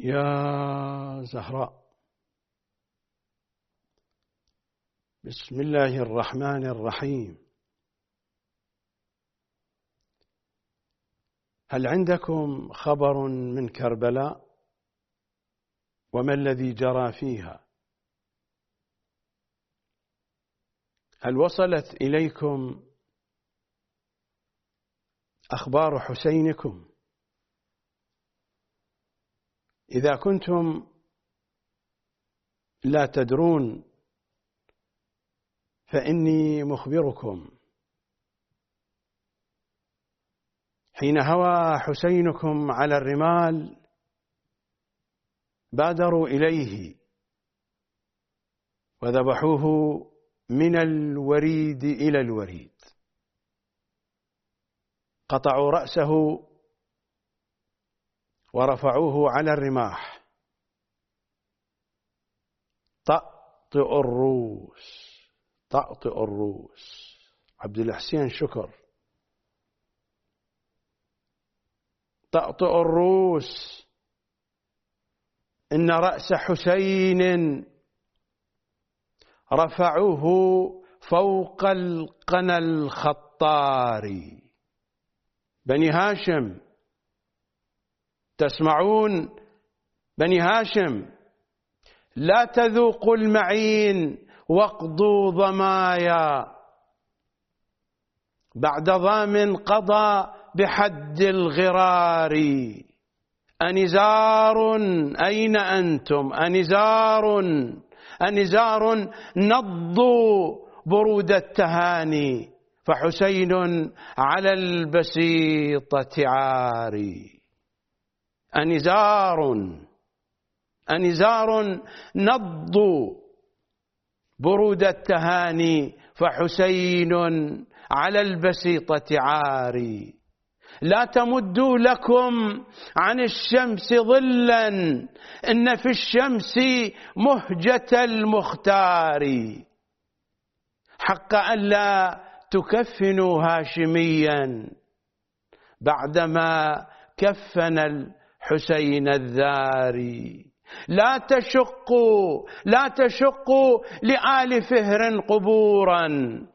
يا زهراء، بسم الله الرحمن الرحيم. هل عندكم خبر من كربلاء وما الذي جرى فيها؟ هل وصلت إليكم أخبار حسينكم؟ إذا كنتم لا تدرون فإني مخبركم. حين هوى حسينكم على الرمال بادروا إليه وذبحوه من الوريد إلى الوريد، قطعوا رأسه ورفعوه على الرماح. طأطئ الروس عبد الحسين شكر. طأطئ الروس، إن رأس حسين رفعوه فوق القنا الخطاري. بني هاشم تسمعون؟ بني هاشم لا تذوقوا المعين واقضوا ضمايا بعد ضام قضى بحد الغرار. أنزار أين أنتم؟ أنزار نضوا برود التهاني، فحسين على البسيطة عاري. أنزار نضوا برود التهاني، فحسين على البسيطة عاري. لا تمدوا لكم عن الشمس ظلا، إن في الشمس مهجة المختار. حق ألا تكفنوا هاشميا بعدما كفن الحسين الذاري. لا تشقوا لآل فهر قبورا.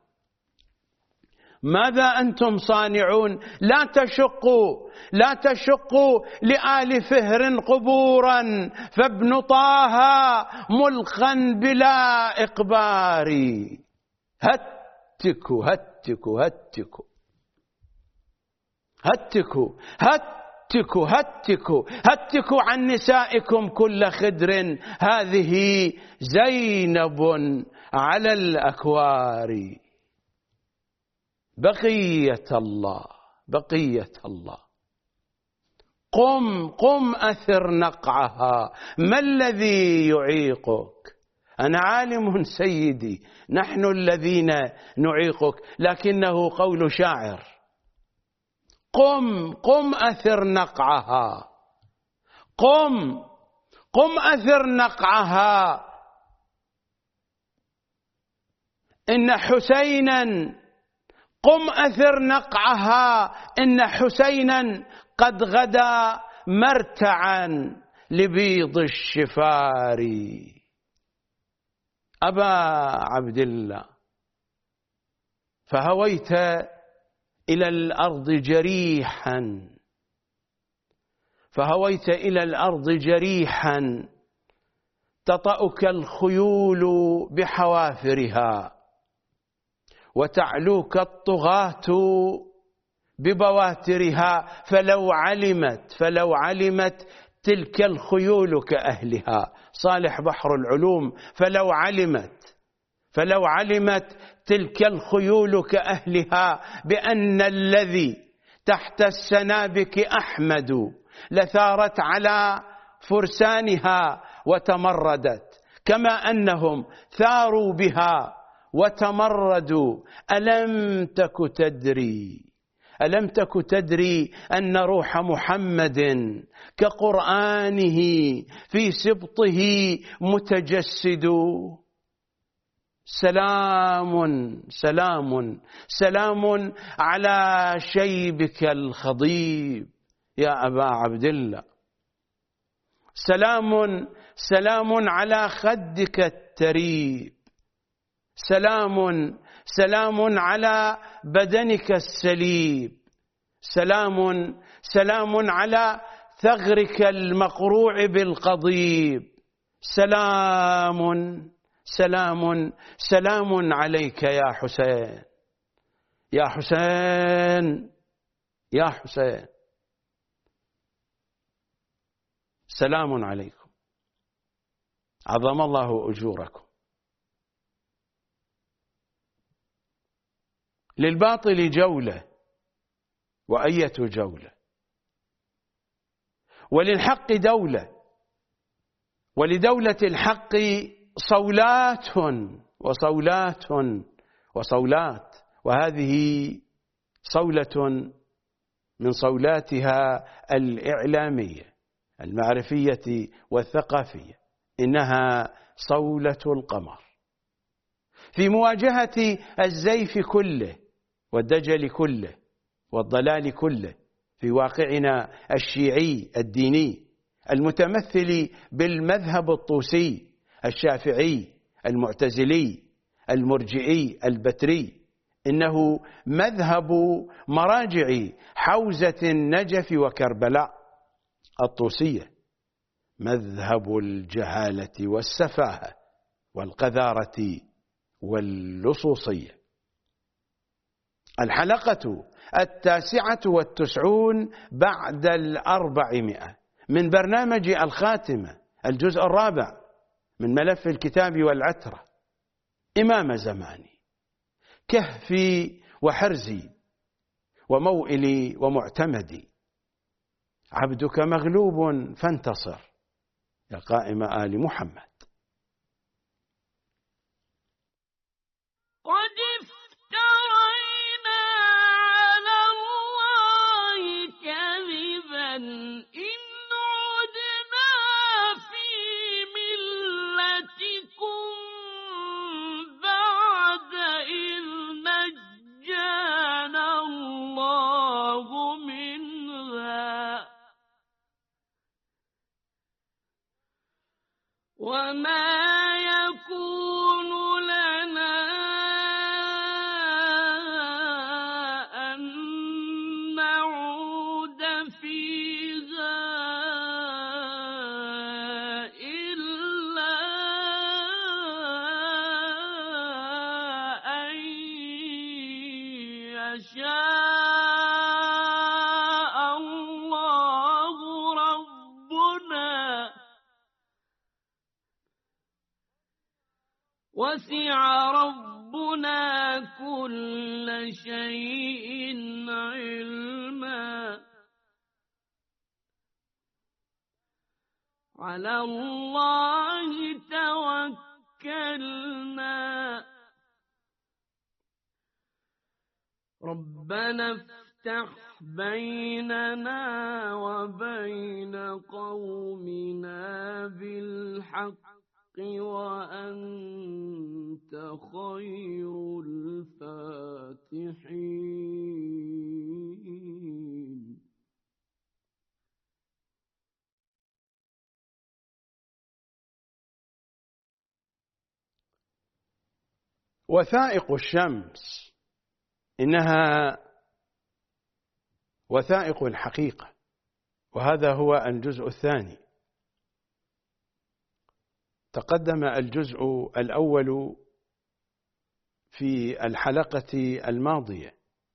ماذا أنتم صانعون؟ لا تشقوا لآل فهر قبورا، فابن طه ملقا بلا إقبار. هتكوا هتكوا هتكوا هتكوا هتكوا هتكوا هتكوا عن نسائكم كل خدر، هذه زينب على الأكوار. بقية الله قم أثر نقعها، ما الذي يعيقك؟ أنا عالم سيدي، نحن الذين نعيقك، لكنه قول شاعر. قم أثر نقعها، قم أثر نقعها، إن حسينا قم أثر نقعها، إن حسينا قد غدا مرتعا لبيض الشفار. أبا عبد الله، فهويت إلى الأرض جريحا، فهويت إلى الأرض جريحا، تطأك الخيول بحوافرها، وتعلوك الطغاة ببواترها. فلو علمت تلك الخيول كأهلها. صالح بحر العلوم. فلو علمت تلك الخيول كأهلها بأن الذي تحت السنابك أحمد، لثارت على فرسانها وتمردت كما أنهم ثاروا بها وتمردوا. ألم تك تدري أن روح محمد كقرآنه في سبطه متجسد؟ سلام على شيبك الخضيب يا أبا عبد الله. سلام على خدك التريب، سلام على بدنك السليب، سلام على ثغرك المقروع بالقضيب، سلام عليك يا حسين، يا حسين، يا حسين، سلام عليكم، عظم الله أجوركم. للباطل جولة، وأية جولة، وللحق دولة، ولدولة الحق صولات وصولات وصولات، وهذه صولة من صولاتها الإعلامية المعرفية والثقافية، إنها صولة القمر في مواجهة الزيف كله والدجل كله والضلال كله في واقعنا الشيعي الديني المتمثل بالمذهب الطوسي الشافعي المعتزلي المرجئي البتري. إنه مذهب مراجع حوزة النجف وكربلاء الطوسية، مذهب الجهالة والسفاهة والقذارة واللصوصية. الحلقة 99 بعد 400 من برنامج الخاتمة، الجزء 4 من ملف الكتاب والعترة. إمام زماني، كهفي وحرزي وموئلي ومعتمدي، عبدك مغلوب فانتصر يا قائم آل محمد. قد افترينا على الله كذبا إن عدنا في ملتكم بعد إذ نجانا الله منها وما يكون لنا أن نعود فيها إلا أن يشاء الله ربنا وسع ربنا كل شيء علما على الله توكلنا ربنا افتح بيننا وبين قومنا بالحق وأنت خير الفاتحين. وثائق الشمس إنها وثائق الحقيقة، وهذا هو الجزء الثاني. تقدم الجزء الأول في الحلقة الماضية،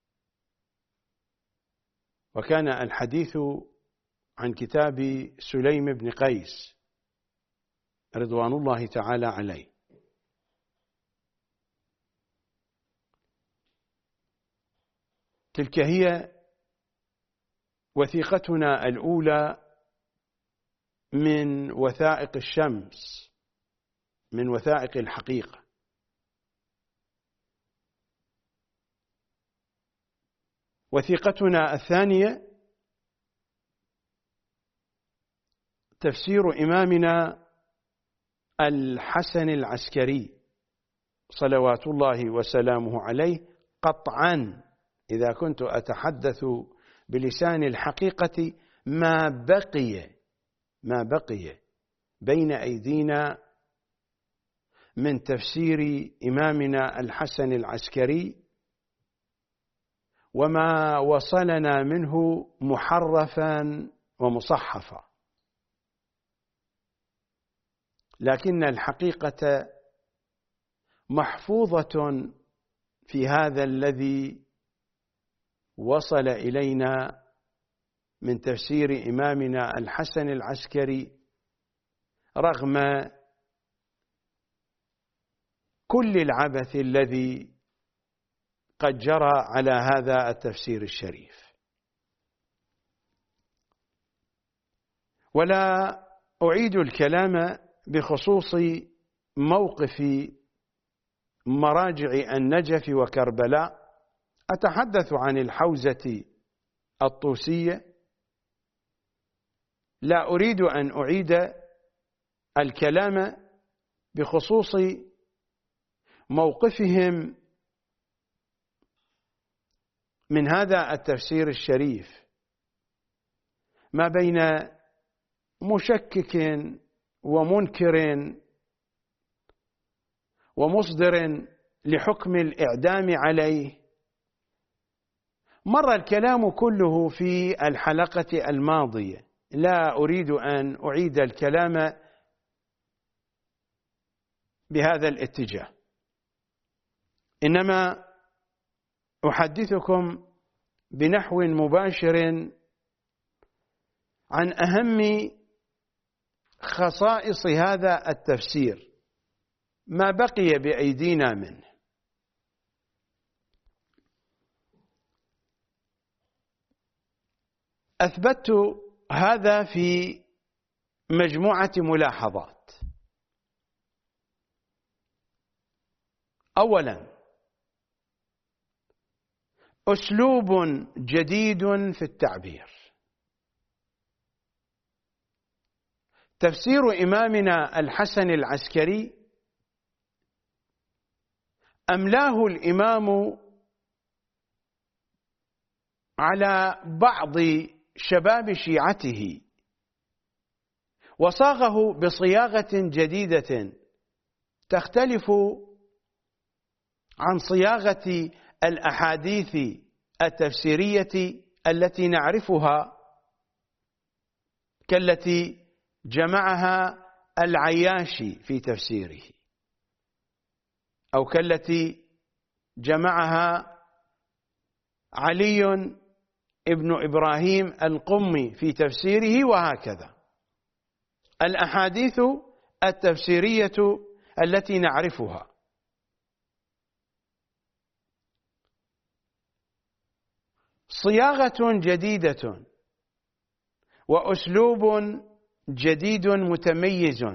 وكان الحديث عن كتاب سليم بن قيس رضوان الله تعالى عليه. تلك هي وثيقتنا الأولى من وثائق الشمس، من وثائق الحقيقة. وثيقتنا الثانية تفسير إمامنا الحسن العسكري صلوات الله وسلامه عليه، قطعا إذا كنت أتحدث بلسان الحقيقة ما بقي بين أيدينا من تفسير إمامنا الحسن العسكري وما وصلنا منه محرفا ومصحفا، لكن الحقيقة محفوظة في هذا الذي وصل إلينا من تفسير إمامنا الحسن العسكري، رغم كل العبث الذي قد جرى على هذا التفسير الشريف. ولا أعيد الكلام بخصوص موقف مراجع النجف وكربلاء، أتحدث عن الحوزة الطوسية. لا أريد أن أعيد الكلام بخصوص موقفهم من هذا التفسير الشريف، ما بين مشكك ومنكر ومصدر لحكم الإعدام عليه. مر الكلام كله في الحلقة الماضية، لا أريد أن أعيد الكلام بهذا الاتجاه، إنما أحدثكم بنحو مباشر عن أهم خصائص هذا التفسير ما بقي بأيدينا منه. أثبت هذا في مجموعة ملاحظات. أولا، أسلوب جديد في التعبير. تفسير إمامنا الحسن العسكري أملاه الإمام على بعض شباب شيعته، وصاغه بصياغة جديدة تختلف عن صياغة الأحاديث التفسيرية التي نعرفها، كالتي جمعها العياشي في تفسيره، أو كالتي جمعها علي ابن إبراهيم القمي في تفسيره، وهكذا. الأحاديث التفسيرية التي نعرفها صياغة جديدة وأسلوب جديد متميز،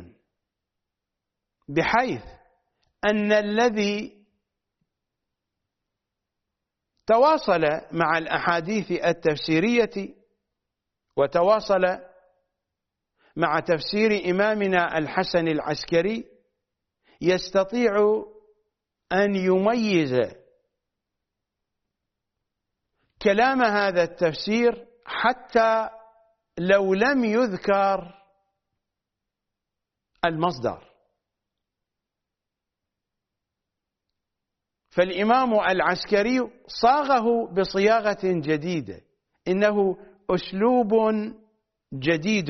بحيث أن الذي تواصل مع الأحاديث التفسيرية وتواصل مع تفسير إمامنا الحسن العسكري يستطيع أن يميز كلام هذا التفسير حتى لو لم يذكر المصدر. فالإمام العسكري صاغه بصياغة جديدة، إنه أسلوب جديد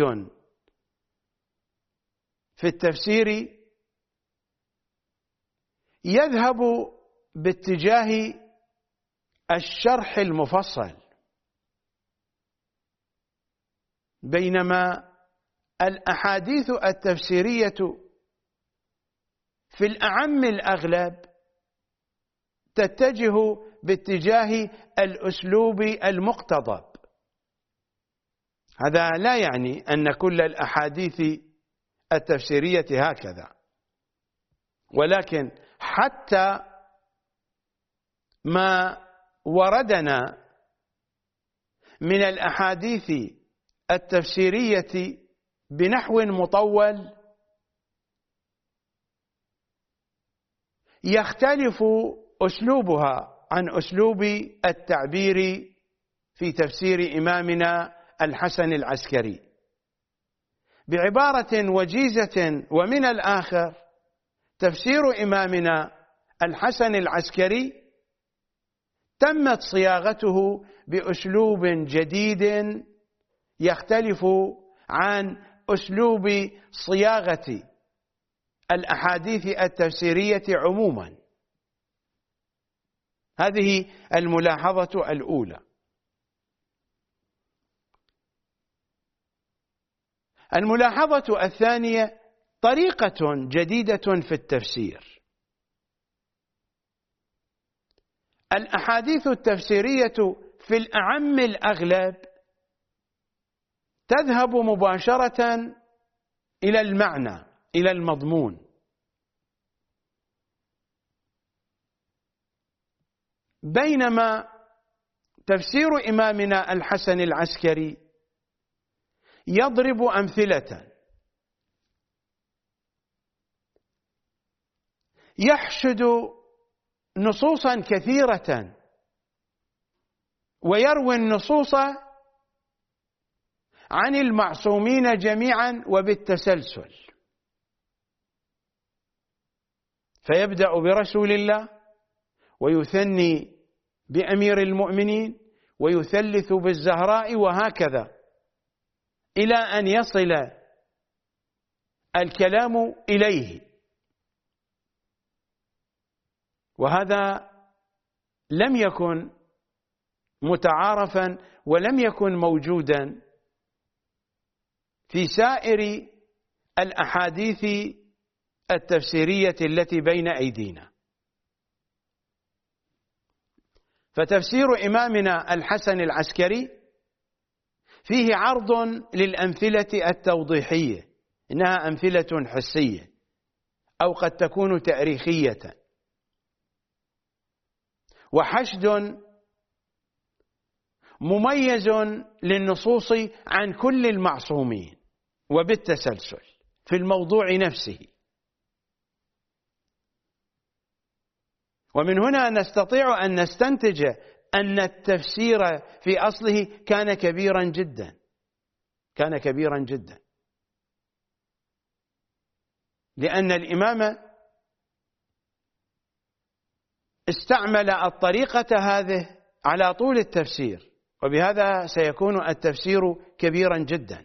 في التفسير يذهب باتجاه الشرح المفصل، بينما الأحاديث التفسيرية في الأعم الأغلب تتجه باتجاه الأسلوب المقتضب. هذا لا يعني أن كل الأحاديث التفسيرية هكذا، ولكن حتى ما وردنا من الأحاديث التفسيرية بنحو مطول يختلف أسلوبها عن أسلوب التعبير في تفسير إمامنا الحسن العسكري، بعبارة وجيزة. ومن الآخر تفسير إمامنا الحسن العسكري تمت صياغته بأسلوب جديد يختلف عن أسلوب صياغة الأحاديث التفسيرية عموما. هذه الملاحظة الأولى. الملاحظة الثانية طريقة جديدة في التفسير. الأحاديث التفسيرية في الأعم الأغلب تذهب مباشرة إلى المعنى، إلى المضمون، بينما تفسير إمامنا الحسن العسكري يضرب أمثلة، يحشد نصوصا كثيرة ويروي النصوص عن المعصومين جميعا وبالتسلسل، فيبدأ برسول الله ويثني بأمير المؤمنين ويثلث بالزهراء وهكذا إلى أن يصل الكلام إليه. وهذا لم يكن متعارفا ولم يكن موجودا في سائر الأحاديث التفسيرية التي بين أيدينا. فتفسير إمامنا الحسن العسكري فيه عرض للأمثلة التوضيحية، إنها أمثلة حسية أو قد تكون تاريخية، وحشد مميز للنصوص عن كل المعصومين وبالتسلسل في الموضوع نفسه. ومن هنا نستطيع أن نستنتج أن التفسير في أصله كان كبيرا جدا، كان كبيرا جدا، لأن الإمام استعمل الطريقة هذه على طول التفسير، وبهذا سيكون التفسير كبيرا جدا.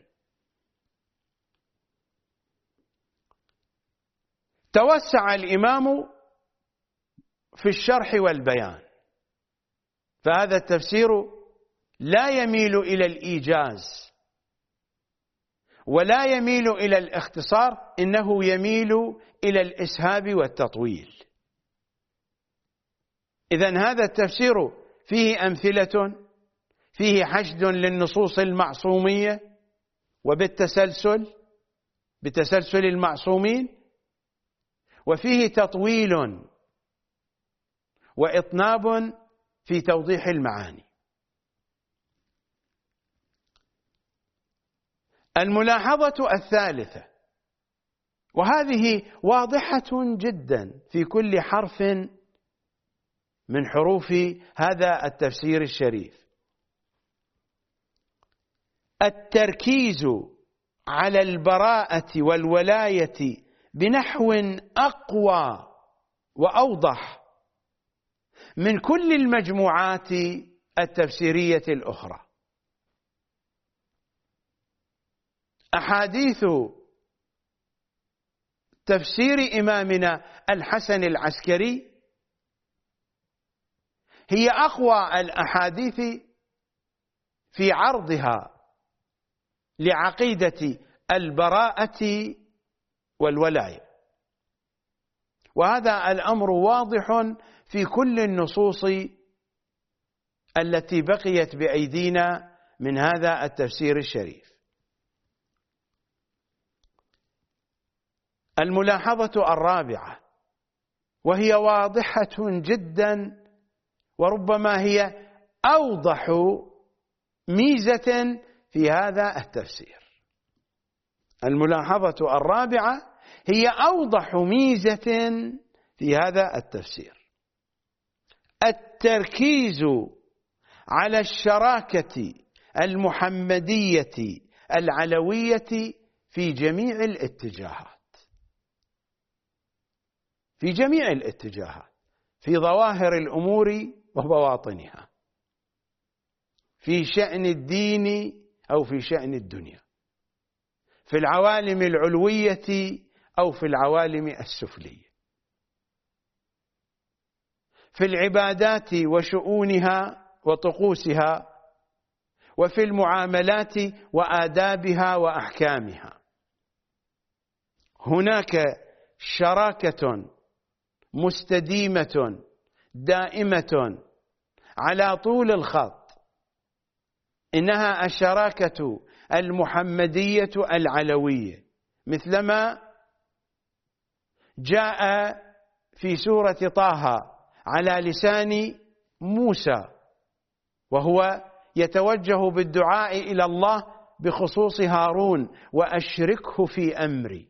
توسع الإمام في الشرح والبيان، فهذا التفسير لا يميل إلى الإيجاز ولا يميل إلى الاختصار، إنه يميل إلى الإسهاب والتطويل. إذن هذا التفسير فيه أمثلة، فيه حشد للنصوص المعصومية وبالتسلسل بتسلسل المعصومين، وفيه تطويل وإطناب في توضيح المعاني. الملاحظة الثالثة، وهذه واضحة جدا في كل حرف من حروف هذا التفسير الشريف، التركيز على البراءة والولاية بنحو أقوى وأوضح من كل المجموعات التفسيرية الأخرى. أحاديث تفسير إمامنا الحسن العسكري هي أقوى الأحاديث في عرضها لعقيدة البراءة والولاية، وهذا الأمر واضح في كل النصوص التي بقيت بأيدينا من هذا التفسير الشريف. الملاحظة الرابعة، وهي واضحة جدا وربما هي أوضح ميزة في هذا التفسير. الملاحظة الرابعة هي أوضح ميزة في هذا التفسير، التركيز على الشراكة المحمدية العلوية في جميع الاتجاهات، في جميع الاتجاهات، في ظواهر الأمور وبواطنها، في شأن الدين أو في شأن الدنيا، في العوالم العلوية أو في العوالم السفلية، في العبادات وشؤونها وطقوسها، وفي المعاملات وآدابها وأحكامها. هناك شراكة مستديمة دائمة على طول الخط، إنها الشراكة المحمدية العلوية، مثلما جاء في سورة طه على لسان موسى وهو يتوجه بالدعاء إلى الله بخصوص هارون: وأشركه في أمري.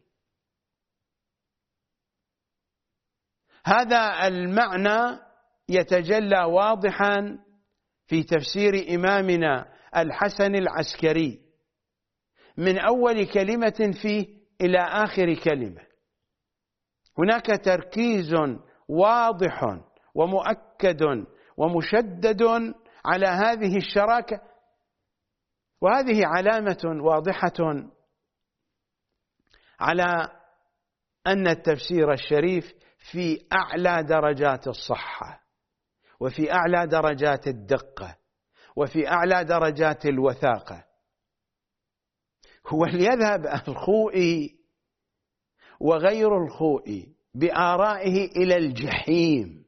هذا المعنى يتجلى واضحا في تفسير إمامنا الحسن العسكري من أول كلمة فيه إلى آخر كلمة. هناك تركيز واضح ومؤكد ومشدد على هذه الشراكة، وهذه علامة واضحة على أن التفسير الشريف في أعلى درجات الصحة، وفي أعلى درجات الدقة، وفي أعلى درجات الوثاقة. هو ليذهب الخوئي وغير الخوئي بآرائه إلى الجحيم،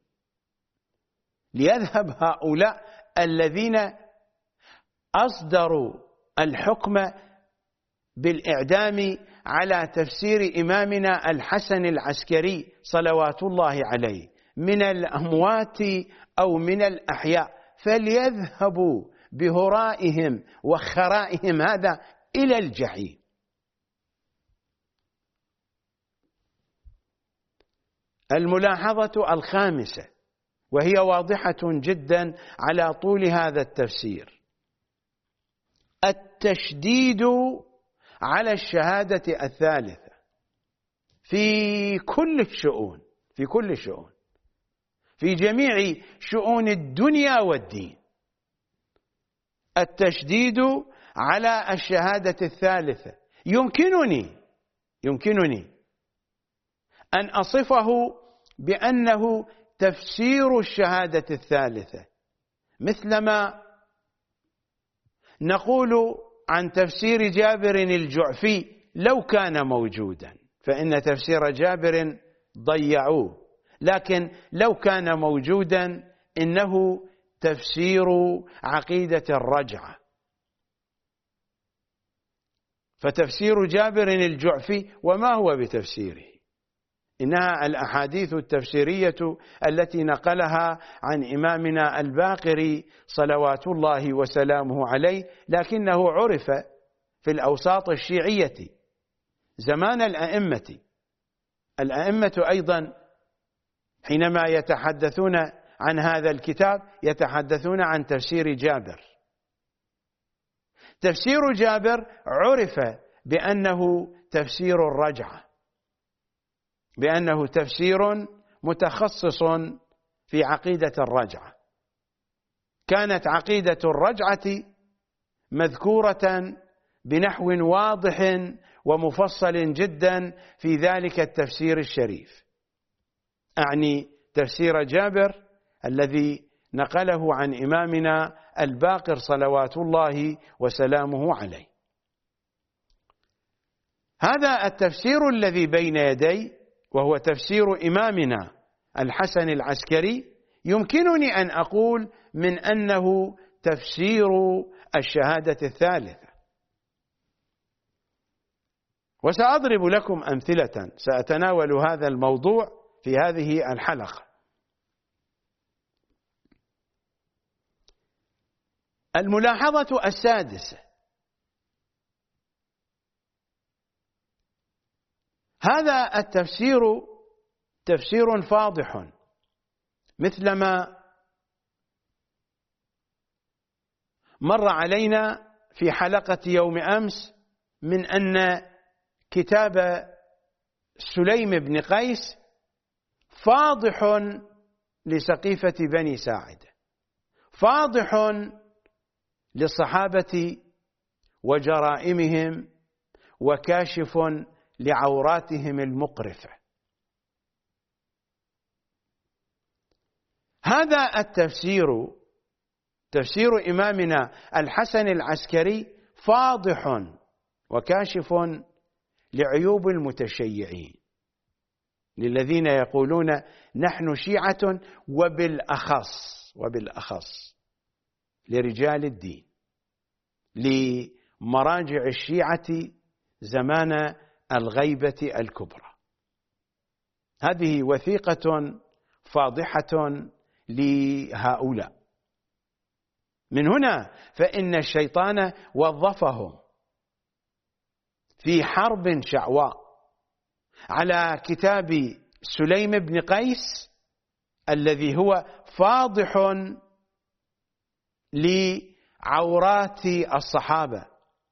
ليذهب هؤلاء الذين أصدروا الحكم بالإعدام على تفسير إمامنا الحسن العسكري صلوات الله عليه من الأموات أو من الأحياء، فليذهبوا بهرائهم وخرائهم هذا إلى الجحيم. الملاحظة الخامسة، وهي واضحة جدا على طول هذا التفسير: التشديد على الشهادة الثالثة في كل الشؤون، في كل الشؤون، في جميع شؤون الدنيا والدين. التشديد على الشهادة الثالثة يمكنني أن أصفه بأنه تفسير الشهادة الثالثة، مثلما نقول عن تفسير جابر الجعفي لو كان موجودا، فإن تفسير جابر ضيعوه، لكن لو كان موجودا إنه تفسير عقيدة الرجعة. فتفسير جابر الجعفي وما هو بتفسيره؟ إنها الأحاديث التفسيرية التي نقلها عن إمامنا الباقر صلوات الله وسلامه عليه، لكنه عرف في الأوساط الشيعية زمان الأئمة أيضا حينما يتحدثون عن هذا الكتاب يتحدثون عن تفسير جابر. تفسير جابر عرف بأنه تفسير الرجعة، بأنه تفسير متخصص في عقيدة الرجعة. كانت عقيدة الرجعة مذكورة بنحو واضح ومفصل جدا في ذلك التفسير الشريف، أعني تفسير جابر الذي نقله عن إمامنا الباقر صلوات الله وسلامه عليه. هذا التفسير الذي بين يدي وهو تفسير إمامنا الحسن العسكري يمكنني أن أقول من أنه تفسير الشهادة الثالثة. وسأضرب لكم أمثلة، سأتناول هذا الموضوع في هذه الحلقة. الملاحظة السادسة: هذا التفسير تفسير فاضح، مثلما مر علينا في حلقة يوم أمس من أن كتاب سليم بن قيس فاضح لسقيفة بني ساعدة، فاضح للصحابة وجرائمهم، وكاشف لعوراتهم المقرفة. هذا التفسير، تفسير إمامنا الحسن العسكري، فاضح وكاشف لعيوب المتشيعين، للذين يقولون نحن شيعة، وبالأخص لرجال الدين، لمراجع الشيعة زمان الغيبة الكبرى. هذه وثيقة فاضحة لهؤلاء. من هنا فإن الشيطان وظفهم في حرب شعواء على كتاب سليم بن قيس الذي هو فاضح لعورات الصحابة،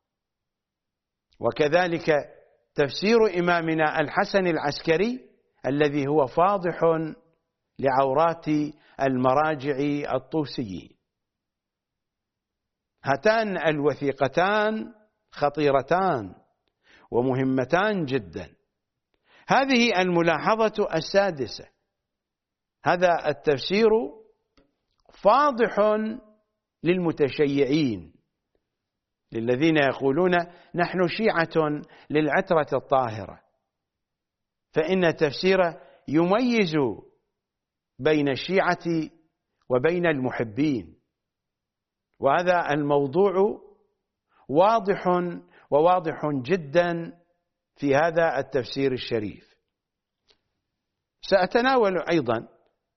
وكذلك تفسير إمامنا الحسن العسكري الذي هو فاضح لعورات المراجع الطوسيين. هاتان الوثيقتان خطيرتان ومهمتان جدا. هذه الملاحظة السادسة، هذا التفسير فاضح للمتشيعين، للذين يقولون نحن شيعة للعترة الطاهرة، فإن التفسير يميز بين الشيعة وبين المحبين، وهذا الموضوع واضح وواضح جدا في هذا التفسير الشريف. سأتناول أيضا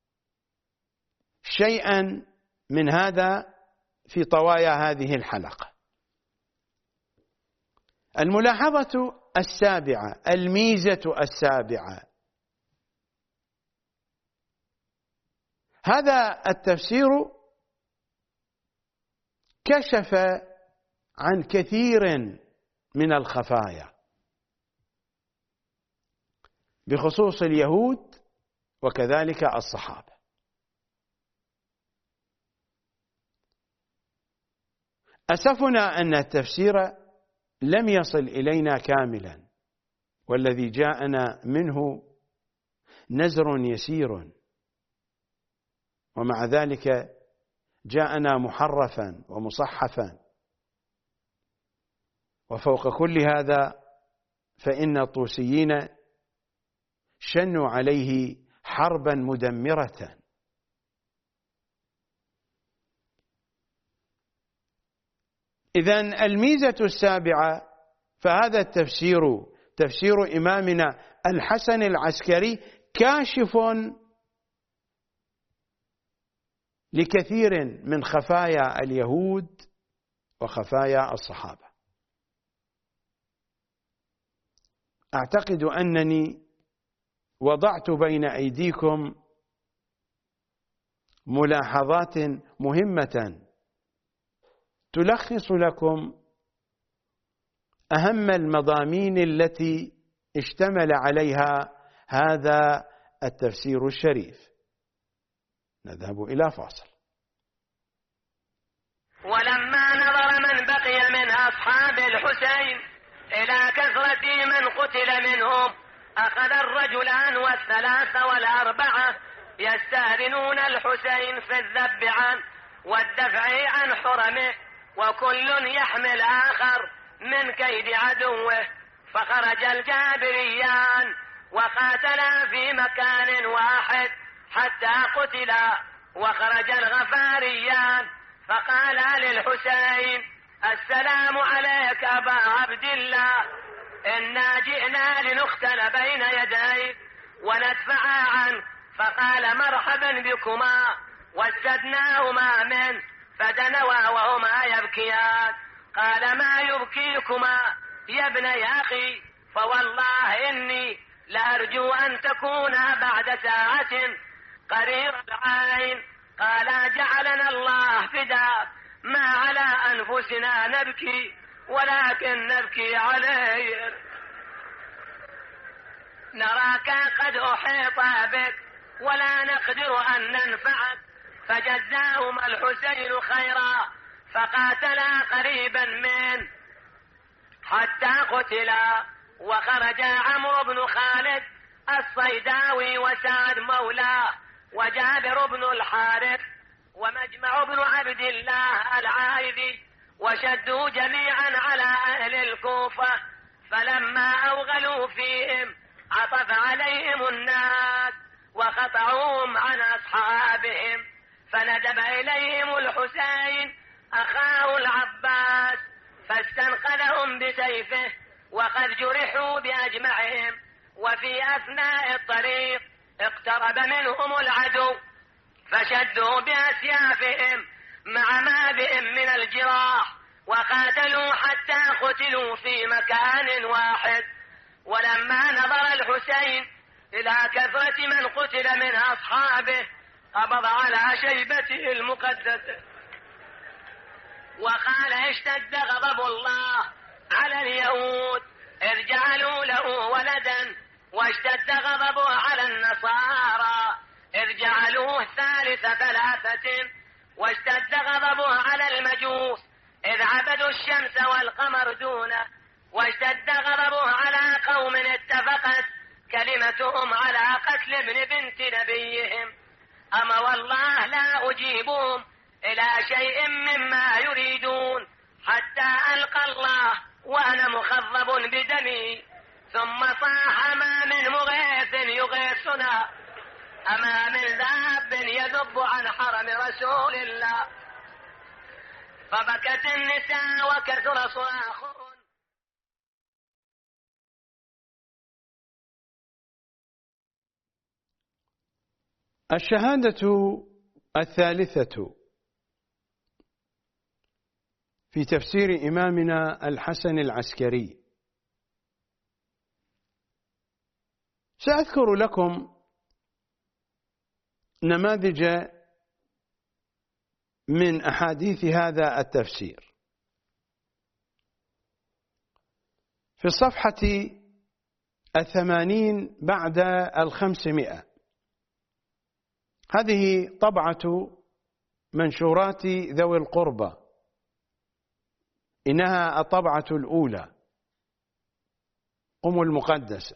شيئا من هذا في طوايا هذه الحلقة. الملاحظة السابعة، الميزة السابعة، هذا التفسير كشف عن كثير من الخفايا بخصوص اليهود وكذلك الصحابة. أسفنا أن التفسير لم يصل إلينا كاملا، والذي جاءنا منه نزر يسير، ومع ذلك جاءنا محرفا ومصحفا. وفوق كل هذا فإن الطوسيين شنوا عليه حربا مدمرة. إذن الميزة السابعة، فهذا التفسير تفسير إمامنا الحسن العسكري كاشف لكثير من خفايا اليهود وخفايا الصحابة. أعتقد أنني وضعت بين أيديكم ملاحظات مهمة تلخص لكم أهم المضامين التي اشتمل عليها هذا التفسير الشريف. نذهب إلى فاصل. ولما نظر من بقي من أصحاب الحسين إلى كثرة من قتل منهم، أخذ الرجلان والثلاثة والأربعة يستأذنون الحسين في الذب عنه والدفع عن حرمه، وكل يحمل آخر من كيد عدوه. فخرج الجابريان وقاتلا في مكان واحد حتى قتلا، وخرج الغفاريان فقالا للحسين: السلام عليك أبا عبد الله، إنا جئنا لنختل بين يديك وندفع عنك. فقال: مرحبا بكما، واستدناهما منه فدنوا وهما يبكيان. قال: ما يبكيكما يا ابني أخي؟ فوالله إني لأرجو أن تكونا بعد ساعة قرير العين. قال: جعلنا الله فداك، ما على أنفسنا نبكي ولكن نبكي عليه. نراك قد أحيط بك ولا نقدر أن ننفعك. فجزاهما الحسين خيرا فقاتلا قريبا منه حتى قتلا. وخرج عمرو بن خالد الصيداوي وسعد مولاه وجابر بن الحارث ومجمع بن عبد الله العائذي وشدوا جميعا على أهل الكوفة. فلما أوغلوا فيهم عطف عليهم الناس وقطعوهم عن أصحابهم. فندب إليهم الحسين أخاه العباس فاستنقذهم بسيفه وقد جرحوا بأجمعهم. وفي أثناء الطريق اقترب منهم العدو فشدوا بأسيافهم مع ما بهم من الجراح وقاتلوا حتى قتلوا في مكان واحد. ولما نظر الحسين إلى كثرة من قتل من أصحابه قبض على شيبته المقدسة وقال اشتد غضب الله على اليهود إذ جعلوا له ولدا واشتد غضبه على النصارى إذ جعلوه ثالث ثلاثة واشتد غضبه على المجوس إذ عبدوا الشمس والقمر دونه واشتد غضبه على قوم اتفقت كلمتهم على قتل ابن بنت نبيهم. أما والله لا أجيبهم إلى شيء مما يريدون حتى ألقى الله وأنا مخضب بدمي. ثم صاح ما من مغيث يغيثنا أما من ذاب يذب عن حرم رسول الله. فبكت النساء وكثر صراخهم. الشهادة الثالثة في تفسير إمامنا الحسن العسكري. سأذكر لكم نماذج من أحاديث هذا التفسير. في الصفحة 80 بعد 500 هذه طبعة منشورات ذوي القربى، إنها الطبعة الأولى أم المقدسة.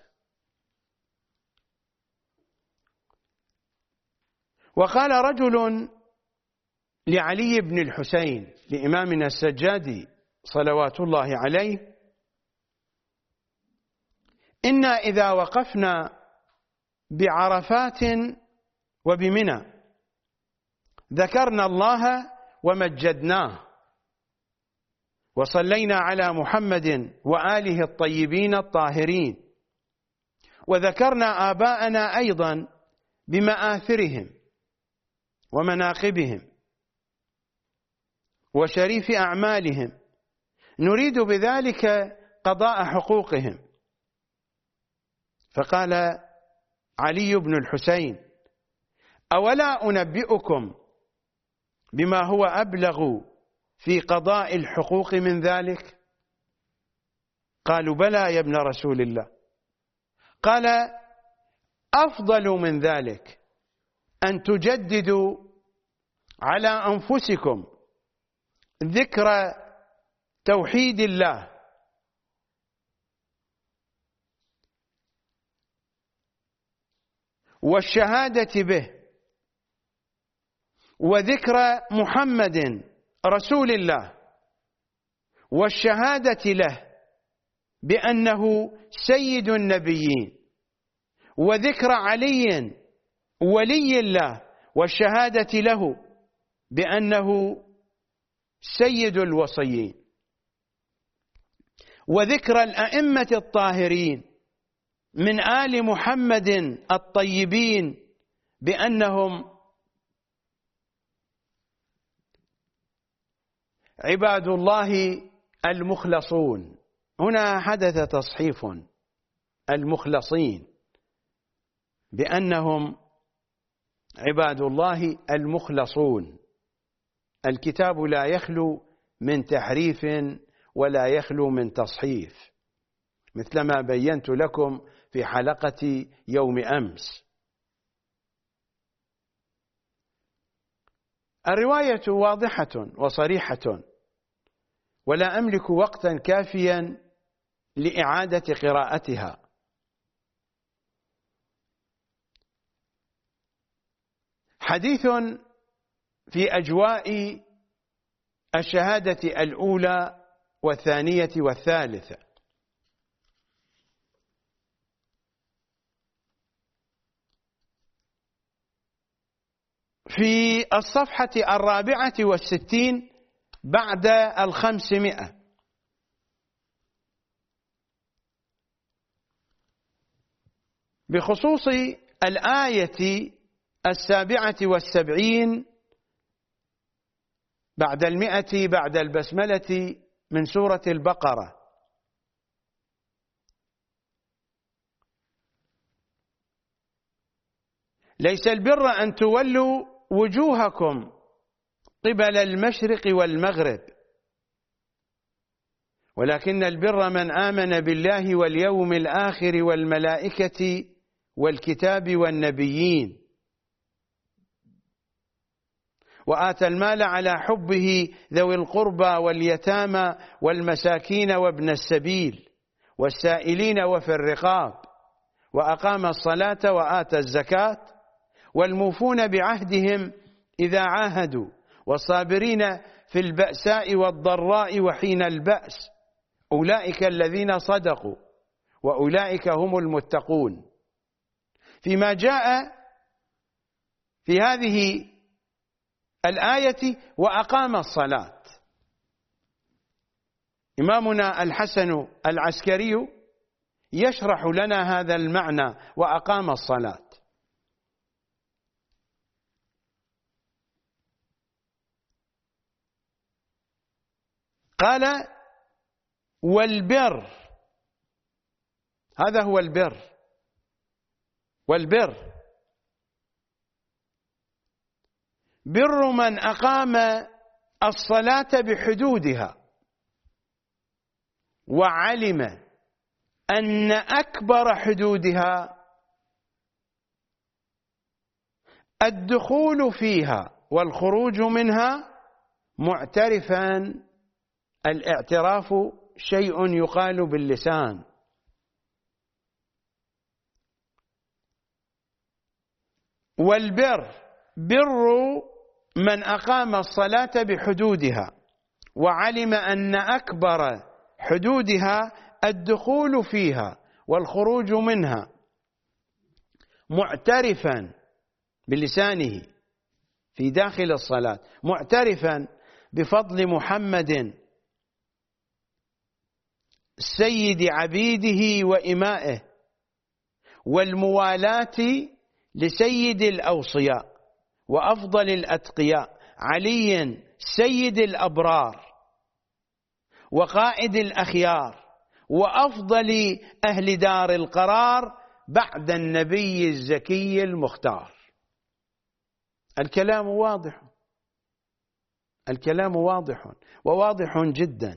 وقال رجل لعلي بن الحسين لإمامنا السجادي صلوات الله عليه: إنا إذا وقفنا بعرفات وبمنى ذكرنا الله ومجدناه وصلينا على محمد وآله الطيبين الطاهرين وذكرنا آباءنا أيضا بمآثرهم ومناقبهم وشريف أعمالهم نريد بذلك قضاء حقوقهم. فقال علي بن الحسين: أولا أنبئكم بما هو أبلغ في قضاء الحقوق من ذلك؟ قالوا: بلى يا ابن رسول الله. قال: أفضل من ذلك أن تجددوا على أنفسكم ذكر توحيد الله والشهادة به وذكر محمد رسول الله والشهادة له بأنه سيد النبيين وذكر علي ولي الله والشهادة له بأنه سيد الوصيين وذكر الأئمة الطاهرين من آل محمد الطيبين بأنهم عباد الله المخلصون. هنا حدث تصحيف، المخلصين، بأنهم عباد الله المخلصون. الكتاب لا يخلو من تحريف ولا يخلو من تصحيف، مثلما بينت لكم في حلقة يوم أمس. الرواية واضحة وصريحة، ولا أملك وقتا كافيا لإعادة قراءتها. حديث في أجواء الشهادة الأولى والثانية والثالثة. في الصفحة 64 بعد 500 بخصوص الآية 77 بعد 100 بعد البسملة من سورة البقرة. ليس البر أن تولوا وجوهكم قبل المشرق والمغرب، ولكن البر من آمن بالله واليوم الآخر والملائكة والكتاب والنبيين وآتى المال على حبه ذوي القربى واليتامى والمساكين وابن السبيل والسائلين وفي الرقاب وأقام الصلاة وآتى الزكاة والموفون بعهدهم إذا عاهدوا والصابرين في البأساء والضراء وحين البأس أولئك الذين صدقوا وأولئك هم المتقون. فيما جاء في هذه الآية وأقام الصلاة، إمامنا الحسن العسكري يشرح لنا هذا المعنى وأقام الصلاة. قال والبر، هذا هو البر. والبر بر من أقام الصلاة بحدودها وعلم أن أكبر حدودها الدخول فيها والخروج منها، معترفا. الاعتراف شيء يقال باللسان، والبر بر من أقام الصلاة بحدودها وعلم أن أكبر حدودها الدخول فيها والخروج منها، معترفا بلسانه في داخل الصلاة، معترفا بفضل محمد سيد عبيده وإمائه والموالاة لسيد الأوصياء وأفضل الأتقياء علي سيد الأبرار وقائد الأخيار وأفضل أهل دار القرار بعد النبي الزكي المختار. الكلام واضح، الكلام واضح وواضح جدا.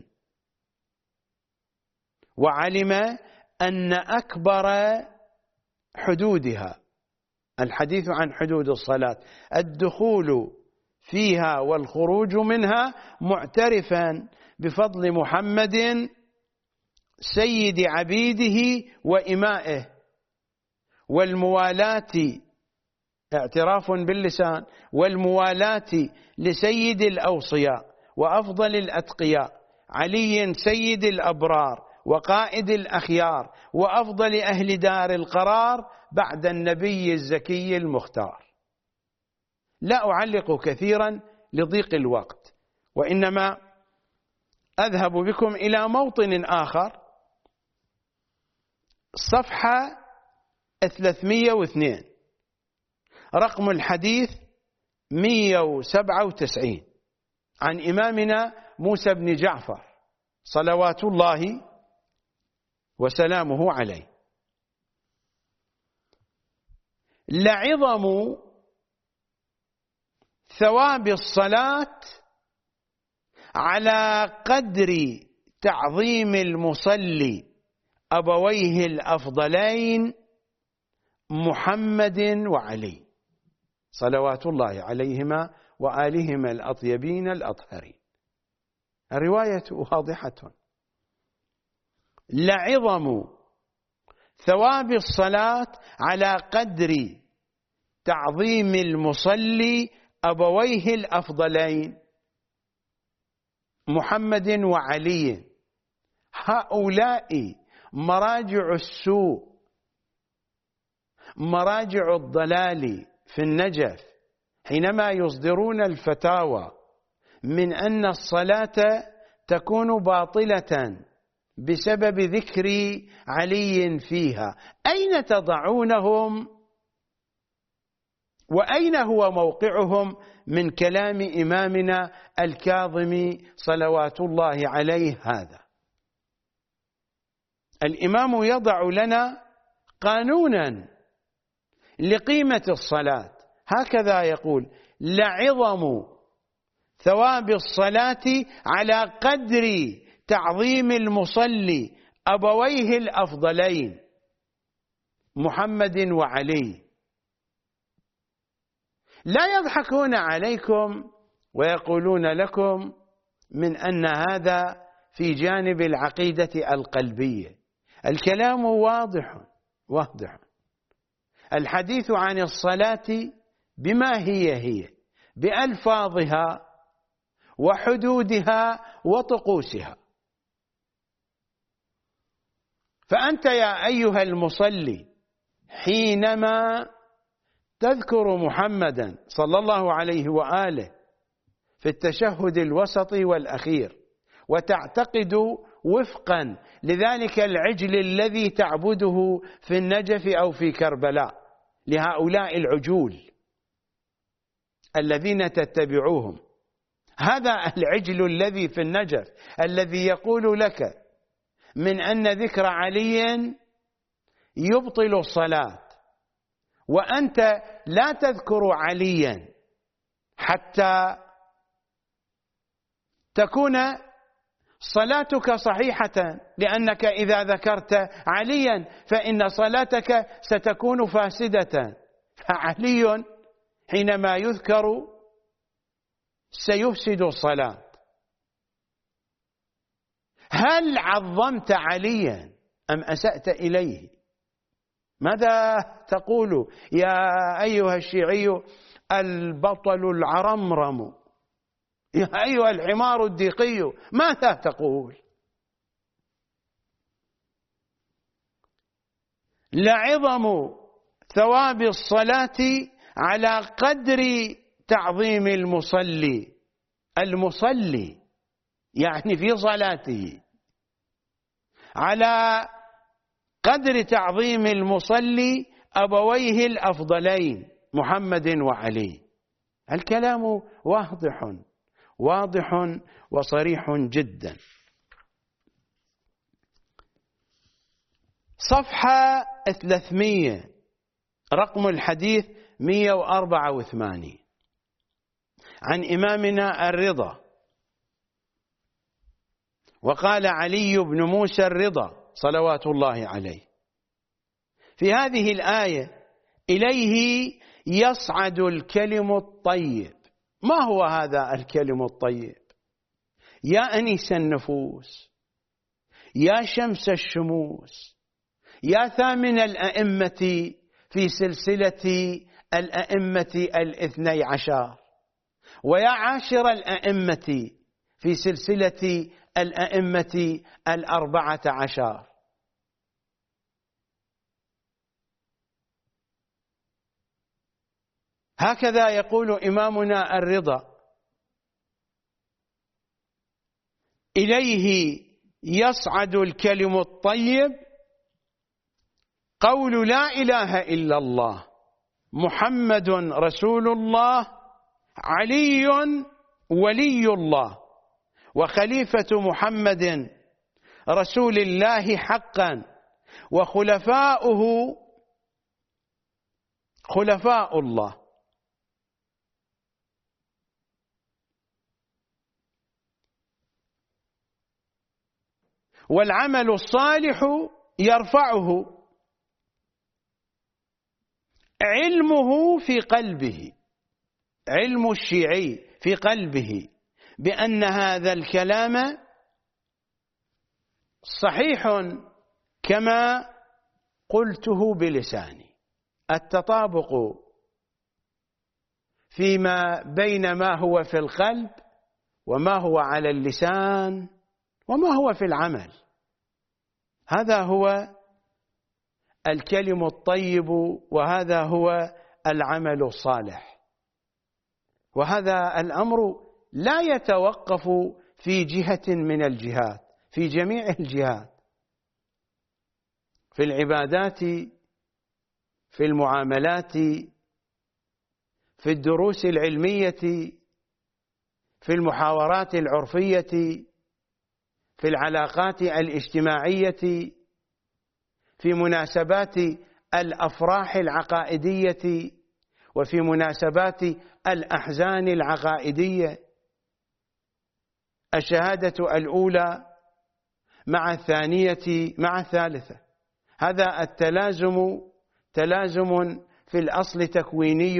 وعلم أن أكبر حدودها، الحديث عن حدود الصلاة، الدخول فيها والخروج منها، معترفا بفضل محمد سيد عبيده وإمائه والموالاة، اعتراف باللسان، والموالاة لسيد الأوصياء وأفضل الأتقياء علي سيد الأبرار وقائد الأخيار وأفضل أهل دار القرار بعد النبي الزكي المختار. لا أعلق كثيرا لضيق الوقت، وإنما أذهب بكم إلى موطن آخر، صفحة 302 رقم الحديث 197 عن إمامنا موسى بن جعفر صلوات الله وسلامه عليه: لعظم ثواب الصلاة على قدر تعظيم المصلي أبويه الأفضلين محمد وعلي صلوات الله عليهما وآلهما الأطيبين الأطهرين. الرواية واضحة. لعظم ثواب الصلاة على قدر تعظيم المصلي أبويه الأفضلين محمد وعلي. هؤلاء مراجع السوء، مراجع الضلال في النجف، حينما يصدرون الفتاوى من أن الصلاة تكون باطلة بسبب ذكر علي فيها. أين تضعونهم وأين هو موقعهم من كلام إمامنا الكاظم صلوات الله عليه هذا؟ الإمام يضع لنا قانونا لقيمة الصلاة، هكذا يقول: لعظم ثواب الصلاة على قدر تعظيم المصلي أبويه الأفضلين محمد وعلي. لا يضحكون عليكم ويقولون لكم من أن هذا في جانب العقيدة القلبية. الكلام واضح. الحديث عن الصلاة بما هي بألفاظها وحدودها وطقوسها. فأنت يا أيها المصلي حينما تذكر محمدا صلى الله عليه وآله في التشهد الوسط والأخير، وتعتقد وفقا لذلك العجل الذي تعبده في النجف أو في كربلاء لهؤلاء العجول الذين تتبعوهم، هذا العجل الذي في النجف الذي يقول لك من أن ذكر علي يبطل الصلاة، وأنت لا تذكر عليا حتى تكون صلاتك صحيحة، لأنك إذا ذكرت عليا فإن صلاتك ستكون فاسدة. فعلي حينما يذكر سيفسد الصلاة. هل عظمت عليا أم أسأت إليه؟ ماذا تقول يا أيها الشيعي البطل العرمرم، يا أيها الحمار الديقي، ماذا تقول؟ لعظم ثواب الصلاة على قدر تعظيم المصلي يعني في صلاته، على قدر تعظيم المصلي أبويه الأفضلين محمد وعلي. الكلام واضح وصريح جدا. صفحة 300 رقم الحديث 184 عن إمامنا الرضا. وقال علي بن موسى الرضا صلوات الله عليه في هذه الآية: إليه يصعد الكلم الطيب. ما هو هذا الكلم الطيب؟ يا أنيس النفوس، يا شمس الشموس، يا ثامن الأئمة في سلسلة الأئمة 12، ويا عاشر الأئمة في سلسلة الأئمة 14. هكذا يقول إمامنا الرضا: إليه يصعد الكلم الطيب، قول لا إله إلا الله محمد رسول الله، علي ولي الله وخليفة محمد رسول الله حقا، وخلفاؤه خلفاء الله. والعمل الصالح يرفعه علمه في قلبه، علم الشيعي في قلبه بأن هذا الكلام صحيح كما قلته بلساني. التطابق فيما بين ما هو في القلب وما هو على اللسان وما هو في العمل، هذا هو الكلم الطيب، وهذا هو العمل الصالح. وهذا الأمر لا يتوقف في جهة من الجهات، في جميع الجهات، في العبادات، في المعاملات، في الدروس العلمية، في المحاورات العرفية، في العلاقات الاجتماعية، في مناسبات الأفراح العقائدية، وفي مناسبات الأحزان العقائدية. الشهادة الأولى مع الثانية مع الثالثة، هذا التلازم تلازم في الأصل تكويني،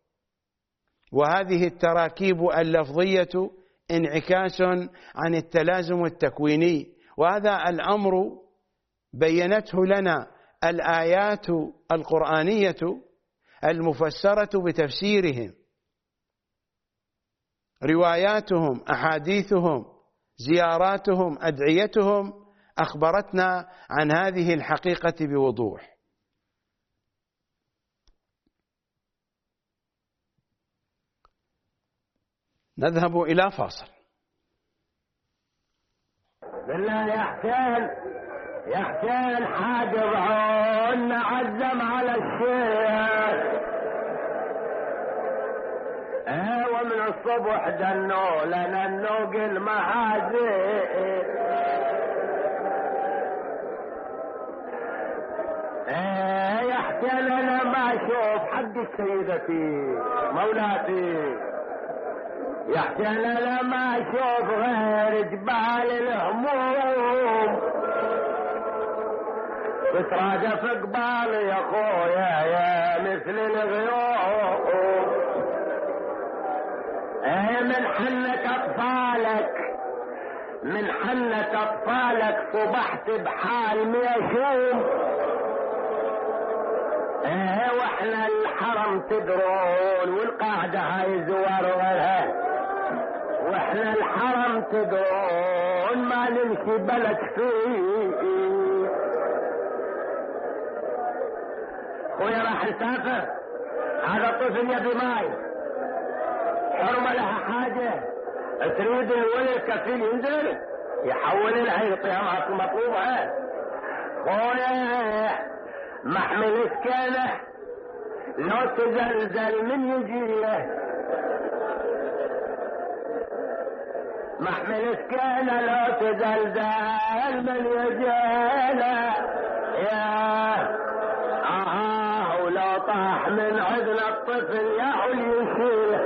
وهذه التراكيب اللفظية انعكاس عن التلازم التكويني، وهذا الأمر بينته لنا الآيات القرآنية المفسرة بتفسيرهم، رواياتهم، أحاديثهم، زياراتهم، أدعيتهم، أخبرتنا عن هذه الحقيقة بوضوح. نذهب إلى فاصل. بالله يا حسين حاجب عون عزم على الشيخ، ومن الصبح دنو لنا النوق المهازئ، يا حسين انا ما اشوف حق سيدتي مولاتي، يا حسين انا ما اشوف غير جبال الهموم بتراجف قبالي يا خويا يا مثل الغيوم، من حنة اطفالك من حنة اطفالك صبحت بحال ميشوم، واحنا الحرم تدرون والقاعدة هاي زوار غيرها، واحنا الحرم تدرون ما نمشي بلد فيه. خويا راح نسافر، هذا الطفل يبي ماي، حرمة لها حاجة، تريد الولد كفيل ينزل يحول لها يعطيها معك مطلوبها. خويا محمل سكانه لو تزلزل من يجيه، محمل سكانه لو تزلزل من يجيه، يا ولو طاح من عذل الطفل يا علي يشيله،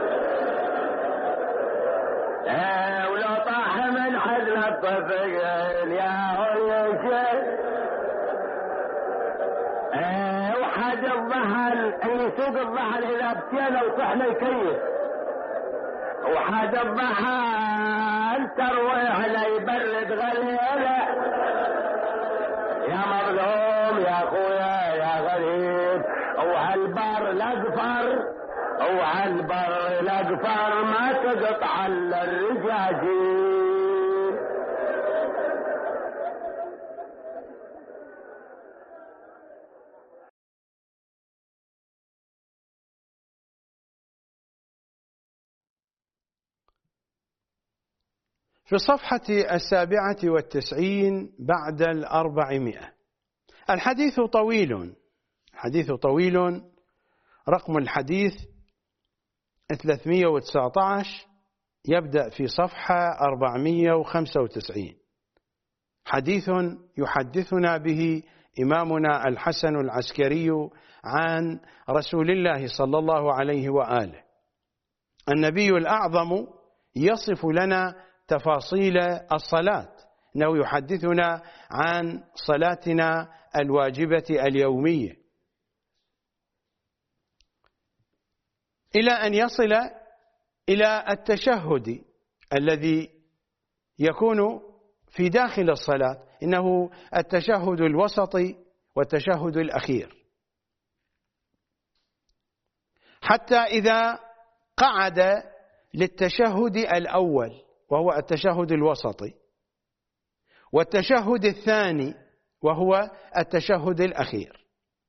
ولو طاح من عذل الطفل يا علي يشيله، وحد الظهر اللي يسوق الظهر اذا بكينا وصحنا يكيف، وحد الظهر تروي على يبرد غليله، يا مظلوم يا اخويا يا غريب، وهالبر الاقفر وهالبر الاقفر ما تقطع الا الرجاجيل. في الصفحة 97 بعد 400. الحديث طويل، رقم الحديث 319، يبدأ في صفحة 495. حديث يحدثنا به إمامنا الحسن العسكري عن رسول الله صلى الله عليه وآله. النبي الأعظم يصف لنا تفاصيل الصلاة أنه يحدثنا عن صلاتنا الواجبة اليومية، إلى أن يصل إلى التشهد الذي يكون في داخل الصلاة، إنه التشهد الوسطي والتشهد الأخير، حتى إذا قعد للتشهد الأول وهو التشهد الوسطي، والتشهد الثاني وهو التشهد الأخير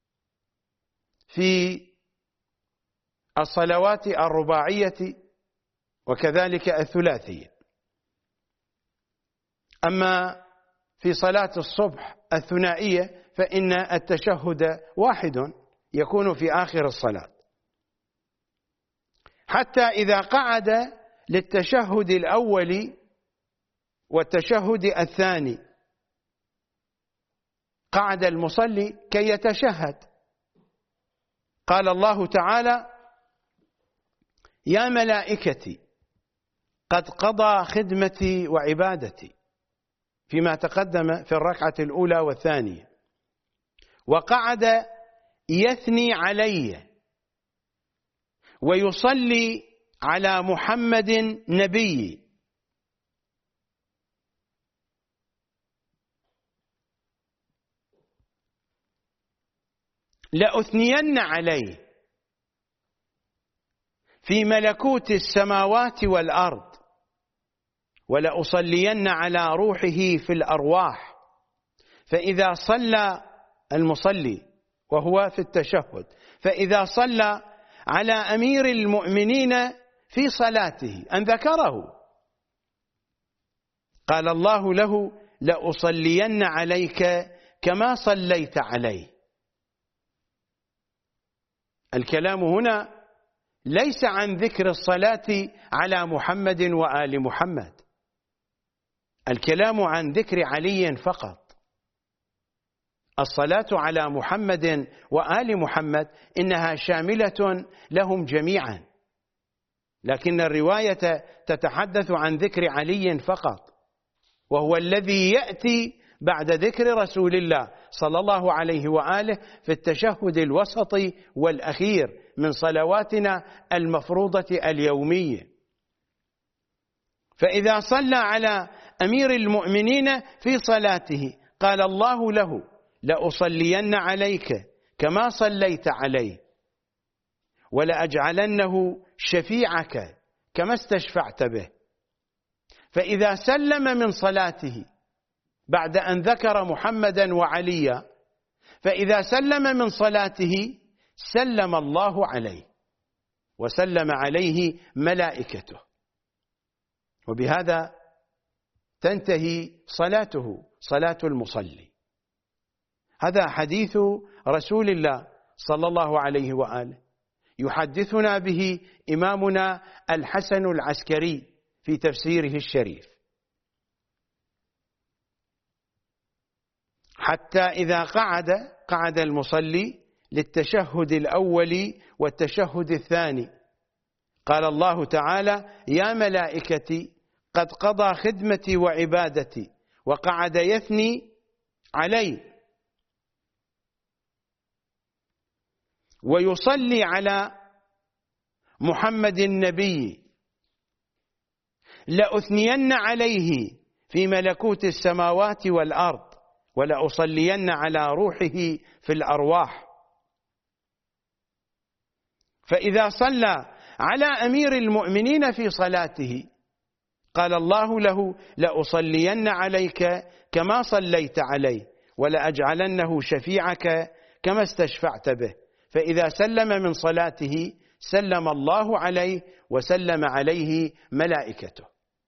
في الصلوات الرباعية وكذلك الثلاثية. أما في صلاة الصبح الثنائية فإن التشهد واحد يكون في آخر الصلاة، حتى إذا قعد للتشهد الأول والتشهد الثاني قعد المصلي كي يتشهد. قال الله تعالى: يا ملائكتي قد قضى خدمتي وعبادتي، فيما تقدم في الركعة الأولى والثانية، وقعد يثني علي ويصلي على محمد نبي، لأثنين عليه في ملكوت السماوات والأرض، ولأصلين على روحه في الأرواح. فإذا صلى المصلي وهو في التشهد، فإذا صلى على أمير المؤمنين في صلاته أن ذكره، قال الله له: لأصلين عليك كما صليت عليه. الكلام هنا ليس عن ذكر الصلاة على محمد وآل محمد، الكلام عن ذكر علي فقط. الصلاة على محمد وآل محمد إنها شاملة لهم جميعا، لكن الرواية تتحدث عن ذكر علي فقط، وهو الذي يأتي بعد ذكر رسول الله صلى الله عليه وآله في التشهد الوسطي والأخير من صلواتنا المفروضة اليومية. فإذا صلى على أمير المؤمنين في صلاته قال الله له: لأصلين عليك كما صليت عليه، ولأجعلنه شفيعك كما استشفعت به. فإذا سلم من صلاته بعد أن ذكر محمدا وعليا، فإذا سلم من صلاته سلم الله عليه وسلم عليه ملائكته، وبهذا تنتهي صلاته، صلاة المصلي. هذا حديث رسول الله صلى الله عليه وآله، يحدثنا به إمامنا الحسن العسكري في تفسيره الشريف: حتى إذا قعد المصلي للتشهد الأول والتشهد الثاني، قال الله تعالى: يا ملائكتي قد قضى خدمتي وعبادتي، وقعد يثني علي ويصلي على محمد النبي، لأثنين عليه في ملكوت السماوات والأرض، ولأصلين على روحه في الأرواح. فإذا صلى على أمير المؤمنين في صلاته قال الله له: لأصلين عليك كما صليت عليه، ولأجعلنه شفيعك كما استشفعت به. فإذا سلم من صلاته سلم الله عليه وسلم عليه ملائكته.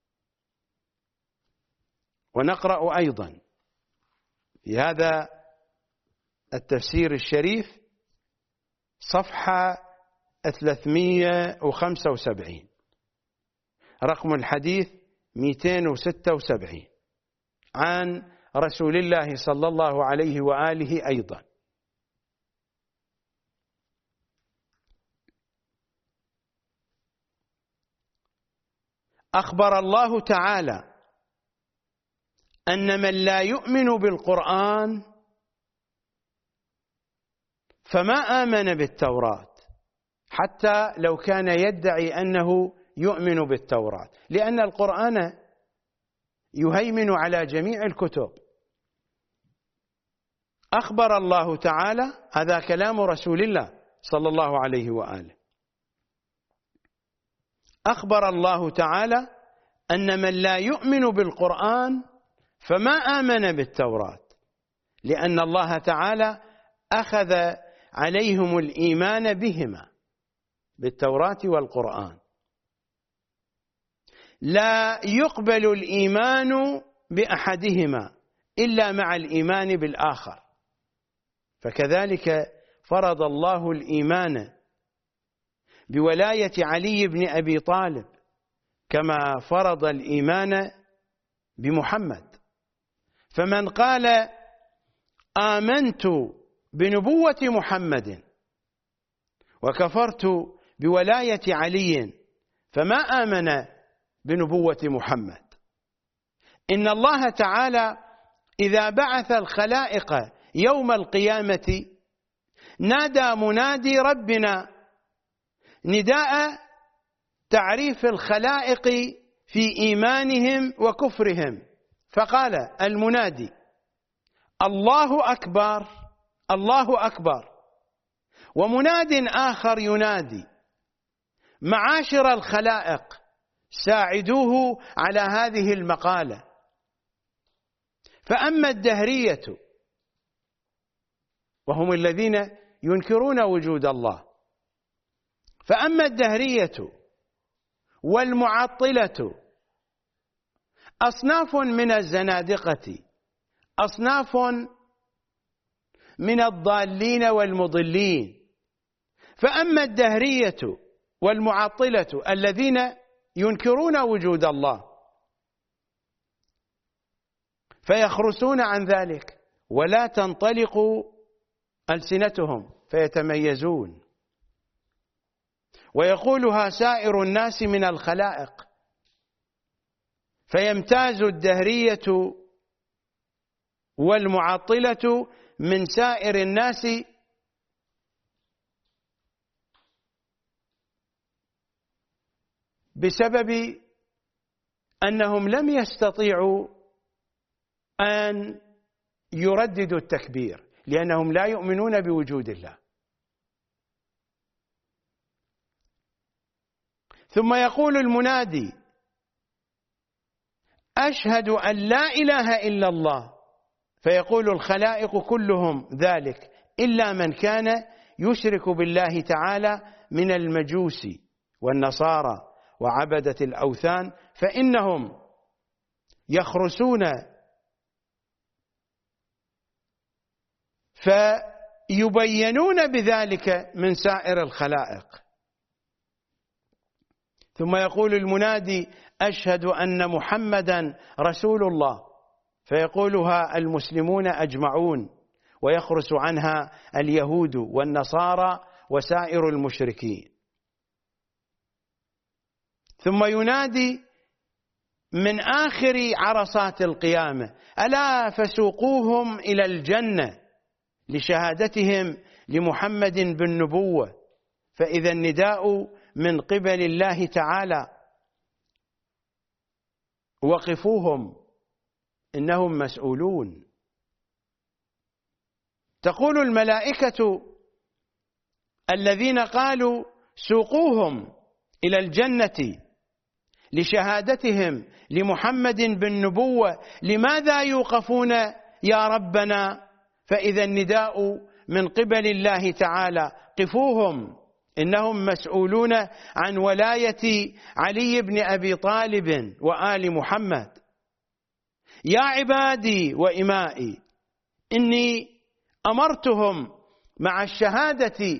ونقرأ أيضا في هذا التفسير الشريف صفحة 375 رقم الحديث 276 عن رسول الله صلى الله عليه وآله أيضا: أخبر الله تعالى أن من لا يؤمن بالقرآن فما آمن بالتوراة، حتى لو كان يدعي أنه يؤمن بالتوراة، لأن القرآن يهيمن على جميع الكتب. أخبر الله تعالى، هذا كلام رسول الله صلى الله عليه وآله، أخبر الله تعالى أن من لا يؤمن بالقرآن فما آمن بالتوراة، لأن الله تعالى أخذ عليهم الإيمان بهما، بالتوراة والقرآن. لا يقبل الإيمان بأحدهما إلا مع الإيمان بالآخر، فكذلك فرض الله الإيمان بولاية علي بن أبي طالب كما فرض الإيمان بمحمد. فمن قال آمنت بنبوة محمد وكفرت بولاية علي فما آمن بنبوة محمد. إن الله تعالى إذا بعث الخلائق يوم القيامة نادى منادي ربنا نداء تعريف الخلائق في إيمانهم وكفرهم، فقال المنادي: الله أكبر، الله أكبر. ومناد آخر ينادي: معاشر الخلائق ساعدوه على هذه المقالة. فأما الدهرية وهم الذين ينكرون وجود الله، فأما الدهرية والمعطلة أصناف من الزنادقة، أصناف من الضالين والمضلين. فأما الدهرية والمعطلة الذين ينكرون وجود الله فيخرسون عن ذلك ولا تنطلق ألسنتهم فيتميزون، ويقولها سائر الناس من الخلائق، فيمتاز الدهرية والمعطلة من سائر الناس بسبب أنهم لم يستطيعوا أن يرددوا التكبير، لأنهم لا يؤمنون بوجود الله. ثم يقول المنادي: أشهد أن لا إله إلا الله، فيقول الخلائق كلهم ذلك إلا من كان يشرك بالله تعالى من المجوس والنصارى وعبدة الأوثان، فإنهم يخرسون فيبينون بذلك من سائر الخلائق. ثم يقول المنادي: أشهد أن محمدا رسول الله، فيقولها المسلمون أجمعون ويخرس عنها اليهود والنصارى وسائر المشركين. ثم ينادي من آخر عرصات القيامة: ألا فسوقوهم إلى الجنة لشهادتهم لمحمد بالنبوة. فإذا النداء من قبل الله تعالى: وقفوهم إنهم مسؤولون. تقول الملائكة الذين قالوا سوقوهم إلى الجنة لشهادتهم لمحمد بالنبوة: لماذا يوقفون يا ربنا؟ فإذا النداء من قبل الله تعالى: قفوهم إنهم مسؤولون عن ولاية علي بن أبي طالب وآل محمد. يا عبادي وإمائي إني أمرتهم مع الشهادة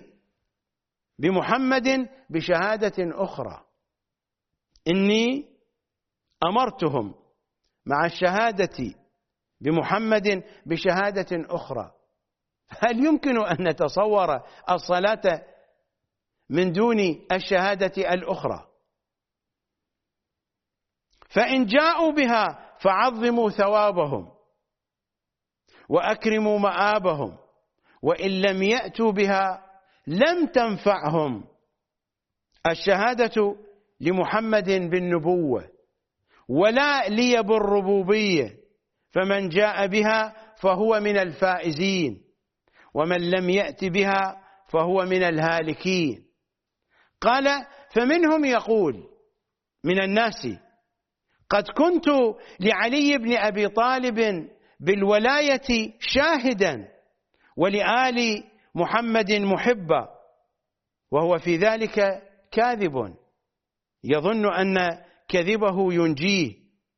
بمحمد بشهادة أخرى، إني أمرتهم مع الشهادة بمحمد بشهادة أخرى. هل يمكن أن نتصور الصلاة من دون الشهادة الأخرى؟ فإن جاءوا بها فعظموا ثوابهم وأكرموا مآبهم، وإن لم يأتوا بها لم تنفعهم الشهادة لمحمد بالنبوة ولا لي بالربوبية، فمن جاء بها فهو من الفائزين، ومن لم يأت بها فهو من الهالكين. قال: فمنهم يقول من الناس: قد كنت لعلي بن أبي طالب بالولاية شاهدا ولآل محمد محبا، وهو في ذلك كاذب، يظن أن كذبه ينجيه،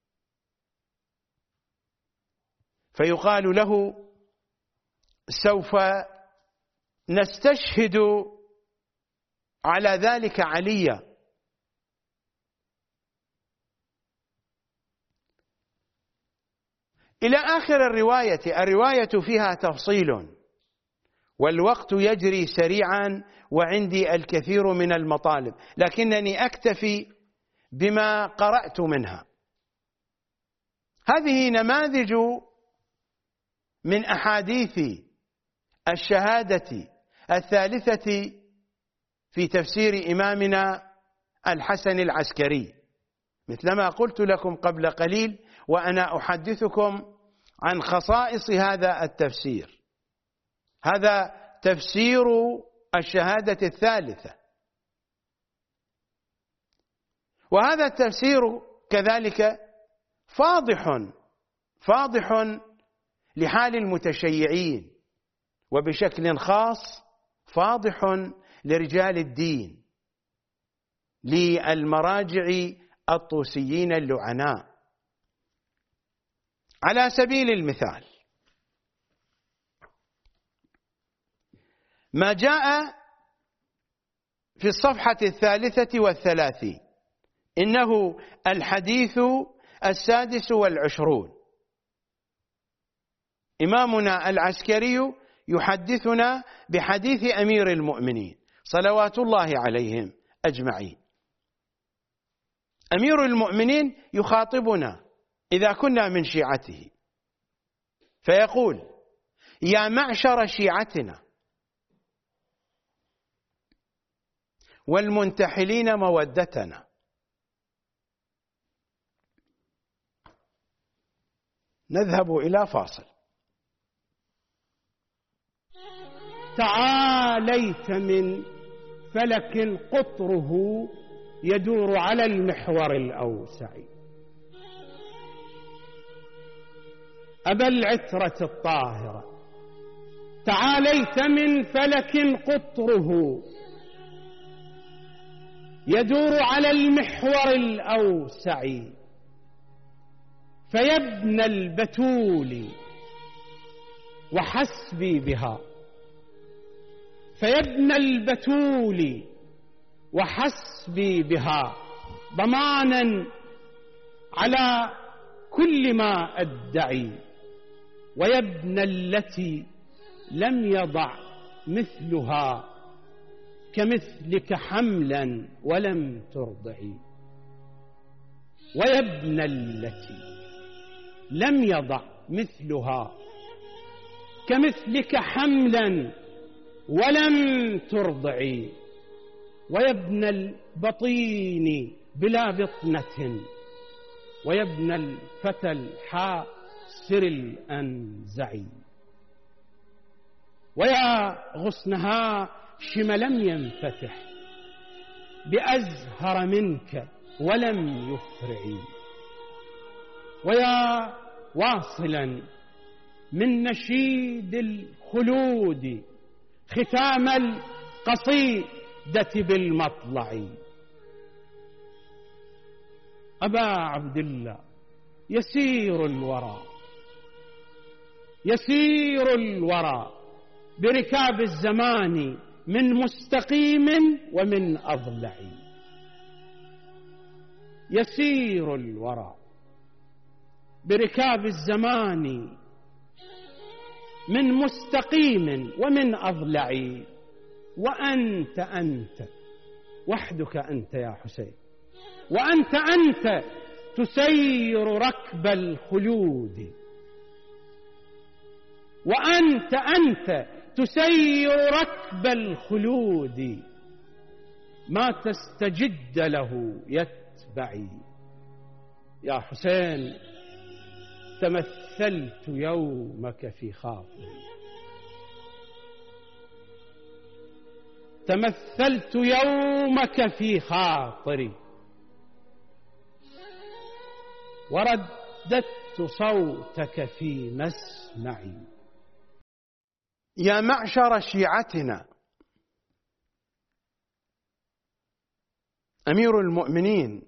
فيقال له: سوف نستشهد على ذلك عليا. إلى آخر الرواية فيها تفصيل، والوقت يجري سريعا وعندي الكثير من المطالب، لكنني أكتفي بما قرأت منها. هذه نماذج من أحاديث الشهادة الثالثة في تفسير إمامنا الحسن العسكري، مثلما قلت لكم قبل قليل وأنا أحدثكم عن خصائص هذا التفسير. هذا تفسير الشهادة الثالثة، وهذا التفسير كذلك فاضح لحال المتشيعين، وبشكل خاص فاضح لرجال الدين، للمراجع الطوسيين اللعناء. على سبيل المثال، ما جاء في الصفحة 33 إنه الحديث 26. إمامنا العسكري يحدثنا بحديث أمير المؤمنين صلوات الله عليهم أجمعين. أمير المؤمنين يخاطبنا إذا كنا من شيعته، فيقول: يا معشر شيعتنا والمنتحلين مودتنا، نذهب إلى فاصل. تعاليت من فلك قطره يدور على المحور الأوسع، أبا العترة الطاهرة. تعاليت من فلك قطره يدور على المحور الأوسع، فيا ابن البتول وحسبي بها، فيا ابن البتول وحسبي بها، ضمانا على كل ما أدعي، ويا ابن التي لم يضع مثلها كمثلك حملا ولم ترضعي، ويا ابن التي لم يضع مثلها كمثلك حملا ولم ترضعي، ويا ابن البطين بلا بطنة، ويا ابن الفتى الحاسر الأنزعي، ويا غصنها شم لم ينفتح بأزهر منك ولم يفرعي، ويا واصلا من نشيد الخلود ختام القصيدة بالمطلع، أبا عبد الله يسير الورى، يسير الورى بركاب الزمان من مستقيم ومن أضلع، يسير الورى بركاب الزمان من مستقيم ومن أضلع، وأنت وحدك أنت يا حسين، وأنت تسير ركب الخلود، وأنت تسير ركب الخلود، ما تستجد له يتبعي. يا حسين تمثلت يومك في خاطري، تمثلت يومك في خاطري، ورددت صوتك في مسمعي. يا معشر شيعتنا، أمير المؤمنين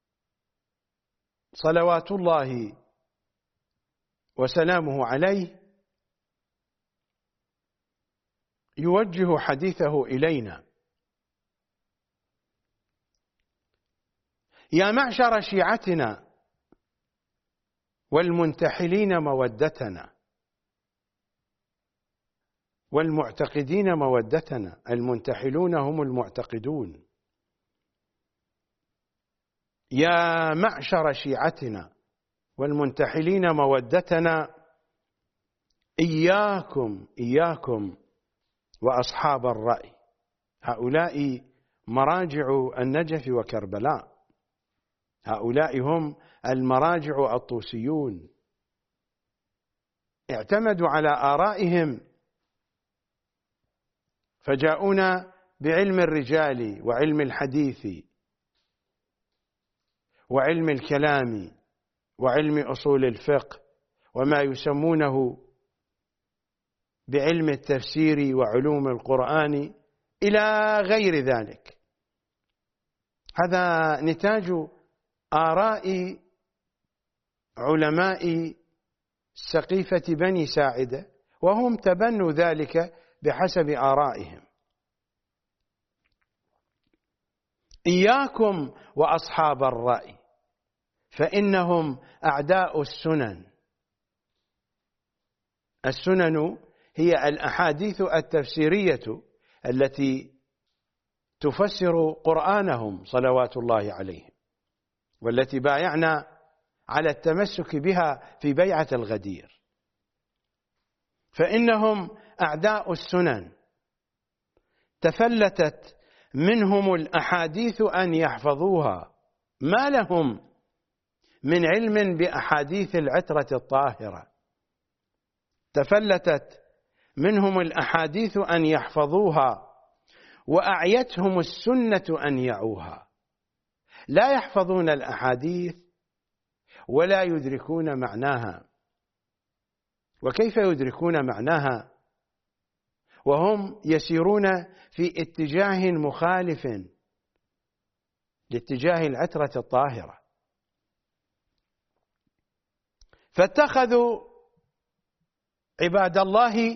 صلوات الله وسلامه عليه يوجه حديثه إلينا. يا معشر شيعتنا والمنتحلين مودتنا والمعتقدين مودتنا، المنتحلون هم المعتقدون. يا معشر شيعتنا والمنتحلين مودتنا، إياكم وأصحاب الرأي، هؤلاء مراجع النجف وكربلاء، هؤلاء هم المراجع الطوسيون، اعتمدوا على آرائهم فجاءونا بعلم الرجال وعلم الحديث وعلم الكلام وعلم أصول الفقه وما يسمونه بعلم التفسير وعلوم القرآن إلى غير ذلك. هذا نتاج آراء علماء سقيفة بني ساعدة، وهم تبنوا ذلك بحسب آرائهم. إياكم وأصحاب الرأي فإنهم أعداء السنن. السنن هي الأحاديث التفسيرية التي تفسر قرآنهم صلوات الله عليهم، والتي بايعنا على التمسك بها في بيعة الغدير. فإنهم أعداء السنن، تفلتت منهم الأحاديث أن يحفظوها، ما لهم من علم بأحاديث العترة الطاهرة. تفلتت منهم الأحاديث أن يحفظوها، وأعيتهم السنة أن يعوها. لا يحفظون الأحاديث ولا يدركون معناها. وكيف يدركون معناها وهم يسيرون في اتجاه مخالف لاتجاه العترة الطاهرة؟ فاتخذوا عباد الله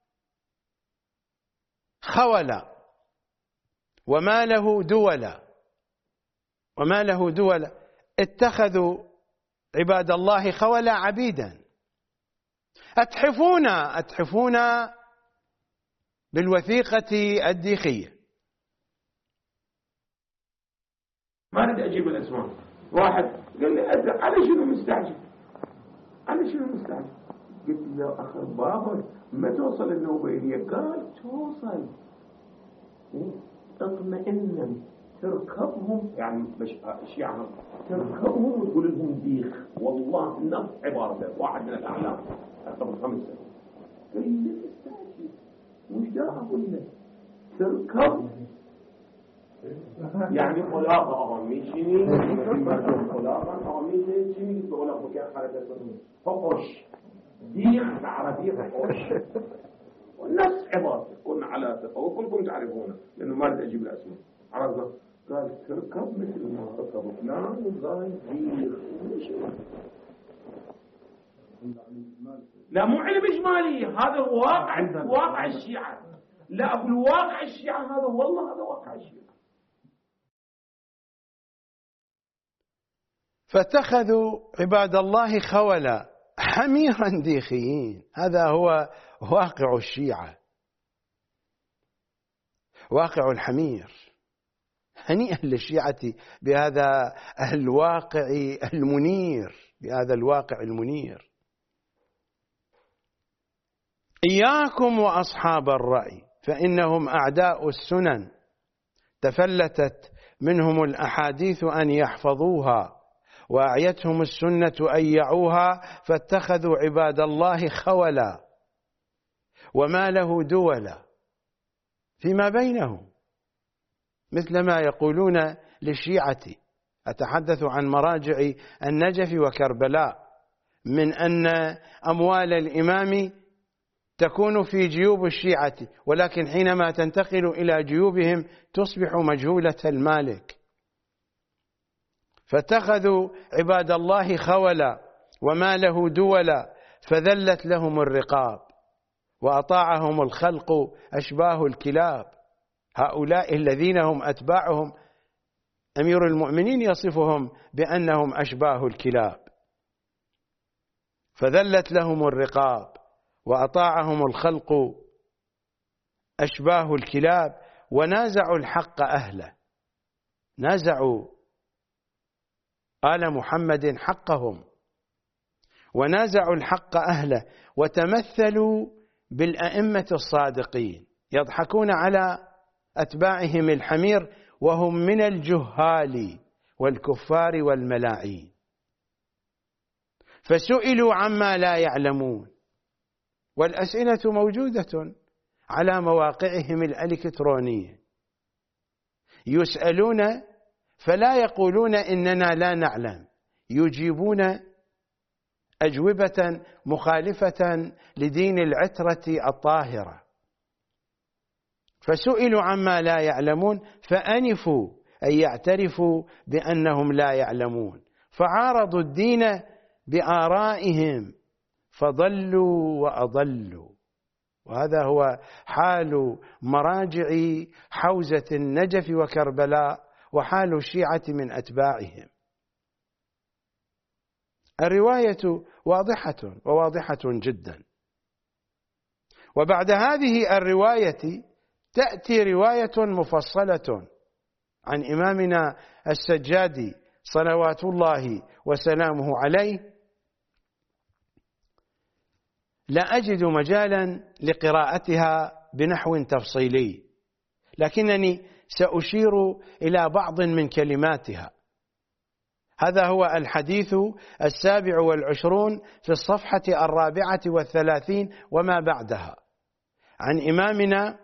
خولا وما له دولا. اتخذوا عباد الله خولا عبيدا. أتحفون بالوثيقة الديخية. ما أريد أجيب الأسماء. واحد قال لي على شنو مستعجل؟ قلت له أخي بابا ما توصل النوبيلية؟ قال توصل، اطمئنا تركبهم، يعني الشيعة تركبهم وتقول لهم ديخ. والله نص عبارته واحد من الأعلام قبل 5 سنين قال لي لا تستعجل، وش دا أقول لك تركب يعني خلاقة أميشيني خلاقة أميشيني تقول لك بكير خالد السنون فقش ديخ عربية فقش والنص عبارته. كنا على ثقة وكلكم تعرفونه لأنه ما أريد أجيب الأسماء. عرضنا قال تركب مثل ما ركب فلان وقال ديخ. لا مو علم إجمالي، هذا واقع الشيعة. لا أقول واقع الشيعة هذا، والله هذا واقع الشيعة. فاتخذوا عباد الله خولا حميرا ديخيين. هذا هو واقع الشيعة، واقع الحمير. هنيئا للشيعة بهذا الواقع المنير. إياكم وأصحاب الرأي فإنهم أعداء السنن، تفلتت منهم الأحاديث أن يحفظوها، وأعيتهم السنة أن يعوها، فاتخذوا عباد الله خولا وما له دولا فيما بينهم، مثل ما يقولون للشيعة. أتحدث عن مراجع النجف وكربلاء، من أن أموال الإمام تكون في جيوب الشيعة، ولكن حينما تنتقل إلى جيوبهم تصبح مجهولة المالك. فاتخذوا عباد الله خولا وما له دولا، فذلت لهم الرقاب وأطاعهم الخلق أشباه الكلاب. هؤلاء الذين هم أتباعهم أمير المؤمنين يصفهم بأنهم أشباه الكلاب. فذلت لهم الرقاب وأطاعهم الخلق أشباه الكلاب، ونازعوا الحق أهله، نازعوا آل محمد حقهم، ونازعوا الحق أهله، وتمثلوا بالأئمة الصادقين، يضحكون على أتباعهم الحمير وهم من الجهال والكفار والملاعين. فسئلوا عما لا يعلمون، والأسئلة موجودة على مواقعهم الإلكترونية، يسألون فلا يقولون إننا لا نعلم، يجيبون أجوبة مخالفة لدين العترة الطاهرة. فسئلوا عما لا يعلمون فأنفوا أن يعترفوا بأنهم لا يعلمون، فعارضوا الدين بآرائهم فضلوا وأضلوا. وهذا هو حال مراجع حوزة النجف وكربلاء وحال الشيعة من أتباعهم. الرواية واضحة جدا. وبعد هذه الرواية تأتي رواية مفصلة عن إمامنا السجادي صلوات الله وسلامه عليه، لا أجد مجالا لقراءتها بنحو تفصيلي، لكنني سأشير إلى بعض من كلماتها. هذا هو الحديث 27 في الصفحة 34 وما بعدها، عن إمامنا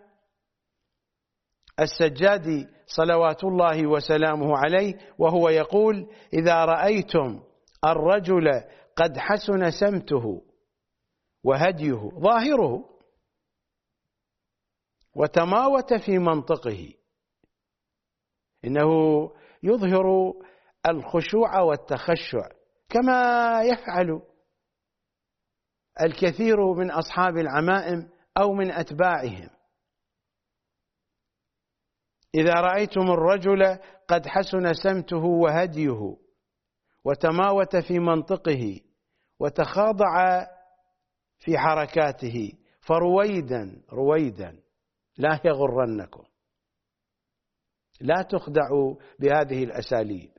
السجادي صلوات الله وسلامه عليه، وهو يقول: إذا رأيتم الرجل قد حسن سمته وهديه ظاهره وتماوت في منطقه، إنه يظهر الخشوع والتخشع كما يفعل الكثير من أصحاب العمائم أو من أتباعهم. إذا رأيتم الرجل قد حسن سمته وهديه وتماوت في منطقه وتخاضع في حركاته فرويدا لا يغرنكم، لا تخدعوا بهذه الأساليب.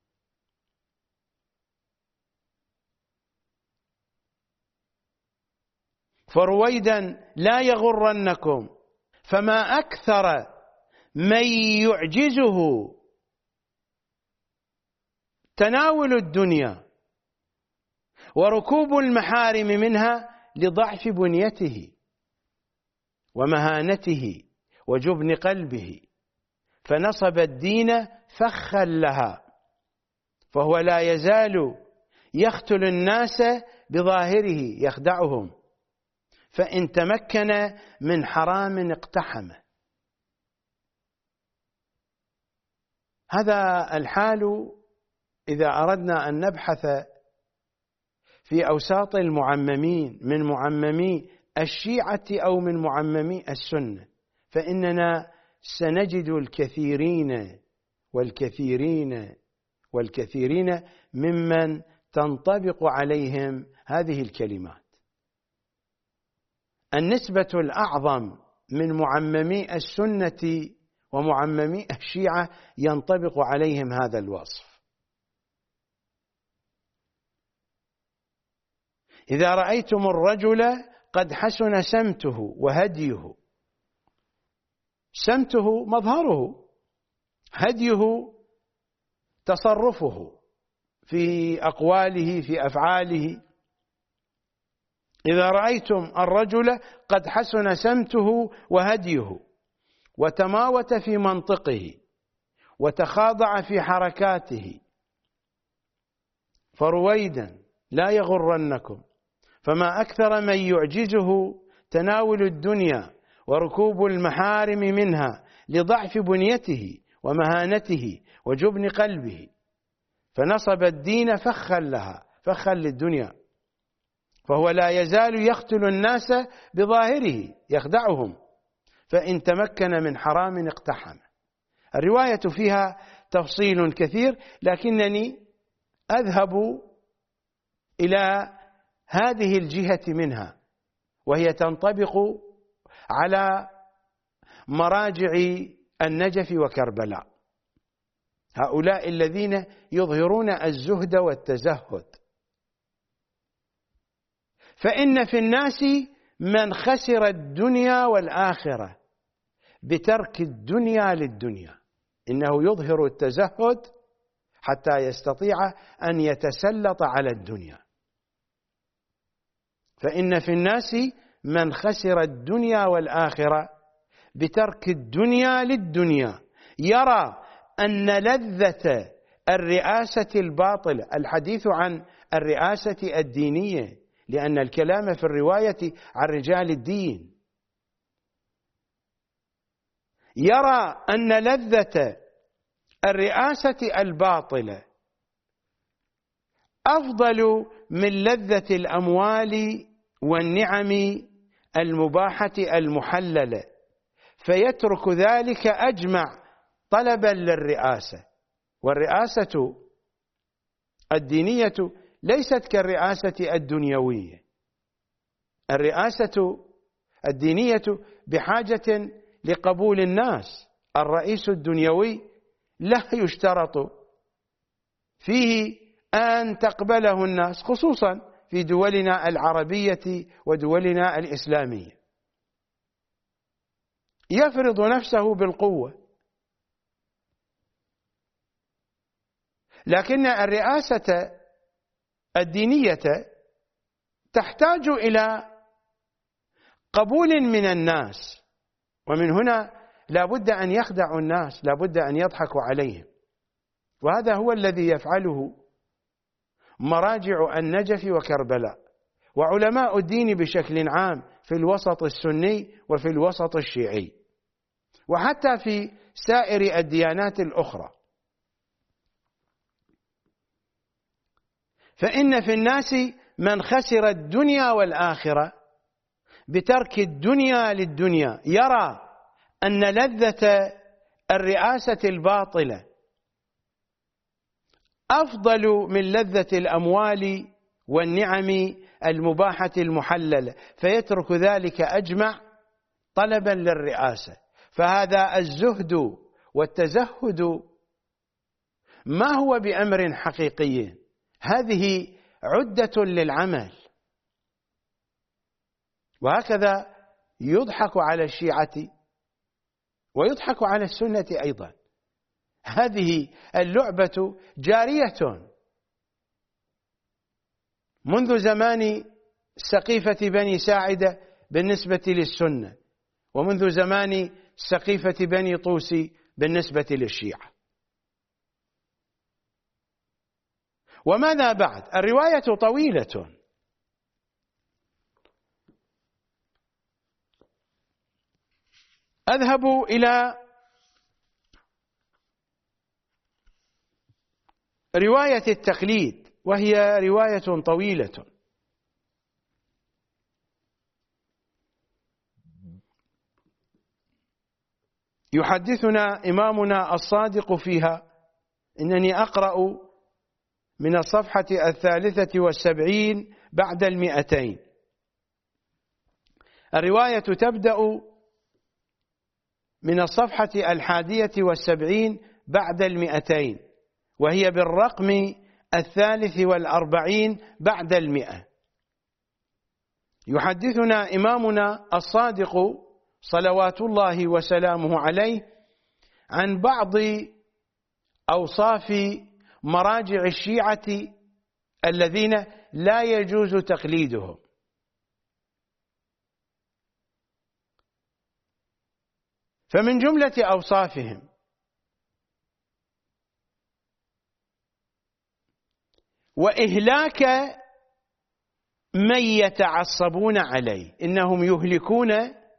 فرويدا لا يغرنكم، فما أكثر من يعجزه تناول الدنيا وركوب المحارم منها لضعف بنيته ومهانته وجبن قلبه، فنصب الدين فخا لها، فهو لا يزال يختل الناس بظاهره يخدعهم، فإن تمكن من حرام اقتحمه. هذا الحال إذا أردنا أن نبحث في أوساط المعممين من معممي الشيعة أو من معممي السنة، فإننا سنجد والكثيرين ممن تنطبق عليهم هذه الكلمات. النسبة الأعظم من معممي السنة ومعممي الشيعة ينطبق عليهم هذا الوصف. إذا رأيتم الرجل قد حسن سمته وهديه، سمته مظهره، هديه تصرفه في أقواله في أفعاله. إذا رأيتم الرجل قد حسن سمته وهديه وتماوت في منطقه وتخاضع في حركاته فرويدا لا يغرنكم، فما أكثر من يعجزه تناول الدنيا وركوب المحارم منها لضعف بنيته ومهانته وجبن قلبه، فنصب الدين فخا لها، فخا للدنيا، فهو لا يزال يقتل الناس بظاهره يخدعهم، فإن تمكن من حرام اقتحمه. الرواية فيها تفصيل كثير، لكنني أذهب إلى هذه الجهة منها، وهي تنطبق على مراجع النجف وكربلاء، هؤلاء الذين يظهرون الزهد والتزهد. فإن في الناس من خسر الدنيا والآخرة بترك الدنيا للدنيا، إنه يظهر التزهد حتى يستطيع أن يتسلط على الدنيا. فإن في الناس من خسر الدنيا والآخرة بترك الدنيا للدنيا، يرى أن لذة الرئاسة الباطلة، الحديث عن الرئاسة الدينية، لأن الكلام في الرواية عن رجال الدين، يرى أن لذة الرئاسة الباطلة أفضل من لذة الأموال والنعم المباحة المحللة، فيترك ذلك أجمع طلبا للرئاسة. والرئاسة الدينية ليست كالرئاسة الدنيوية، الرئاسة الدينية بحاجة لقبول الناس، الرئيس الدنيوي لا يشترط فيه أن تقبله الناس، خصوصا في دولنا العربية ودولنا الإسلامية، يفرض نفسه بالقوة. لكن الرئاسة الدينية تحتاج إلى قبول من الناس، ومن هنا لا بد أن يخدعوا الناس، لا بد أن يضحكوا عليهم، وهذا هو الذي يفعله مراجع النجف وكربلاء وعلماء الدين بشكل عام في الوسط السني وفي الوسط الشيعي وحتى في سائر الديانات الأخرى. فإن في الناس من خسر الدنيا والآخرة بترك الدنيا للدنيا، يرى أن لذة الرئاسة الباطلة أفضل من لذة الأموال والنعم المباحة المحللة، فيترك ذلك أجمع طلبا للرئاسة. فهذا الزهد والتزهد ما هو بأمر حقيقي، هذه عدة للعمل. وهكذا يضحك على الشيعة ويضحك على السنة أيضا. هذه اللعبة جارية منذ زمان سقيفة بني ساعدة بالنسبة للسنة، ومنذ زمان سقيفة بني طوسي بالنسبة للشيعة. وماذا بعد؟ الرواية طويلة، أذهب إلى رواية التقليد، وهي رواية طويلة. يحدثنا إمامنا الصادق فيها، إنني أقرأ من الصفحة 73 بعد 200. الرواية تبدأ من الصفحة 71 بعد 200، وهي بالرقم 43 بعد 100. يحدثنا إمامنا الصادق صلوات الله وسلامه عليه عن بعض أوصاف مراجع الشيعة الذين لا يجوز تقليدهم. فمن جملة أوصافهم: وإهلاك من يتعصبون عليه، إنهم يهلكون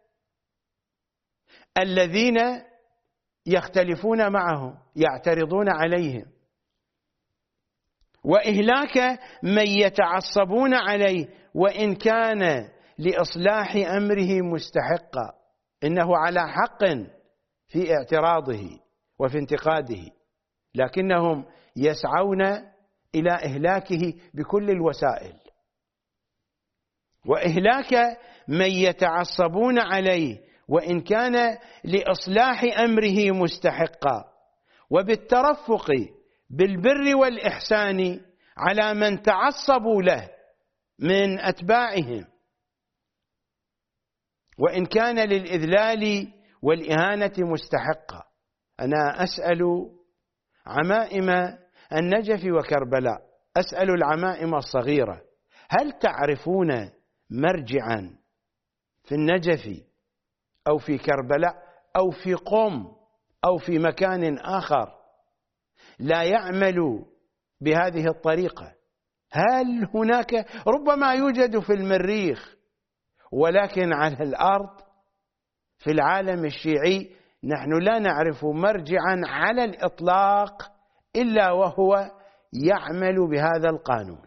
الذين يختلفون معهم يعترضون عليهم. وإهلاك من يتعصبون عليه وإن كان لإصلاح أمره مستحقا، إنه على حق في اعتراضه وفي انتقاده، لكنهم يسعون إلى إهلاكه بكل الوسائل. وإهلاك من يتعصبون عليه وإن كان لإصلاح أمره مستحقا، وبالترفق بالبر والإحسان على من تعصبوا له من أتباعهم، وإن كان للإذلال والإهانة مستحقا. أنا أسأل عمائم النجف وكربلاء، أسأل العمائم الصغيرة: هل تعرفون مرجعا في النجف أو في كربلاء أو في قم أو في مكان آخر لا يعمل بهذه الطريقة؟ هل هناك؟ ربما يوجد في المريخ، ولكن على الأرض في العالم الشيعي نحن لا نعرف مرجعا على الإطلاق إلا وهو يعمل بهذا القانون.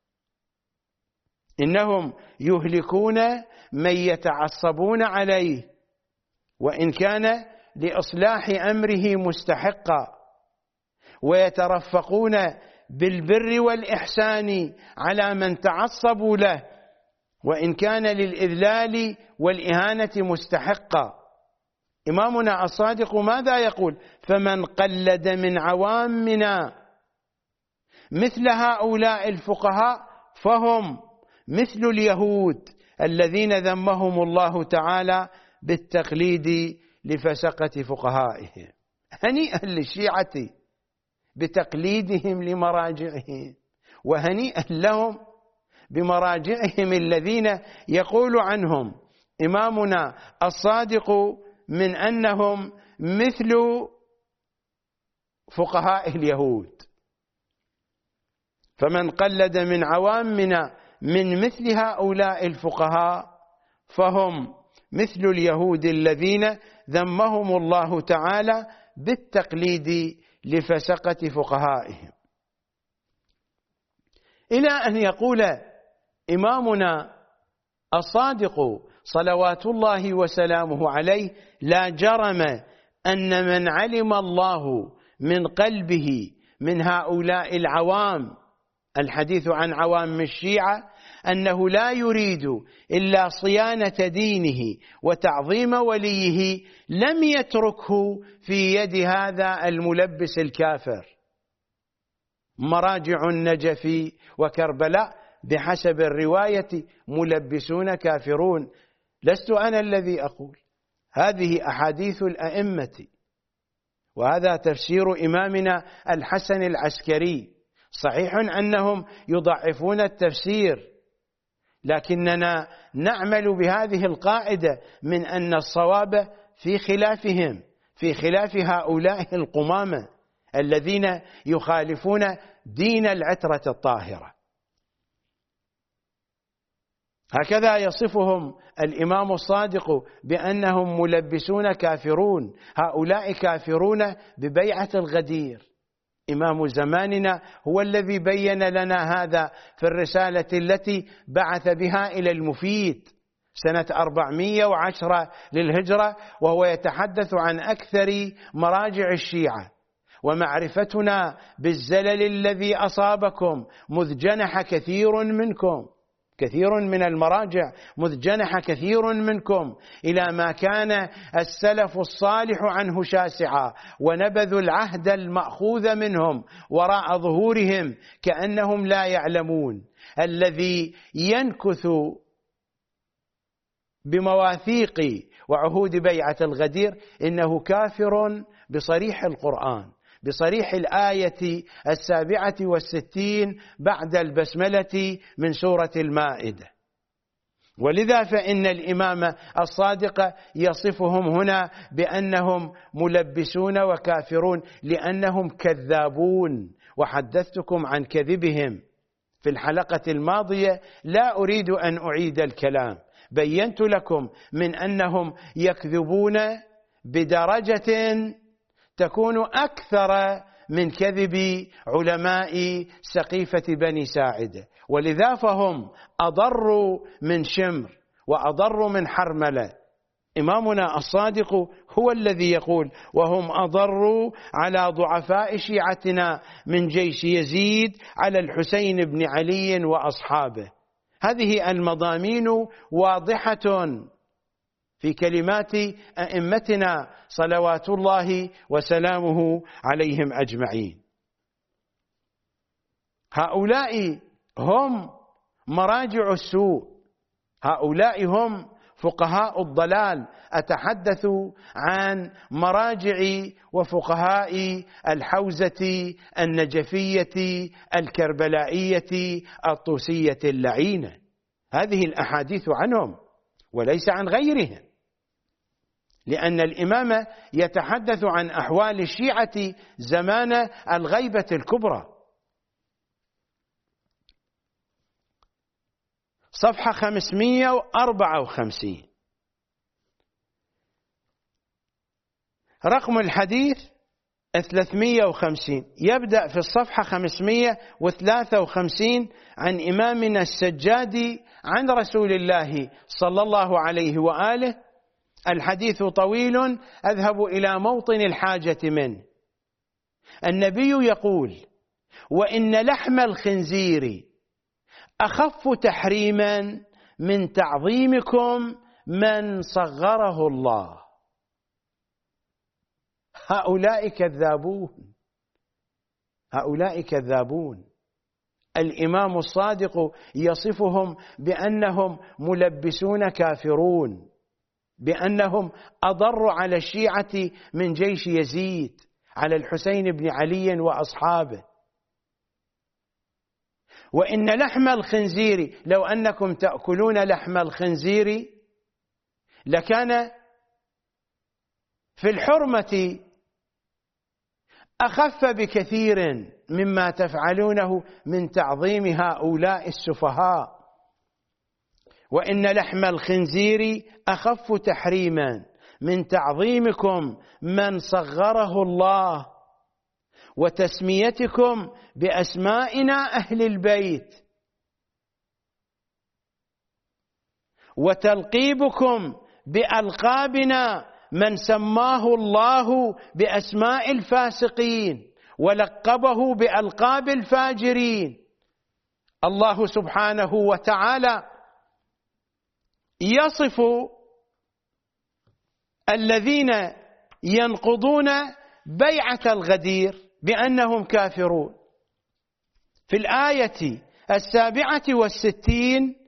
إنهم يهلكون من يتعصبون عليه وإن كان لإصلاح أمره مستحقا، ويترفقون بالبر والإحسان على من تعصبوا له وإن كان للإذلال والإهانة مستحقا. إمامنا الصادق ماذا يقول؟ فمن قلد من عوامنا مثل هؤلاء الفقهاء فهم مثل اليهود الذين ذمهم الله تعالى بالتقليد لفسقة فقهائهم. هنيئا للشيعة بتقليدهم لمراجعهم، وهنيئا لهم بمراجعهم الذين يقول عنهم إمامنا الصادق من أنهم مثل فقهاء اليهود. فمن قلد من عوامنا من مثل هؤلاء الفقهاء فهم مثل اليهود الذين ذمهم الله تعالى بالتقليد لفسقة فقهائهم. إلى أن يقول إمامنا الصادق صلوات الله وسلامه عليه: لا جرم أن من علم الله من قلبه من هؤلاء العوام، الحديث عن عوام الشيعة، أنه لا يريد إلا صيانة دينه وتعظيم وليه، لم يتركه في يد هذا الملبس الكافر. مراجع النجف وكربلاء بحسب الرواية ملبسون كافرون، لست أنا الذي أقول، هذه أحاديث الأئمة، وهذا تفسير إمامنا الحسن العسكري. صحيح أنهم يضعفون التفسير، لكننا نعمل بهذه القاعدة من أن الصواب في خلافهم، في خلاف هؤلاء القمامة الذين يخالفون دين العترة الطاهرة. هكذا يصفهم الإمام الصادق بأنهم ملبسون كافرون، هؤلاء كافرون ببيعة الغدير. إمام زماننا هو الذي بين لنا هذا في الرسالة التي بعث بها إلى المفيد سنة 410 للهجرة، وهو يتحدث عن أكثر مراجع الشيعة: ومعرفتنا بالزلل الذي أصابكم مذ جنح كثير منكم، كثير من المراجع مذ جنح كثير منكم إلى ما كان السلف الصالح عنه شاسعا ونبذوا العهد المأخوذ منهم وراء ظهورهم كأنهم لا يعلمون. الذي ينكث بمواثيق وعهود بيعة الغدير إنه كافر بصريح القرآن، بصريح الآية 67 بعد البسملة من سورة المائدة. ولذا فإن الإمام الصادق يصفهم هنا بأنهم ملبسون وكافرون لأنهم كذابون، وحدثتكم عن كذبهم في الحلقة الماضية، لا أريد أن أعيد الكلام. بينت لكم من أنهم يكذبون بدرجة تكون أكثر من كذب علماء سقيفة بني ساعدة، ولذا فهم أضر من شمر وأضر من حرملة. إمامنا الصادق هو الذي يقول: وهم أضر على ضعفاء شيعتنا من جيش يزيد على الحسين بن علي وأصحابه. هذه المضامين واضحة في كلمات أئمتنا صلوات الله وسلامه عليهم أجمعين. هؤلاء هم مراجع السوء، هؤلاء هم فقهاء الضلال. أتحدث عن مراجع وفقهاء الحوزة النجفية الكربلائية الطوسية اللعينة. هذه الأحاديث عنهم وليس عن غيرهم، لأن الإمام يتحدث عن أحوال الشيعة زمان الغيبة الكبرى. صفحة 554 رقم الحديث 350 يبدأ في الصفحة 553 عن إمامنا السجادي عن رسول الله صلى الله عليه وآله. الحديث طويل، أذهب إلى موطن الحاجة منه. النبي يقول: وإن لحم الخنزير أخف تحريما من تعظيمكم من صغره الله. هؤلاء كذابون، هؤلاء كذابون. الإمام الصادق يصفهم بأنهم ملبسون كافرون، بأنهم أضر على الشيعة من جيش يزيد على الحسين بن علي وأصحابه. وإن لحم الخنزير، لو أنكم تأكلون لحم الخنزير لكان في الحرمة أخف بكثير مما تفعلونه من تعظيم هؤلاء السفهاء. وإن لحم الخنزير أخف تحريما من تعظيمكم من صغره الله وتسميتكم بأسمائنا أهل البيت وتلقيبكم بألقابنا من سماه الله بأسماء الفاسقين ولقبه بألقاب الفاجرين. الله سبحانه وتعالى يصف الذين ينقضون بيعة الغدير بأنهم كافرون في الآية 67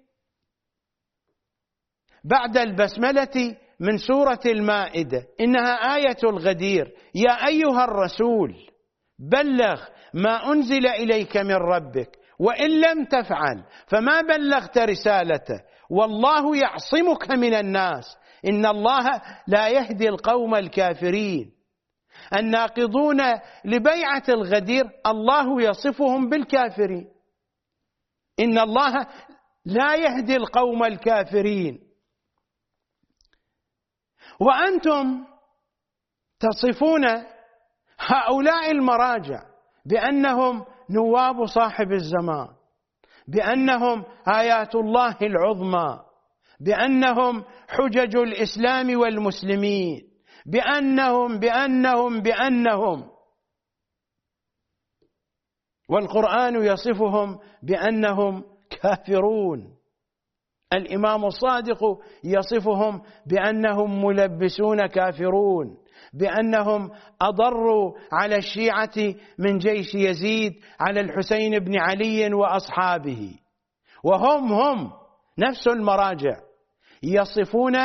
بعد البسملة من سورة المائدة. إنها آية الغدير: يا أيها الرسول بلغ ما أنزل إليك من ربك وإن لم تفعل فما بلغت رسالته والله يعصمك من الناس إن الله لا يهدي القوم الكافرين. الناقضون لبيعة الغدير الله يصفهم بالكافرين، إن الله لا يهدي القوم الكافرين. وأنتم تصفون هؤلاء المراجع بأنهم نواب صاحب الزمان، بأنهم آيات الله العظمى، بأنهم حجج الإسلام والمسلمين، بأنهم والقرآن يصفهم بأنهم كافرون. الإمام الصادق يصفهم بأنهم ملبسون كافرون، بأنهم أضروا على الشيعة من جيش يزيد على الحسين بن علي وأصحابه. وهم نفس المراجع يصفون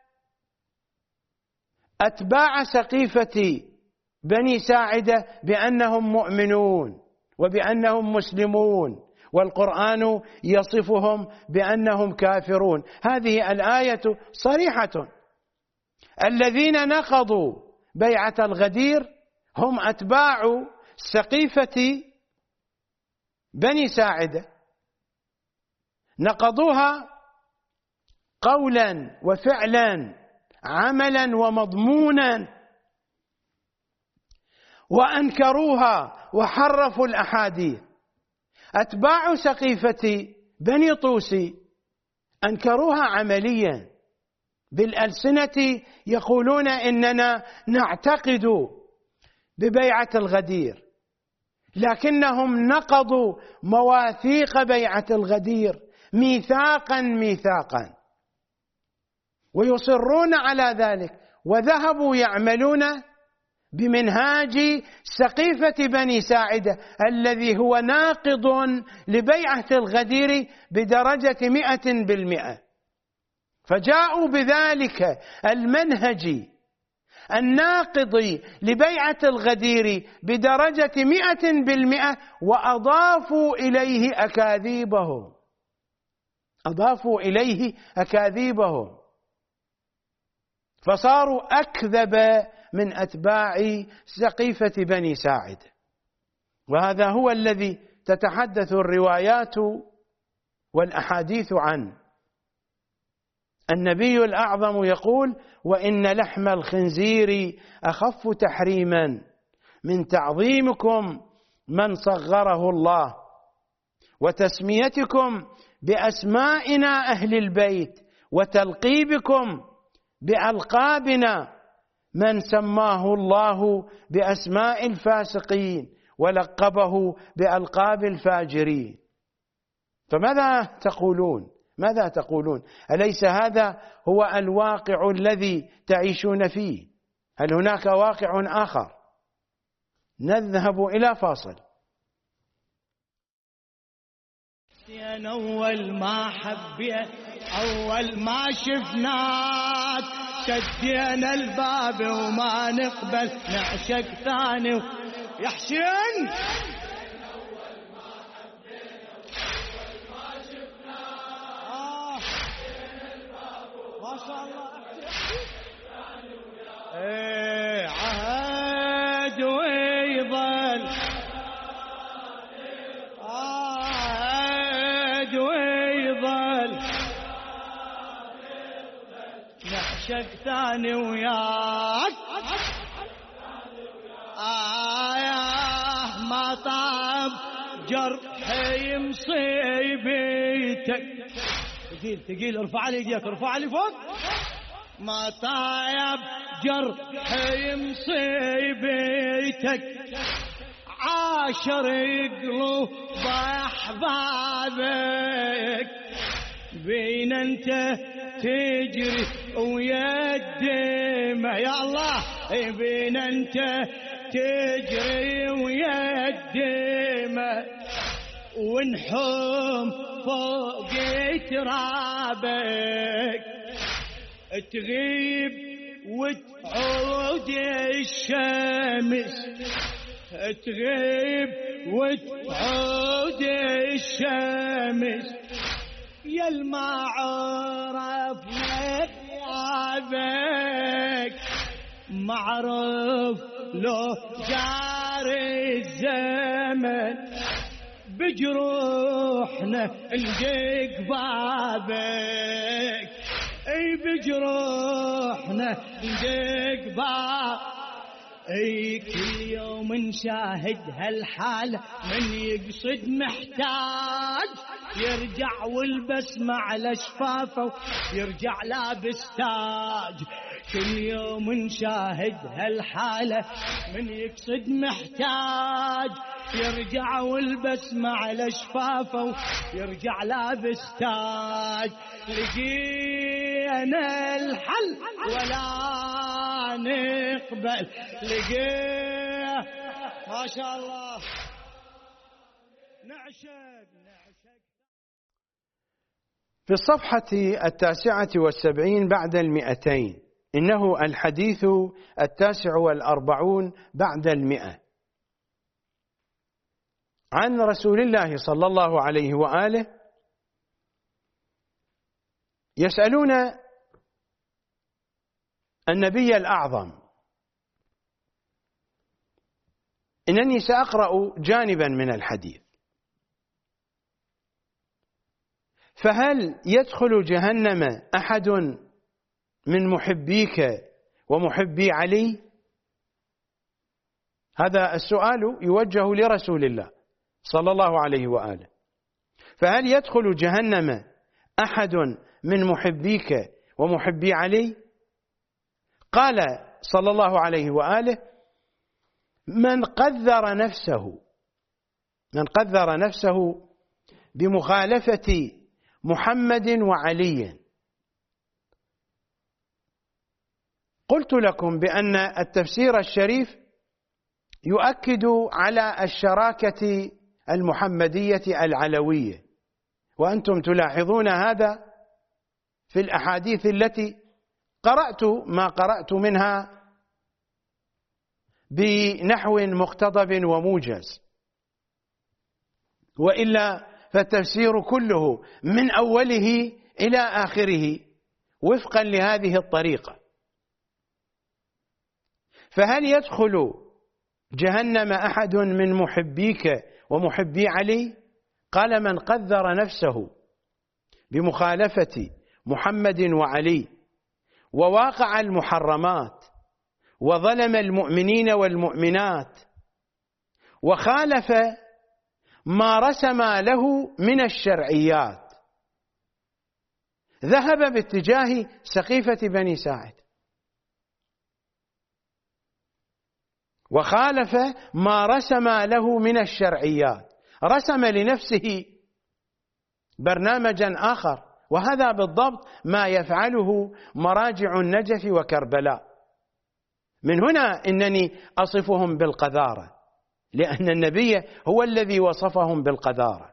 أتباع سقيفة بني ساعدة بأنهم مؤمنون وبأنهم مسلمون، والقرآن يصفهم بأنهم كافرون. هذه الآية صريحة. الذين نقضوا بيعة الغدير هم أتباع سقيفة بني ساعدة، نقضوها قولا وفعلا، عملا ومضمونا، وأنكروها وحرفوا الأحاديث. أتباع سقيفة بني طوسي أنكروها عمليا، بالألسنة يقولون إننا نعتقد ببيعة الغدير، لكنهم نقضوا مواثيق بيعة الغدير ميثاقا، ويصرون على ذلك، وذهبوا يعملون بمنهاج سقيفة بني ساعدة الذي هو ناقض لبيعة الغدير بدرجة 100%. فجاءوا بذلك المنهج الناقض لبيعة الغدير بدرجة 100%، وأضافوا إليه أكاذيبهم، فصاروا أكذب من أتباع سقيفة بني ساعدة. وهذا هو الذي تتحدث الروايات والأحاديث عنه. النبي الأعظم يقول: وإن لحم الخنزير أخف تحريما من تعظيمكم من صغره الله، وتسميتكم بأسمائنا أهل البيت، وتلقيبكم بألقابنا من سماه الله بأسماء الفاسقين ولقبه بألقاب الفاجرين. فماذا تقولون؟ أليس هذا هو الواقع الذي تعيشون فيه؟ هل هناك واقع آخر؟ نذهب إلى فاصل. أول ما حبيت، أول ما شفناك، سدينا الباب وما نقبل نعشق ثاني. يا حسين ما شاء الله. عهد ويظل، عهد ويظل، نعشق ثاني وياك. ما طاب جرحي مصيبتك. ثقيل ارفع لي ايديك، ارفع لي فوق. ما طايب جرحي مصيبتك، عاشر قلوب احبابك، بين انت تجري ويا الدمع. يا الله، بين انت تجري ويا الدمع، ونحوم فوق ترابك، تغيب وتعود الشمس، تغيب وتعود الشمس. يا ما عرفنا غيابك، معروف لو جار الزمن، بجروحنا ندق بابك، اي بجروحنا ندق بابك. اي كل يوم نشاهد هالحالة، من يقصد محتاج يرجع والبسمة على شفافه، يرجع لابس تاج. كل يوم نشاهد هالحالة، من يقصد محتاج يرجع والبسمة على شفافه ويرجع لابس تاج. لقينا الحل ولا نقبل، لقينا ما شاء الله نعشق. في الصفحة 79 بعد 200، إنه الحديث 49 بعد 100، عن رسول الله صلى الله عليه وآله يسألون النبي الأعظم. إنني سأقرأ جانبا من الحديث. فهل يدخل جهنم أحد من محبيك ومحبي علي؟ هذا السؤال يوجه لرسول الله صلى الله عليه وآله. فهل يدخل جهنم أحد من محبيك ومحبي علي؟ قال صلى الله عليه وآله: من قذر نفسه بمخالفة محمد وعلي. قلت لكم بأن التفسير الشريف يؤكد على الشراكة المحمدية العلوية، وأنتم تلاحظون هذا في الأحاديث التي ما قرأت منها بنحو مقتضب وموجز، وإلا فالتفسير كله من أوله إلى آخره وفقا لهذه الطريقة. فهل يدخل جهنم أحد من محبيك ومحبي علي؟ قال: من قذر نفسه بمخالفة محمد وعلي وواقع المحرمات وظلم المؤمنين والمؤمنات وخالف ما رسم له من الشرعيات، ذهب باتجاه سقيفة بني ساعد وخالف ما رسم له من الشرعيات، رسم لنفسه برنامجا آخر، وهذا بالضبط ما يفعله مراجع النجف وكربلاء. من هنا إنني أصفهم بالقذارة، لأن النبي هو الذي وصفهم بالقذارة.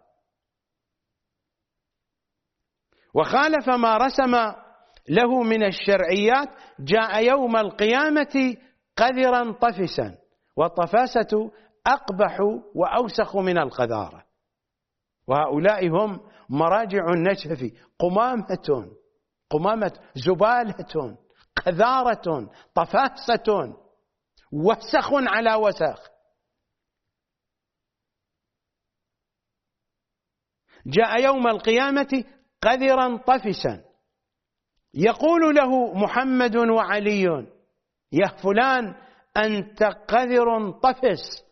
وخالف ما رسم له من الشرعيات، جاء يوم القيامة قذرا طفسا، والطفاسة أقبح وأوسخ من القذارة. وهؤلاء هم مراجع النجف، قمامة زبالة، قذارة، طفاسة، وسخ على وسخ. جاء يوم القيامة قذرا طفسا، يقول له محمد وعلي: يا فلان أنت قذر طفس،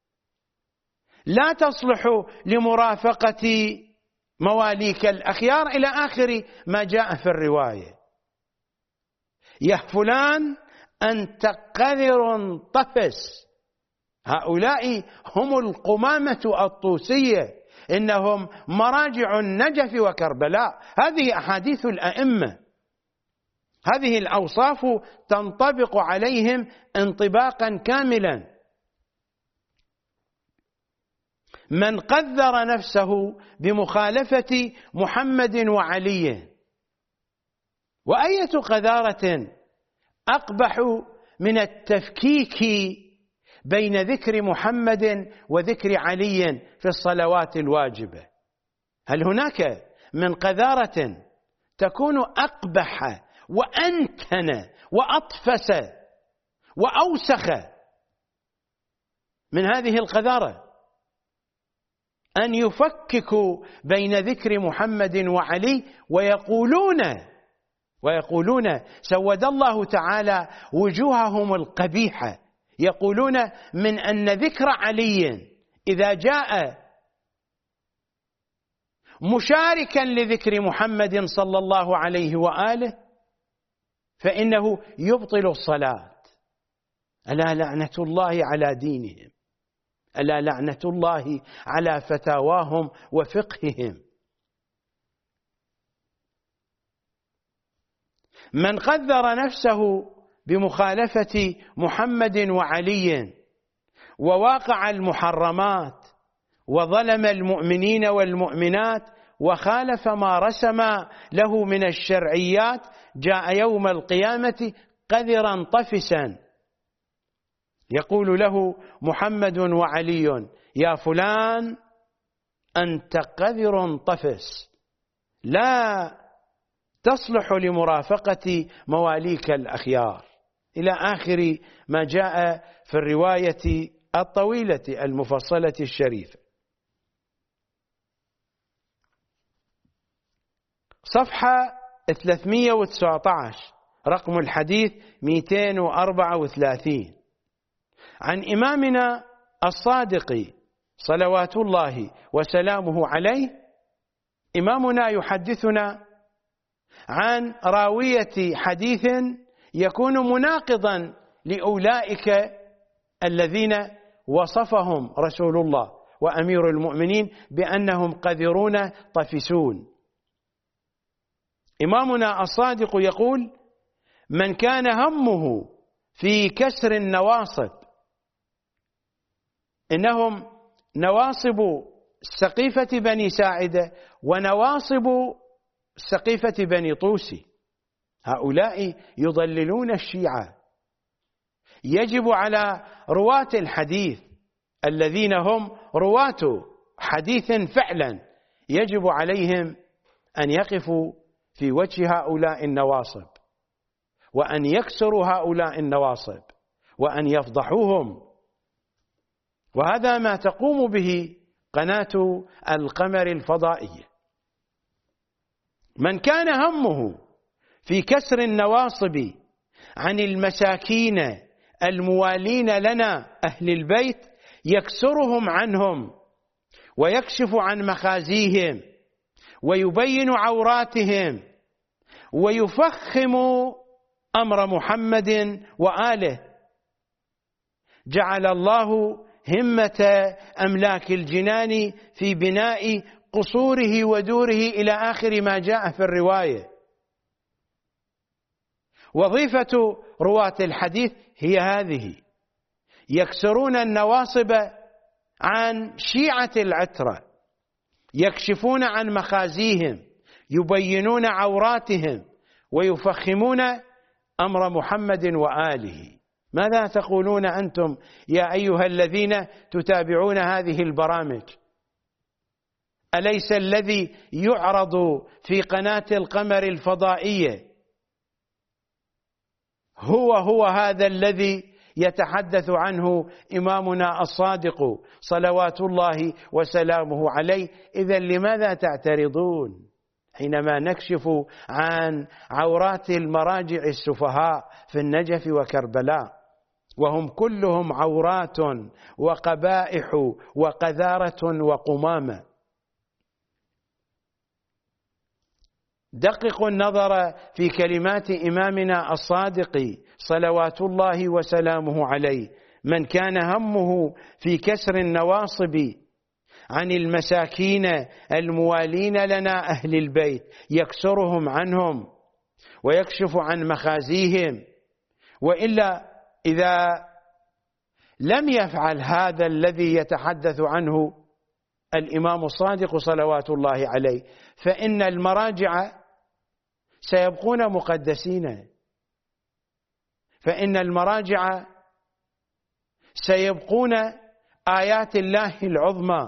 لا تصلح لمرافقة مواليك الأخيار، إلى آخر ما جاء في الرواية. يا فلان أنت قذر طفس. هؤلاء هم القمامة الطوسية، إنهم مراجع النجف وكربلاء. هذه أحاديث الأئمة، هذه الأوصاف تنطبق عليهم انطباقا كاملا. من قذر نفسه بمخالفة محمد وعلي. وأية قذارة أقبح من التفكيك بين ذكر محمد وذكر علي في الصلوات الواجبة؟ هل هناك من قذارة تكون أقبح وأنتن وأطفس وأوسخ من هذه القذارة؟ أن يفككوا بين ذكر محمد وعلي ويقولون سود الله تعالى وجوههم القبيحة، يقولون من أن ذكر علي إذا جاء مشاركا لذكر محمد صلى الله عليه وآله فإنه يبطل الصلاة. ألا لعنة الله على دينهم، ألا لعنة الله على فتاواهم وفقههم. من قدر نفسه بمخالفة محمد وعلي وواقع المحرمات وظلم المؤمنين والمؤمنات وخالف ما رسم له من الشرعيات جاء يوم القيامة قذرا طفسا، يقول له محمد وعلي: يا فلان أنت قذر طفس، لا تصلح لمرافقة مواليك الأخيار، إلى آخر ما جاء في الرواية الطويلة المفصلة الشريفة. صفحة 319 رقم الحديث 234 عن إمامنا الصادق صلوات الله وسلامه عليه. إمامنا يحدثنا عن راوية حديث يكون مناقضا لأولئك الذين وصفهم رسول الله وأمير المؤمنين بأنهم قذرون طفسون. إمامنا الصادق يقول: من كان همه في كسر النواصب، إنهم نواصب سقيفة بني ساعدة ونواصب سقيفة بني طوسي، هؤلاء يضللون الشيعة. يجب على رواة الحديث الذين هم رواة حديث فعلا، يجب عليهم أن يقفوا في وجه هؤلاء النواصب، وأن يكسروا هؤلاء النواصب، وأن يفضحوهم. وهذا ما تقوم به قناة القمر الفضائية. من كان همه في كسر النواصب عن المساكين الموالين لنا أهل البيت يكسرهم عنهم ويكشف عن مخازيهم ويبين عوراتهم ويفخم أمر محمد وآله. جعل الله همة أملاك الجنان في بناء قصوره ودوره إلى آخر ما جاء في الرواية. وظيفة رواة الحديث هي هذه: يكسرون النواصب عن شيعة العترة، يكشفون عن مخازيهم، يبينون عوراتهم، ويفخمون أمر محمد وآله. ماذا تقولون أنتم يا أيها الذين تتابعون هذه البرامج؟ أليس الذي يعرض في قناة القمر الفضائية هو هذا الذي يتحدث عنه إمامنا الصادق صلوات الله وسلامه عليه؟ إذن لماذا تعترضون حينما نكشف عن عورات المراجع السفهاء في النجف وكربلاء، وهم كلهم عورات وقبائح وقذارة وقمامة؟ دققوا النظر في كلمات إمامنا الصادق صلوات الله وسلامه عليه: من كان همه في كسر النواصب عن المساكين الموالين لنا أهل البيت يكسرهم عنهم ويكشف عن مخازيهم. وإلا إذا لم يفعل هذا الذي يتحدث عنه الإمام الصادق صلوات الله عليه، فإن المراجع سيبقون مقدسين، فإن المراجع سيبقون آيات الله العظمى.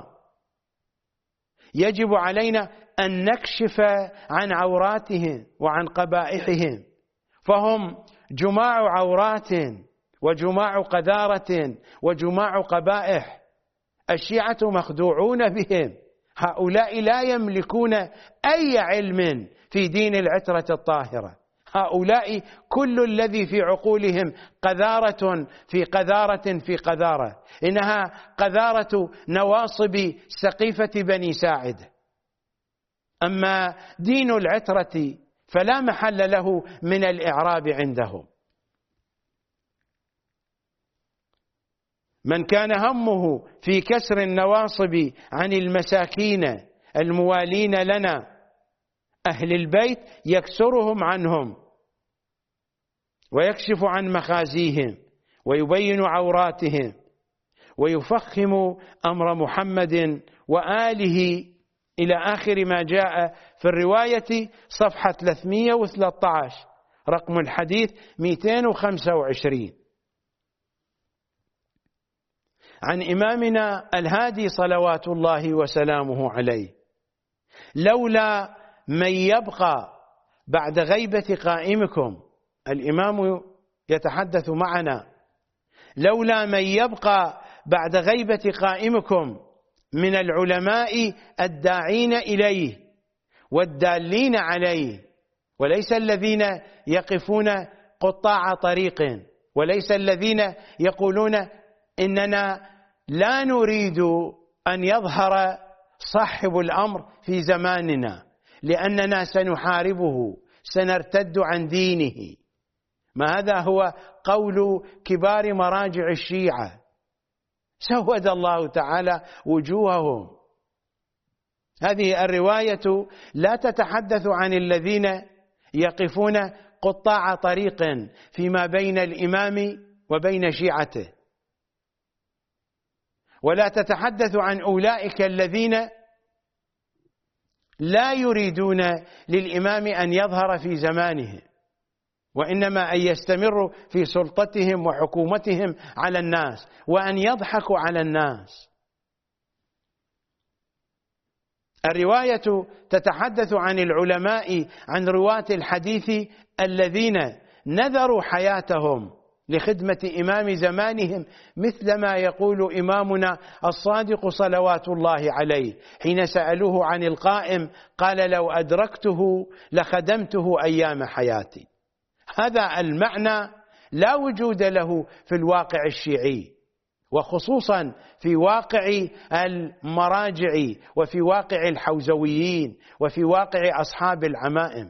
يجب علينا أن نكشف عن عوراتهم وعن قبائحهم، فهم جماع عورات وجماع قذارة وجماع قبائح. الشيعة مخدوعون بهم، هؤلاء لا يملكون أي علم في دين العترة الطاهرة، هؤلاء كل الذي في عقولهم قذارة في قذارة في قذارة، إنها قذارة نواصب سقيفة بني ساعدة. أما دين العترة فلا محل له من الإعراب عندهم. من كان همه في كسر النواصب عن المساكين الموالين لنا أهل البيت يكسرهم عنهم ويكشف عن مخازيهم ويبين عوراتهم ويفخم أمر محمد وآله إلى آخر ما جاء في الرواية صفحة 313 رقم الحديث 225 عن إمامنا الهادي صلوات الله وسلامه عليه: لولا من يبقى بعد غيبة قائمكم، الإمام يتحدث معنا، لولا من يبقى بعد غيبة قائمكم من العلماء الداعين إليه والدالين عليه، وليس الذين يقفون قطاع طريق، وليس الذين يقولون إننا لا نريد أن يظهر صاحب الأمر في زماننا لأننا سنحاربه، سنرتد عن دينه. ما هذا هو قول كبار مراجع الشيعة، سود الله تعالى وجوههم. هذه الرواية لا تتحدث عن الذين يقفون قطاع طريق فيما بين الإمام وبين شيعته، ولا تتحدث عن أولئك الذين لا يريدون للإمام أن يظهر في زمانه، وإنما أن يستمروا في سلطتهم وحكومتهم على الناس وأن يضحكوا على الناس. الرواية تتحدث عن العلماء، عن رواة الحديث الذين نذروا حياتهم لخدمة إمام زمانهم، مثل ما يقول إمامنا الصادق صلوات الله عليه حين سألوه عن القائم قال: لو أدركته لخدمته أيام حياتي. هذا المعنى لا وجود له في الواقع الشيعي، وخصوصا في واقع المراجع وفي واقع الحوزويين وفي واقع أصحاب العمائم.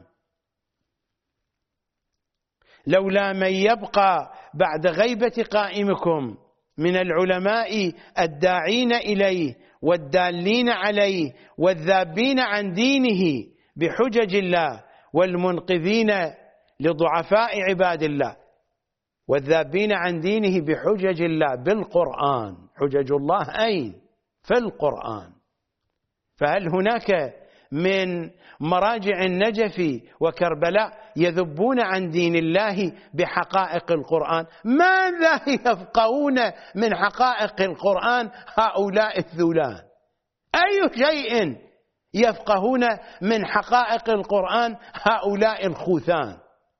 لولا من يبقى بعد غيبة قائمكم من العلماء الداعين إليه والدالين عليه والذابين عن دينه بحجج الله والمنقذين لضعفاء عباد الله. والذابين عن دينه بحجج الله بالقرآن، حجج الله أين؟ في القرآن. فهل هناك من مراجع النجف وكربلاء يذبون عن دين الله بحقائق القرآن؟ ماذا يفقهون من حقائق القرآن هؤلاء الذلان؟ أي شيء يفقهون من حقائق القرآن هؤلاء الخوثان؟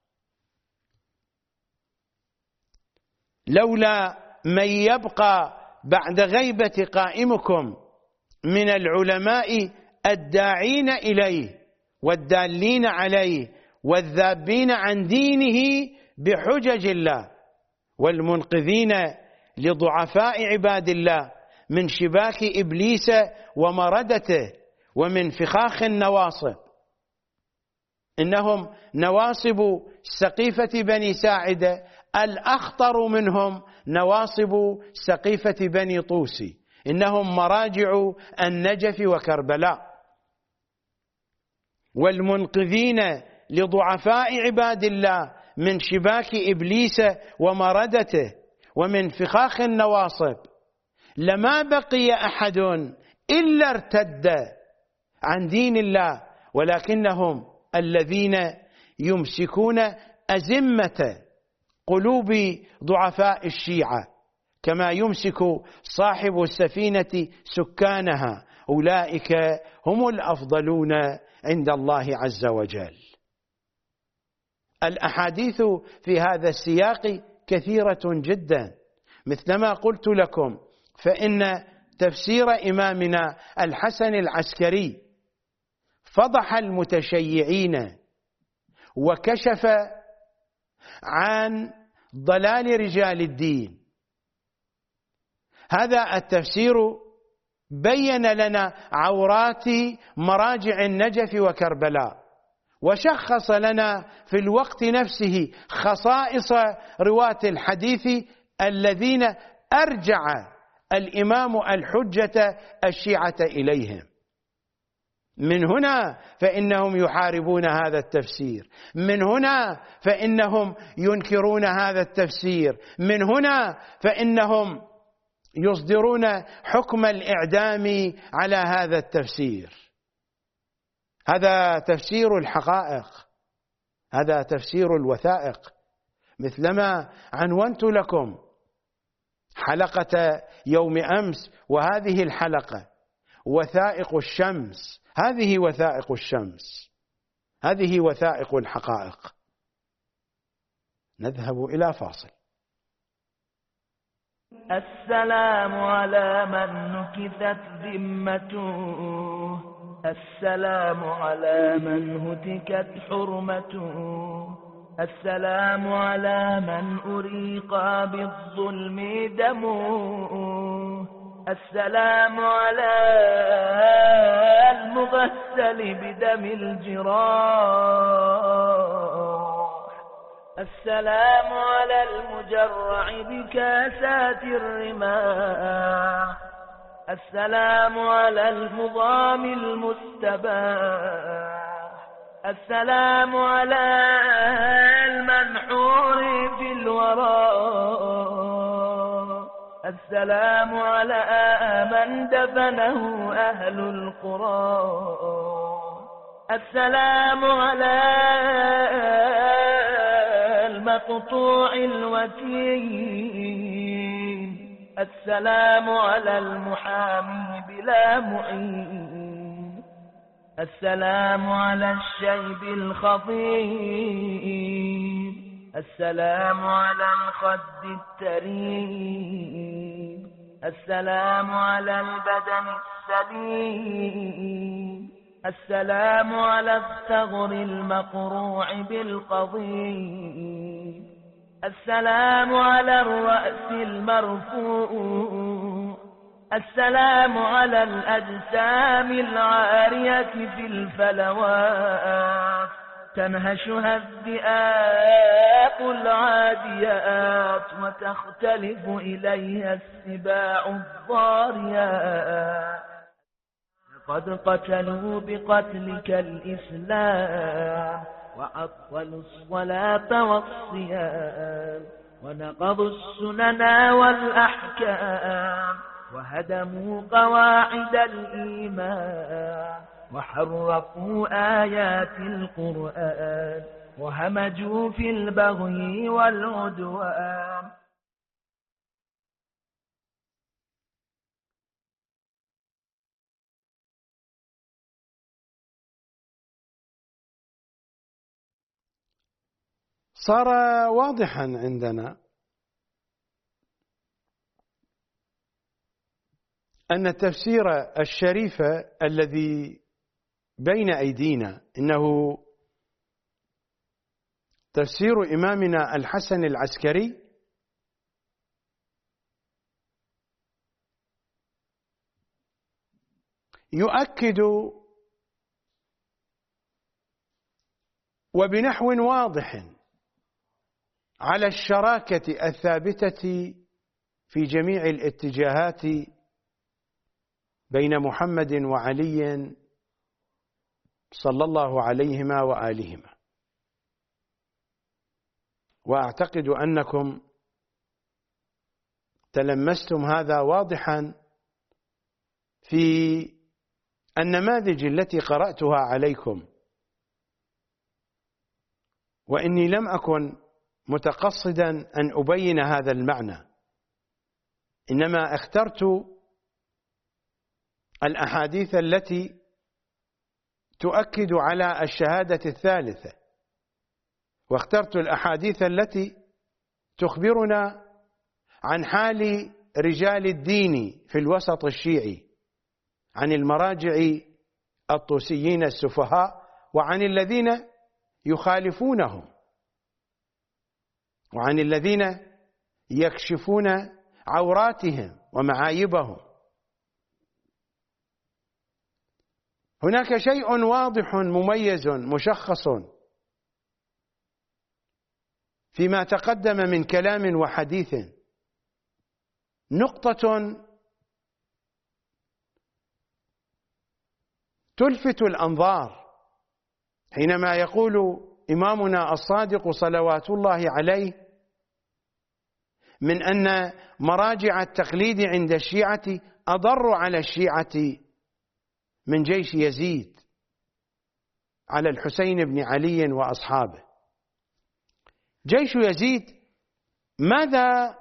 لولا من يبقى بعد غيبة قائمكم من العلماء الداعين إليه والدالين عليه والذابين عن دينه بحجج الله والمنقذين لضعفاء عباد الله من شباك إبليس ومردته ومن فخاخ النواصب. إنهم نواصب سقيفة بني ساعدة، الأخطر منهم نواصب سقيفة بني طوسي، إنهم مراجع النجف وكربلاء. والمنقذين لضعفاء عباد الله من شباك إبليس ومردته ومن فخاخ النواصب. لما بقي أحد إلا ارتد عن دين الله، ولكنهم الذين يمسكون أزمة قلوب ضعفاء الشيعة كما يمسك صاحب السفينة سكانها، أولئك هم الأفضلون عند الله عز وجل. الأحاديث في هذا السياق كثيرة جدا، مثلما قلت لكم فإن تفسير إمامنا الحسن العسكري فضح المتشيعين وكشف عن ضلال رجال الدين. هذا التفسير بين لنا عورات مراجع النجف وكربلاء وشخص لنا في الوقت نفسه خصائص رواة الحديث الذين أرجع الإمام الحجة الشيعة إليهم. من هنا فإنهم يحاربون هذا التفسير، من هنا فإنهم ينكرون هذا التفسير، من هنا فإنهم يصدرون حكم الإعدام على هذا التفسير. هذا تفسير الحقائق، هذا تفسير الوثائق، مثلما عنونت لكم حلقة يوم أمس، وهذه الحلقة وثائق الشمس، هذه وثائق الشمس، هذه وثائق الحقائق. نذهب إلى فاصل. السلام على من نكثت ذمته، السلام على من هتكت حرمته، السلام على من أريق بالظلم دمه، السلام على المغسل بدم الجراح، السلام على المجرع بكاسات الرماح، السلام على المضام المستباح، السلام على المنحور في الوراء، السلام على من دفنه أهل القرى، السلام على المقطوع الوتين، السلام على المحامي بلا معين، السلام على الشيب الخضيب، السلام على الخد التريب، السلام على البدن السليم، السلام على الثغر المقروع بالقضيب، السلام على الرأس المرفوع، السلام على الأجسام العارية في الفلوات تنهشها الذئاب العاديات وتختلف إليها السباع الضاريات. قد قتلوا بقتلك الإسلام وعطلوا الصلاة والصيام ونقضوا السنن والأحكام وهدموا قواعد الإيمان وحرفوا آيات القرآن وهمجوا في البغي والعدوان. صار واضحا عندنا أن التفسير الشريف الذي بين أيدينا إنه تفسير إمامنا الحسن العسكري يؤكد وبنحو واضح على الشراكة الثابتة في جميع الاتجاهات بين محمد وعلي صلى الله عليهما وآلهما. وأعتقد أنكم تلمستم هذا واضحا في النماذج التي قرأتها عليكم، وإني لم أكن متقصدا أن أبين هذا المعنى، إنما اخترت الأحاديث التي تؤكد على الشهادة الثالثة، واخترت الأحاديث التي تخبرنا عن حال رجال الدين في الوسط الشيعي، عن المراجع الطوسيين السفهاء وعن الذين يخالفونهم وعن الذين يكشفون عوراتهم ومعايبهم. هناك شيء واضح مميز مشخص فيما تقدم من كلام وحديث، نقطة تلفت الأنظار حينما يقول إمامنا الصادق صلوات الله عليه من أن مراجع التقليد عند الشيعة أضر على الشيعة من جيش يزيد على الحسين بن علي وأصحابه. جيش يزيد ماذا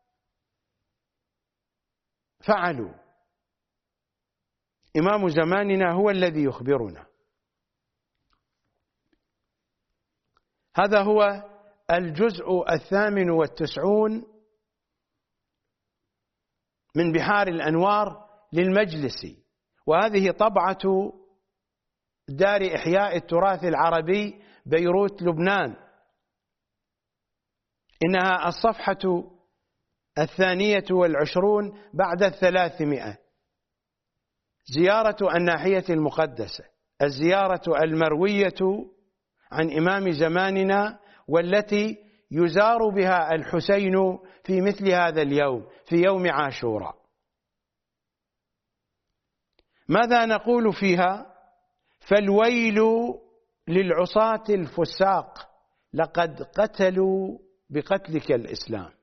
فعلوا؟ إمام زماننا هو الذي يخبرنا. هذا هو الجزء 98 من بحار الأنوار للمجلس، وهذه طبعة دار إحياء التراث العربي بيروت لبنان. إنها الصفحة 22 بعد 300. زيارة الناحية المقدسة، الزيارة المروية عن إمام زماننا والتي يزار بها الحسين في مثل هذا اليوم، في يوم عاشوراء. ماذا نقول فيها؟ فالويل للعصاة الفساق، لقد قتلوا بقتلك الإسلام.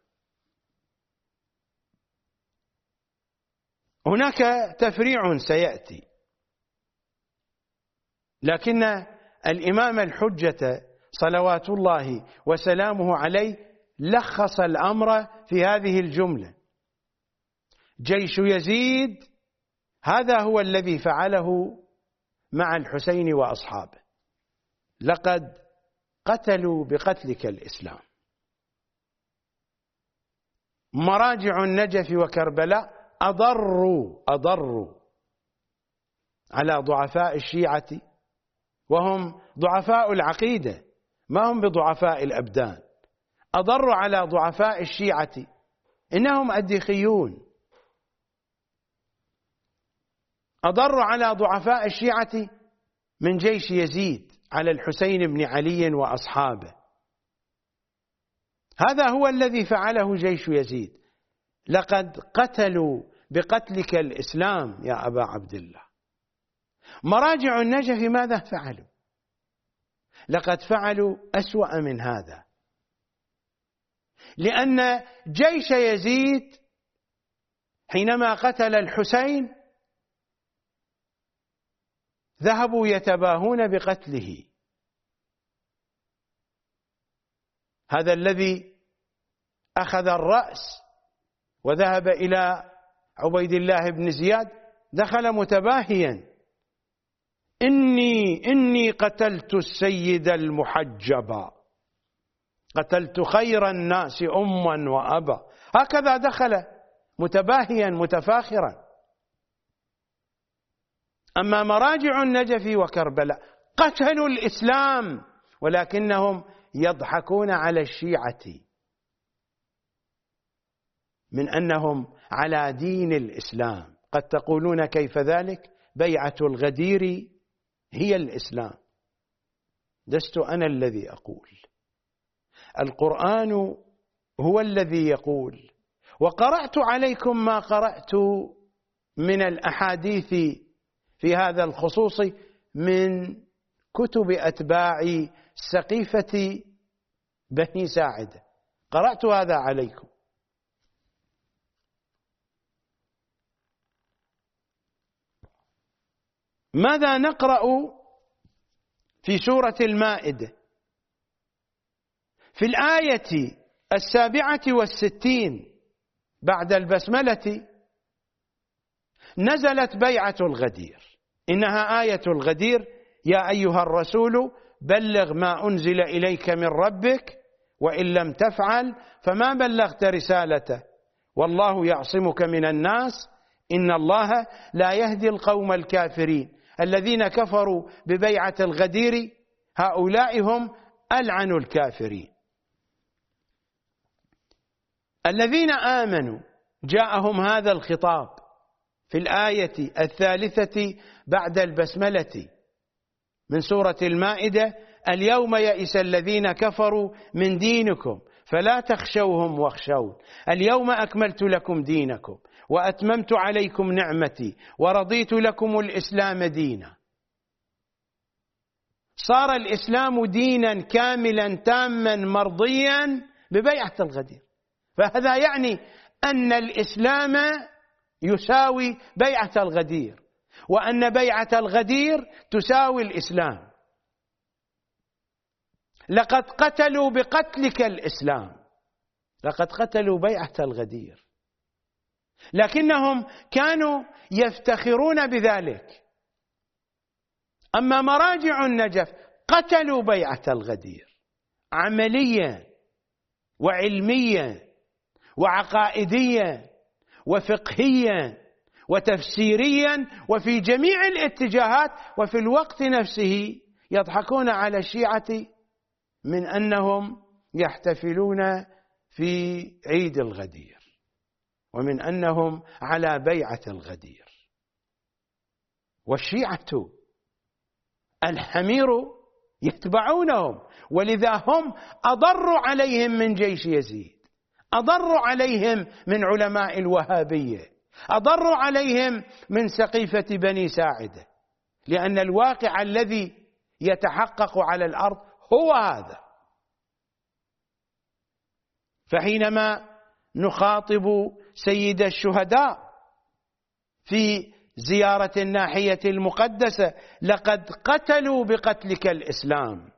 هناك تفريع سيأتي، لكن الإمام الحجة صلوات الله وسلامه عليه لخص الأمر في هذه الجملة: جيش يزيد هذا هو الذي فعله مع الحسين وأصحابه، لقد قتلوا بقتلك الإسلام. مراجع النجف وكربلاء أضروا على ضعفاء الشيعة، وهم ضعفاء العقيدة ما هم بضعفاء الأبدان. أضروا على ضعفاء الشيعة، إنهم أديخيون. أضروا على ضعفاء الشيعة من جيش يزيد على الحسين بن علي وأصحابه. هذا هو الذي فعله جيش يزيد، لقد قتلوا بقتلك الإسلام يا أبا عبد الله. مراجع النجف ماذا فعلوا؟ لقد فعلوا أسوأ من هذا، لأن جيش يزيد حينما قتل الحسين ذهبوا يتباهون بقتله. هذا الذي أخذ الرأس وذهب إلى عبيد الله بن زياد دخل متباهيا: إني قتلت السيد المحجبا، قتلت خير الناس أما وأبا. هكذا دخل متباهيا متفاخرا. أما مراجع النجف وكربلاء قتلوا الإسلام، ولكنهم يضحكون على الشيعة من أنهم على دين الإسلام. قد تقولون كيف ذلك؟ بيعة الغدير هي الإسلام. لست أنا الذي أقول، القرآن هو الذي يقول. وقرأت عليكم ما قرأت من الأحاديث في هذا الخصوص من كتب أتباع سقيفة بني ساعدة، قرأت هذا عليكم. ماذا نقرأ في سورة المائدة؟ في الآية 67 بعد البسملة نزلت بيعة الغدير. إنها آية الغدير: يا أيها الرسول بلغ ما أنزل إليك من ربك وإن لم تفعل فما بلغت رسالته والله يعصمك من الناس إن الله لا يهدي القوم الكافرين. الذين كفروا ببيعة الغدير هؤلاء هم ألعن الكافرين. الذين آمنوا جاءهم هذا الخطاب في الآية 3 بعد البسملة من سورة المائدة: اليوم يئس الذين كفروا من دينكم فلا تخشوهم واخشون اليوم أكملت لكم دينكم وأتممت عليكم نعمتي ورضيت لكم الإسلام دينا. صار الإسلام دينا كاملا تاما مرضيا ببيعة الغدير. فهذا يعني أن الإسلام يساوي بيعة الغدير، وأن بيعة الغدير تساوي الإسلام. لقد قتلوا بقتلك الإسلام، لقد قتلوا بيعة الغدير، لكنهم كانوا يفتخرون بذلك. أما مراجع النجف قتلوا بيعة الغدير عمليا وعلميا وعقائديا وفقهيا وتفسيريا وفي جميع الاتجاهات، وفي الوقت نفسه يضحكون على الشيعة من أنهم يحتفلون في عيد الغدير ومن أنهم على بيعة الغدير. والشيعة الحمير يتبعونهم، ولذا هم أضروا عليهم من جيش يزيد، أضروا عليهم من علماء الوهابية، أضروا عليهم من سقيفة بني ساعدة، لأن الواقع الذي يتحقق على الأرض هو هذا. فحينما نخاطب سيد الشهداء في زيارة الناحية المقدسة: لقد قتلوا بقتلك الإسلام.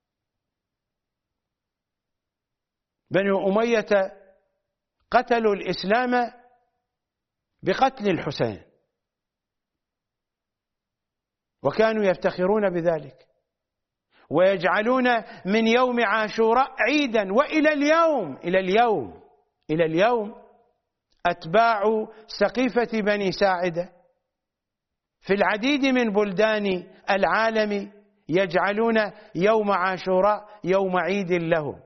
بنو أمية قتلوا الإسلام بقتل الحسين، وكانوا يفتخرون بذلك ويجعلون من يوم عاشوراء عيدا. وإلى اليوم أتباع سقيفة بني ساعدة في العديد من بلدان العالم يجعلون يوم عاشوراء يوم عيد لهم.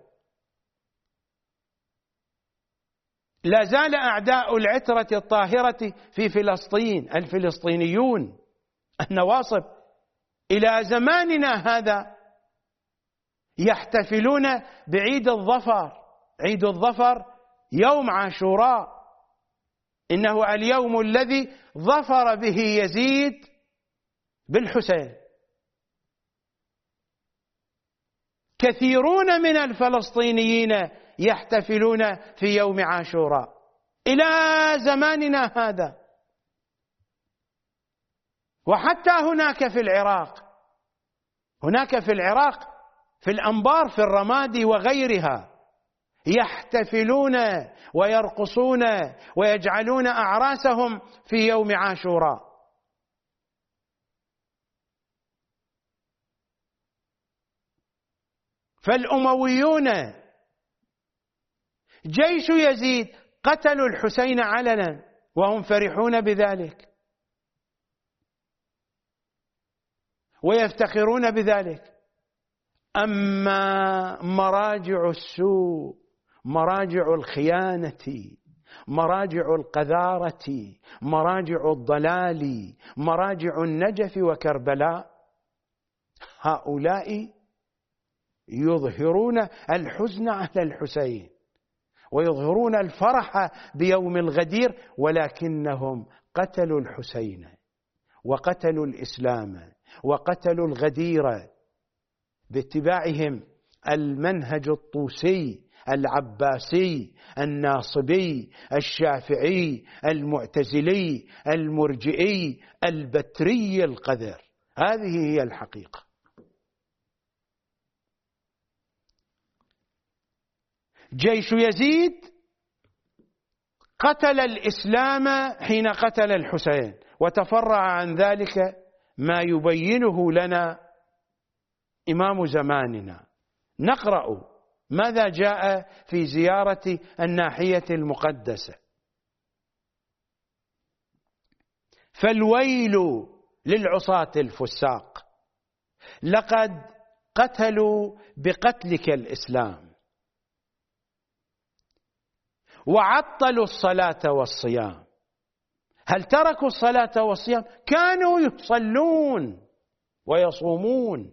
لا زال أعداء العترة الطاهرة في فلسطين الفلسطينيون النواصب إلى زماننا هذا يحتفلون بعيد الظفر. عيد الظفر يوم عاشوراء، إنه اليوم الذي ظفر به يزيد بالحسين. كثيرون من الفلسطينيين يحتفلون في يوم عاشوراء إلى زماننا هذا. وحتى هناك في العراق في الأنبار في الرمادي وغيرها يحتفلون ويرقصون ويجعلون أعراسهم في يوم عاشوراء. فالأمويون جيش يزيد قتلوا الحسين علنا وهم فرحون بذلك ويفتخرون بذلك. أما مراجع السوء، مراجع الخيانة، مراجع القذارة، مراجع الضلال، مراجع النجف وكربلاء، هؤلاء يظهرون الحزن على الحسين ويظهرون الفرح بيوم الغدير، ولكنهم قتلوا الحسين وقتلوا الإسلام وقتلوا الغدير باتباعهم المنهج الطوسي العباسي الناصبي الشافعي المعتزلي المرجئي البتري القذر. هذه هي الحقيقة. جيش يزيد قتل الإسلام حين قتل الحسين، وتفرع عن ذلك ما يبينه لنا إمام زماننا. نقرأ ماذا جاء في زيارة الناحية المقدسة: فالويل للعصاة الفساق، لقد قتلوا بقتلك الإسلام وعطلوا الصلاة والصيام، هل تركوا الصلاة والصيام؟ كانوا يصلون ويصومون،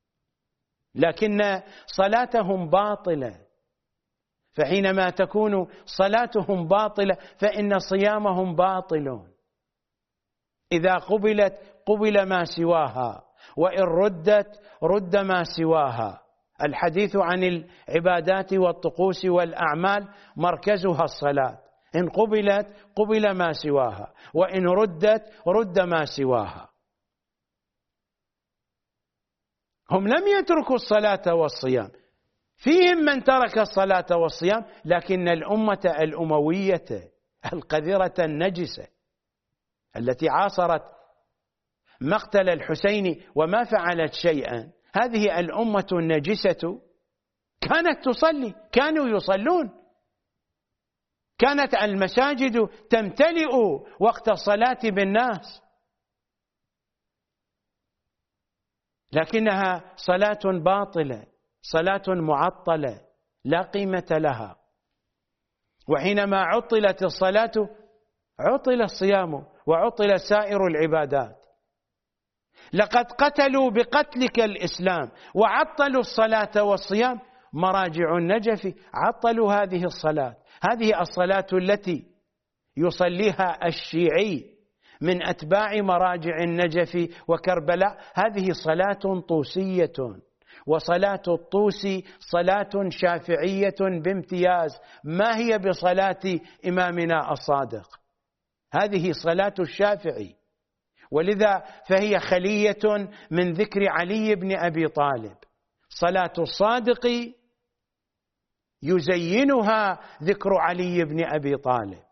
لكن صلاتهم باطلة. فحينما تكون صلاتهم باطلة فإن صيامهم باطل. إذا قبلت قبل ما سواها، وإن ردت رد ما سواها. الحديث عن العبادات والطقوس والأعمال مركزها الصلاة، إن قبلت قبل ما سواها، وإن ردت رد ما سواها. هم لم يتركوا الصلاة والصيام، فيهم من ترك الصلاة والصيام، لكن الأمة الأموية القذرة النجسة التي عاصرت مقتل الحسين وما فعلت شيئا، هذه الأمة النجسة كانت تصلي، كانوا يصلون، كانت المساجد تمتلئ وقت الصلاة بالناس، لكنها صلاة باطلة، صلاة معطلة لا قيمة لها. وحينما عطلت الصلاة عطل الصيام وعطل سائر العبادات. لقد قتلوا بقتلك الإسلام وعطلوا الصلاة والصيام. مراجع النجف عطلوا هذه الصلاة، هذه الصلاة التي يصليها الشيعي من أتباع مراجع النجف وكربلاء، هذه صلاة طوسية، وصلاة الطوسي صلاة شافعية بامتياز، ما هي بصلاة إمامنا الصادق، هذه صلاة الشافعي، ولذا فهي خلية من ذكر علي بن أبي طالب. صلاة الصادق يزينها ذكر علي بن أبي طالب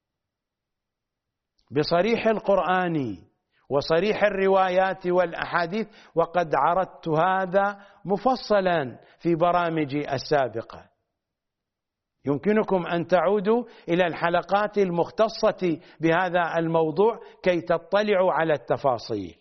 بصريح القرآن وصريح الروايات والأحاديث، وقد عرضت هذا مفصلا في برامجي السابقة. يمكنكم أن تعودوا إلى الحلقات المختصة بهذا الموضوع كي تطلعوا على التفاصيل.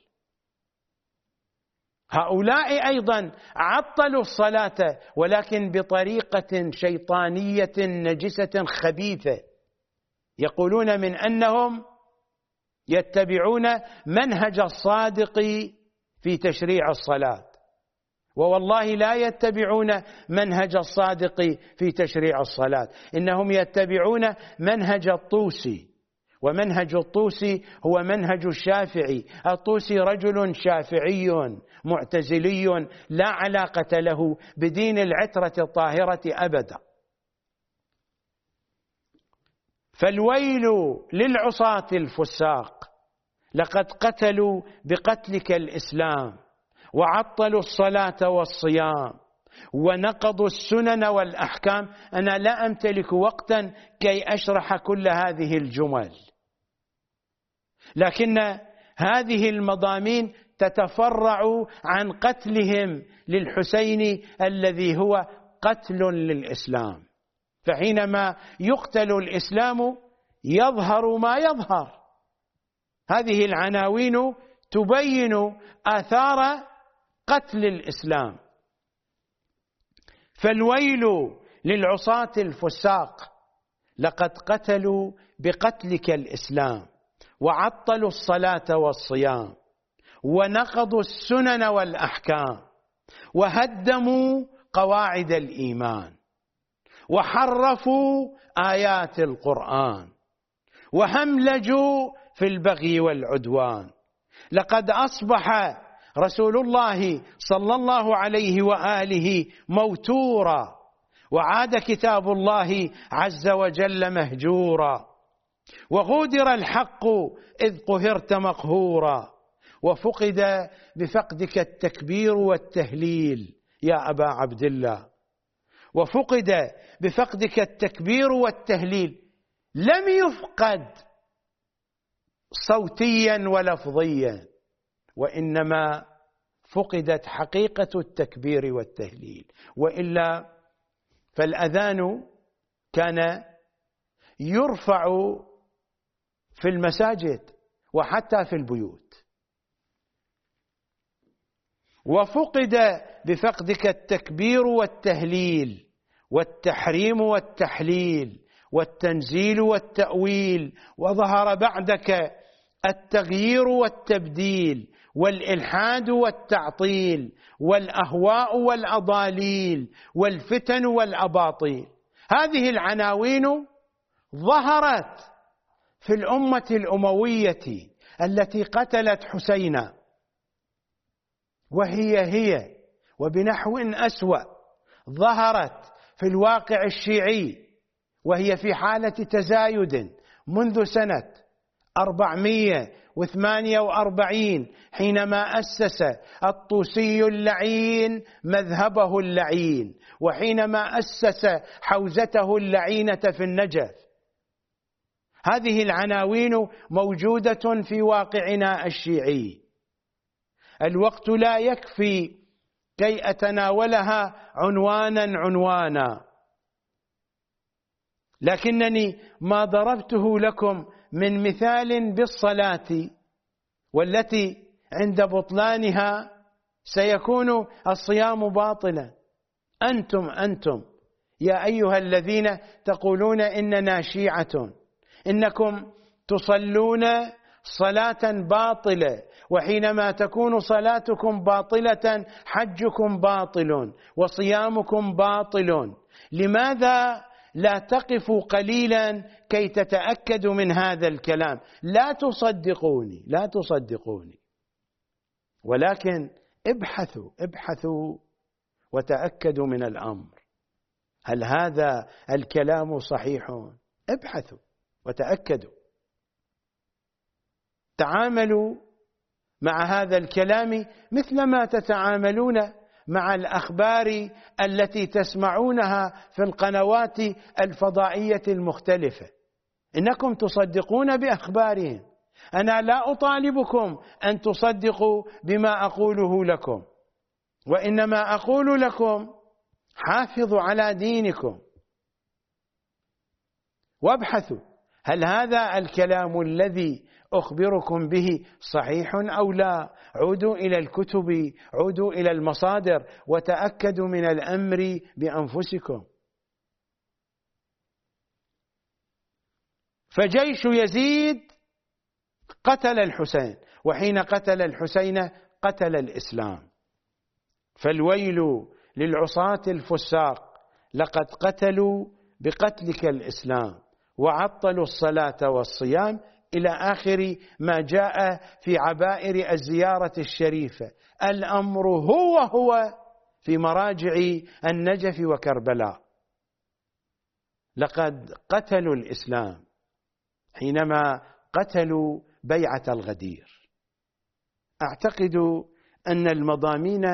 هؤلاء أيضا عطلوا الصلاة، ولكن بطريقة شيطانية نجسة خبيثة. يقولون من أنهم يتبعون منهج الصادق في تشريع الصلاة، ووالله لا يتبعون منهج الصادق في تشريع الصلاة، إنهم يتبعون منهج الطوسي، ومنهج الطوسي هو منهج الشافعي. الطوسي رجل شافعي معتزلي لا علاقة له بدين العترة الطاهرة أبدا. فالويل للعصاة الفساق، لقد قتلوا بقتلك الإسلام وعطلوا الصلاة والصيام ونقضوا السنن والأحكام. أنا لا أمتلك وقتا كي أشرح كل هذه الجمل، لكن هذه المضامين تتفرع عن قتلهم للحسين الذي هو قتل للإسلام. فحينما يقتل الإسلام يظهر ما يظهر. هذه العناوين تبين آثار قتل الإسلام. فالويل للعصاة الفساق، لقد قتلوا بقتلك الإسلام وعطلوا الصلاة والصيام ونقضوا السنن والأحكام وهدموا قواعد الإيمان وحرفوا آيات القرآن وهملجوا في البغي والعدوان. لقد أصبح رسول الله صلى الله عليه وآله موتورا، وعاد كتاب الله عز وجل مهجورا، وغودر الحق إذ قهرت مقهورا، وفقد بفقدك التكبير والتهليل يا أبا عبد الله، وفقد بفقدك التكبير والتهليل. لم يفقد صوتيا ولفظيا، وإنما فقدت حقيقة التكبير والتهليل. وإلا فالأذان كان يرفع في المساجد وحتى في البيوت، وفقد بفقدك التكبير والتهليل والتحريم والتحليل والتنزيل والتأويل، وظهر بعدك التغيير والتبديل والإلحاد والتعطيل والأهواء والأضاليل والفتن والأباطيل. هذه العناوين ظهرت في الأمة الأموية التي قتلت حسينا، وهي وبنحو أسوأ ظهرت في الواقع الشيعي، وهي في حالة تزايد منذ سنة 448 حينما أسس الطوسي اللعين مذهبه اللعين، وحينما أسس حوزته اللعينة في النجف. هذه العناوين موجودة في واقعنا الشيعي. الوقت لا يكفي كي أتناولها عنوانا، لكنني ما ضربته لكم من مثال بالصلاة، والتي عند بطلانها سيكون الصيام باطلا. أنتم يا أيها الذين تقولون إننا شيعة، إنكم تصلون صلاة باطلة، وحينما تكون صلاتكم باطلة حجكم باطل وصيامكم باطل. لماذا لا تقفوا قليلا كي تتأكدوا من هذا الكلام؟ لا تصدقوني، ولكن ابحثوا وتأكدوا من الأمر. هل هذا الكلام صحيح؟ ابحثوا وتأكدوا. تعاملوا مع هذا الكلام مثلما تتعاملون مع الأخبار التي تسمعونها في القنوات الفضائية المختلفة. إنكم تصدقون بأخبارهم. أنا لا أطالبكم أن تصدقوا بما أقوله لكم، وإنما أقول لكم حافظوا على دينكم وابحثوا هل هذا الكلام الذي أخبركم به صحيح أو لا. عودوا إلى الكتب، عودوا إلى المصادر، وتأكدوا من الأمر بأنفسكم. فجيش يزيد قتل الحسين، وحين قتل الحسين قتل الإسلام. فالويل للعصاة الفساق، لقد قتلوا بقتلك الإسلام وعطلوا الصلاة والصيام، إلى آخر ما جاء في عبائر الزيارة الشريفة. الأمر هو في مراجع النجف وكربلاء. لقد قتلوا الإسلام حينما قتلوا بيعة الغدير. أعتقد أن المضامين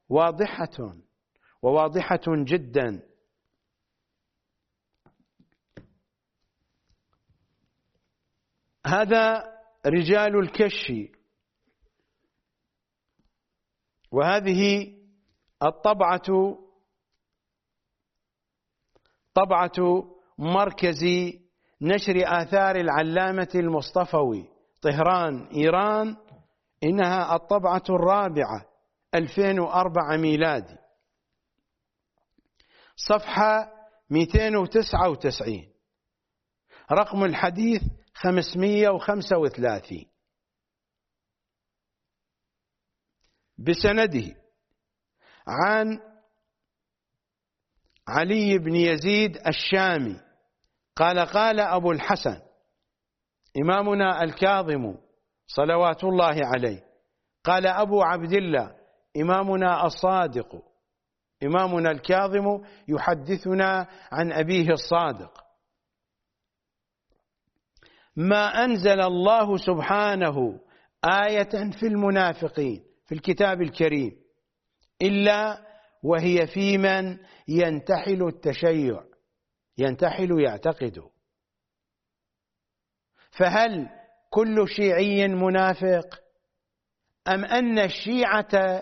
واضحة جدا. هذا رجال الكش، وهذه الطبعة طبعة مركز نشر آثار العلامة المصطفوي طهران إيران. إنها الطبعة الرابعة 2004 ميلادي، صفحة 299، رقم الحديث 535، بسنده عن علي بن يزيد الشامي قال: قال أبو الحسن إمامنا الكاظم صلوات الله عليه، قال أبو عبد الله إمامنا الصادق، إمامنا الكاظم يحدثنا عن أبيه الصادق: ما أنزل الله سبحانه آية في المنافقين في الكتاب الكريم إلا وهي في من ينتحل التشيع، ينتحل يعتقد. فهل كل شيعي منافق، أم أن الشيعة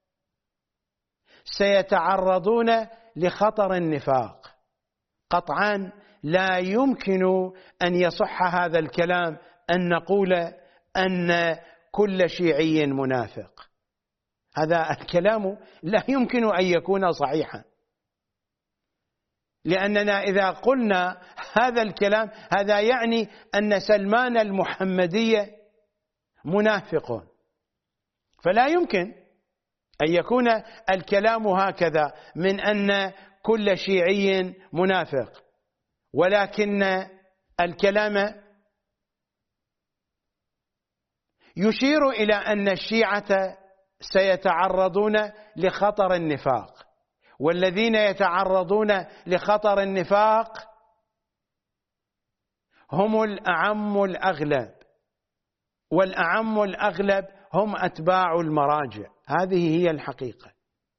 سيتعرضون لخطر النفاق؟ قطعا لا يمكن أن يصح هذا الكلام أن نقول أن كل شيعي منافق. هذا الكلام لا يمكن أن يكون صحيحا. لأننا إذا قلنا هذا الكلام هذا يعني أن سلمان المحمدية منافق، فلا يمكن أن يكون الكلام هكذا من أن كل شيعي منافق، ولكن الكلام يشير إلى أن الشيعة سيتعرضون لخطر النفاق، والذين يتعرضون لخطر النفاق هم الأعم الأغلب، والأعم الأغلب هم أتباع المراجع. هذه هي الحقيقة.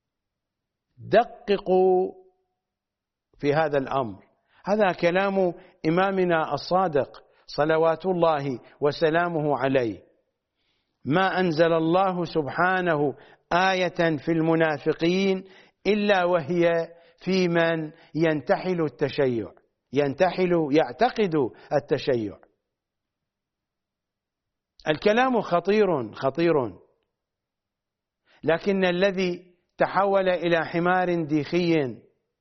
دققوا في هذا الأمر. هذا كلام إمامنا الصادق صلوات الله وسلامه عليه. ما أنزل الله سبحانه آية في المنافقين إلا وهي في من ينتحل التشيع، يعتقد التشيع. الكلام خطير، لكن الذي تحول إلى حمار ديخي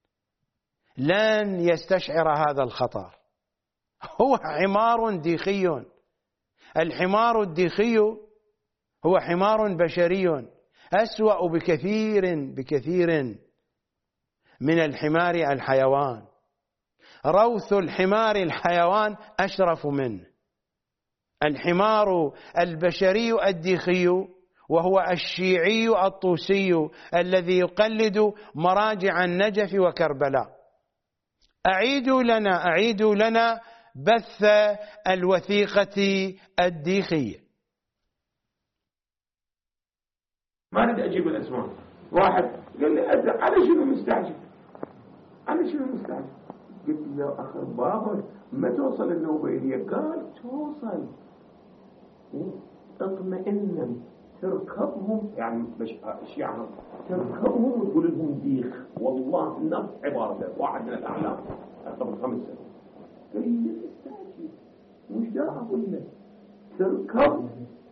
لن يستشعر هذا الخطر. هو حمار ديخي. الحمار الديخي هو حمار بشري أسوأ بكثير من الحمار الحيوان. روث الحمار الحيوان أشرف منه. الحمار البشري الديخي وهو الشيعي الطوسي الذي يقلد مراجع النجف وكربلاء. أعيدوا لنا بث الوثيقة الديخية. ما أريد أجيب الأسماء. واحد قال لي أنا شنو مستعجل؟ قلت له أخي بابا ما توصل النوبيلية؟ قال توصل. اطمئنا تركبهم، يعني الشيعة تركبهم وتقول لهم ديخ. والله نفس عبارته واحد من الأعلام قبل 5 سنين قال لي استعجل مش دا أقول لك تركب،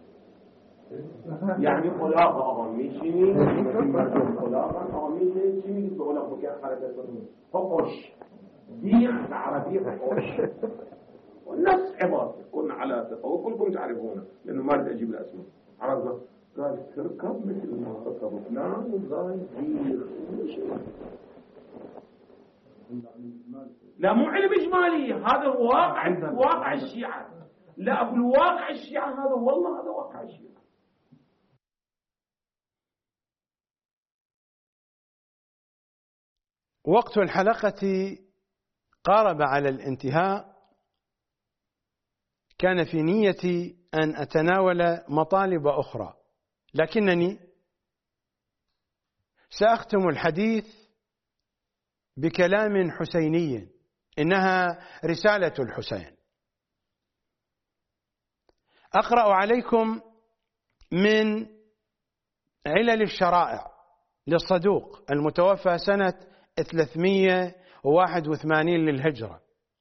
يعني خلاقة أغميشيني مردم خلاقة أغميشيني شيني بقول لك بكير خالد الصدوم فقش ديخ عربي فقش. والنفس عبارته كنا على تطور كلكم تعرفونه لأنه ما أريد أجيب الأسماء. عرضنا قال تركب مثل ما ركب فلان وقال ديخ. لا مو علم إجمالي، هذا واقع الشيعة. لا أقول واقع الشيعة هذا، والله هذا واقع الشيعة. وقت الحلقة قارب على الانتهاء. كان في نيتي أن أتناول مطالب أخرى، لكنني سأختم الحديث بكلام حسيني، إنها رسالة الحسين. أقرأ عليكم من علل الشرائع للصدوق المتوفى سنة 381 للهجرة.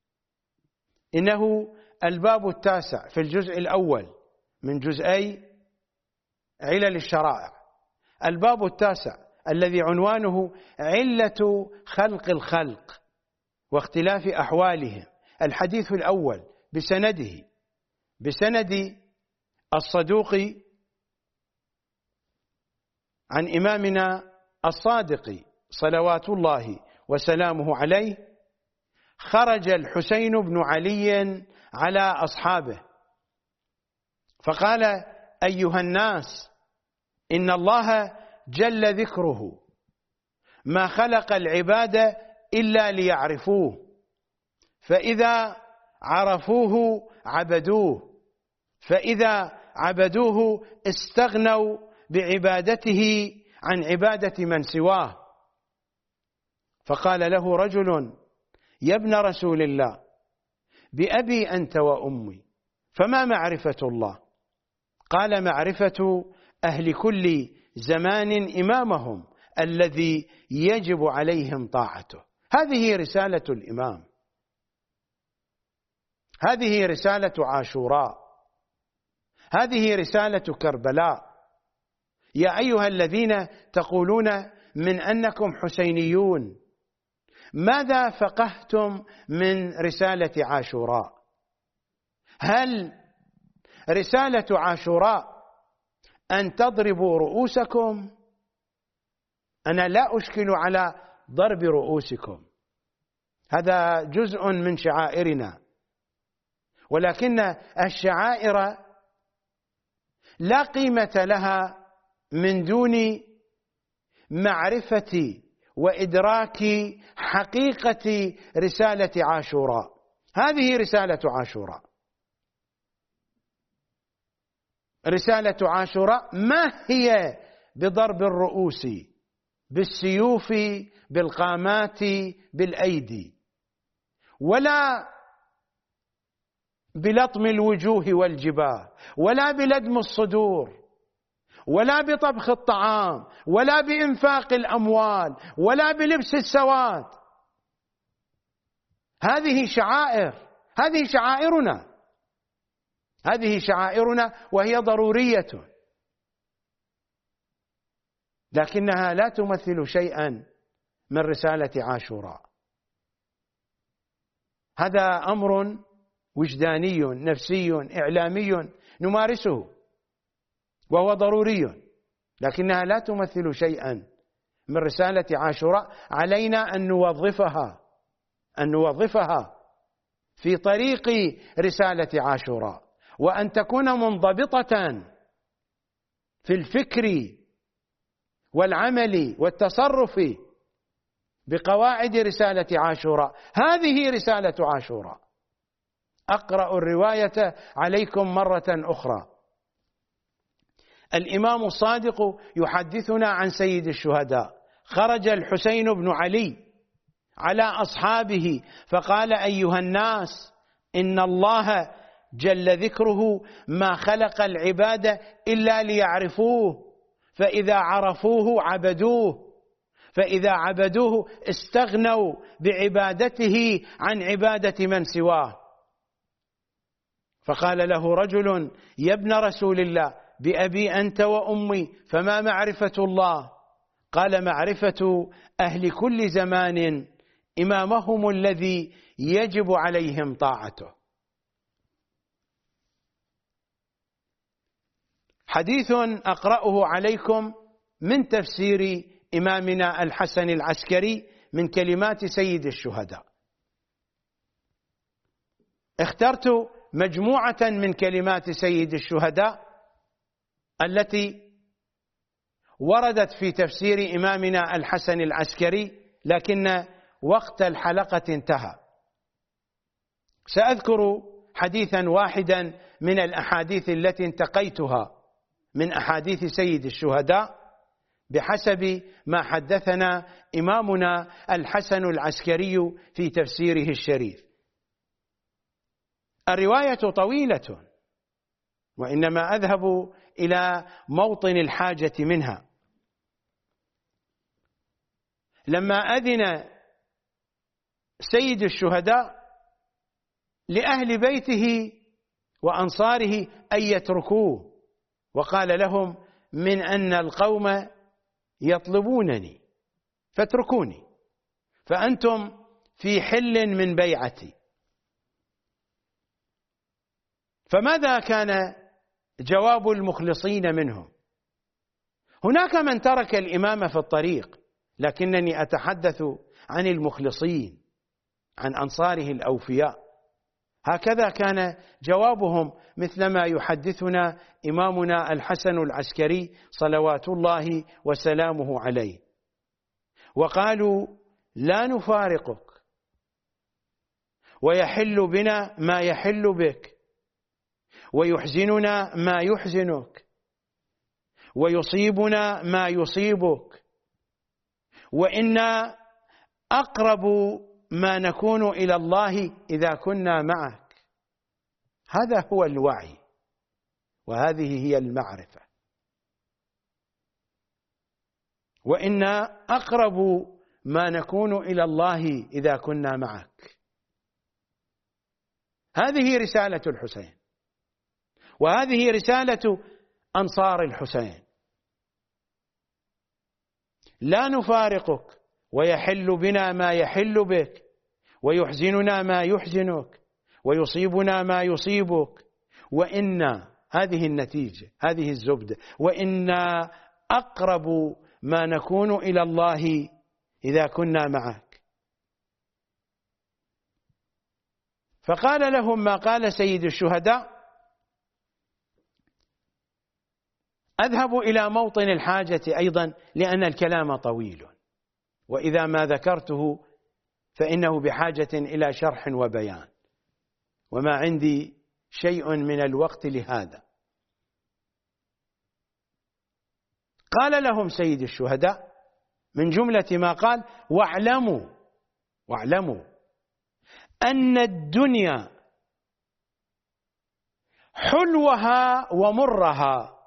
إنه الباب 9 في الجزء الأول من جزئي علل الشرائع. الباب 9 الذي عنوانه علة خلق الخلق واختلاف أحوالهم. الحديث الأول بسند الصدوق عن إمامنا الصادق صلوات الله وسلامه عليه. خرج الحسين بن علي على أصحابه فقال: أيها الناس، إن الله جل ذكره ما خلق العباد إلا ليعرفوه، فإذا عرفوه عبدوه استغنوا بعبادته عن عبادة من سواه. فقال له رجل: يا ابن رسول الله، بأبي أنت وأمي، فما معرفة الله؟ قال: معرفة أهل كل زمان إمامهم الذي يجب عليهم طاعته. هذه رسالة الإمام، هذه رسالة عاشوراء، هذه رسالة كربلاء. يا أيها الذين تقولون من أنكم حسينيون، ماذا فقهتم من رسالة عاشوراء؟ هل رسالة عاشوراء أن تضربوا رؤوسكم؟ أنا لا أشكل على ضرب رؤوسكم، هذا جزء من شعائرنا، ولكن الشعائر لا قيمة لها من دون معرفة وإدراك حقيقة رسالة عاشوراء. هذه رسالة عاشوراء. رسالة عاشوراء ما هي بضرب الرؤوس بالسيوف بالقامات بالأيدي، ولا بلطم الوجوه والجباه، ولا بلدم الصدور، ولا بطبخ الطعام، ولا بإنفاق الأموال، ولا بلبس السواد. هذه شعائر، هذه شعائرنا، هذه شعائرنا وهي ضرورية، لكنها لا تمثل شيئا من رسالة عاشوراء. هذا أمر وجداني نفسي إعلامي نمارسه وهو ضروري، لكنها لا تمثل شيئا من رسالة عاشوراء. علينا أن نوظفها في طريق رسالة عاشوراء، وأن تكون منضبطة في الفكر والعمل والتصرف بقواعد رسالة عاشوراء. هذه رسالة عاشوراء. أقرأ الرواية عليكم مرة أخرى. الإمام الصادق يحدثنا عن سيد الشهداء: خرج الحسين بن علي على أصحابه فقال: أيها الناس، إن الله جل ذكره ما خلق العباد إلا ليعرفوه، فإذا عرفوه عبدوه، فإذا عبدوه استغنوا بعبادته عن عبادة من سواه. فقال له رجل: يا ابن رسول الله، بأبي أنت وأمي، فما معرفة الله؟ قال: معرفة أهل كل زمان إمامهم الذي يجب عليهم طاعته. حديث أقرأه عليكم من تفسير إمامنا الحسن العسكري من كلمات سيد الشهداء. اخترت مجموعة من كلمات سيد الشهداء التي وردت في تفسير إمامنا الحسن العسكري، لكن وقت الحلقة انتهى. سأذكر حديثا واحدا من الأحاديث التي انتقيتها من أحاديث سيد الشهداء بحسب ما حدثنا إمامنا الحسن العسكري في تفسيره الشريف. الرواية طويلة، وإنما أذهب إلى موطن الحاجة منها. لما أذن سيد الشهداء لأهل بيته وأنصاره أن يتركوه، وقال لهم: من أن القوم يطلبونني فاتركوني، فأنتم في حل من بيعتي. فماذا كان جواب المخلصين منهم؟ هناك من ترك الإمام في الطريق، لكنني أتحدث عن المخلصين، عن أنصاره الأوفياء. هكذا كان جوابهم، مثلما يحدثنا إمامنا الحسن العسكري صلوات الله وسلامه عليه. وقالوا: لا نفارقك، ويحل بنا ما يحل بك، ويحزننا ما يحزنك، ويصيبنا ما يصيبك، وإنا أقرب ما نكون إلى الله إذا كنا معك. هذا هو الوعي، وهذه هي المعرفة. وإنا أقرب ما نكون إلى الله إذا كنا معك. هذه رسالة الحسين، وهذه رسالة أنصار الحسين. لا نفارقك، ويحل بنا ما يحل بك، ويحزننا ما يحزنك، ويصيبنا ما يصيبك، وإن هذه النتيجة، هذه الزبدة، وإنا أقرب ما نكون إلى الله إذا كنا معك. فقال لهم ما قال سيد الشهداء: أذهب إلى موطن الحاجة أيضا لأن الكلام طويل، وإذا ما ذكرته فإنه بحاجة إلى شرح وبيان، وما عندي شيء من الوقت لهذا. قال لهم سيد الشهداء من جملة ما قال: واعلموا أن الدنيا حلوها ومرها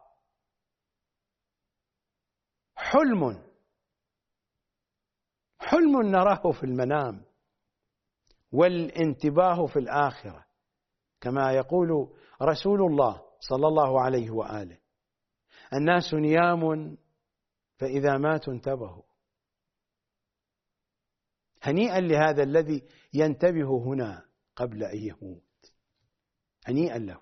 حلم نراه في المنام، والانتباه في الآخرة، كما يقول رسول الله صلى الله عليه وآله: الناس نيام فإذا ماتوا انتبهوا. هنيئا لهذا الذي ينتبه هنا قبل أن يموت، هنيئا له.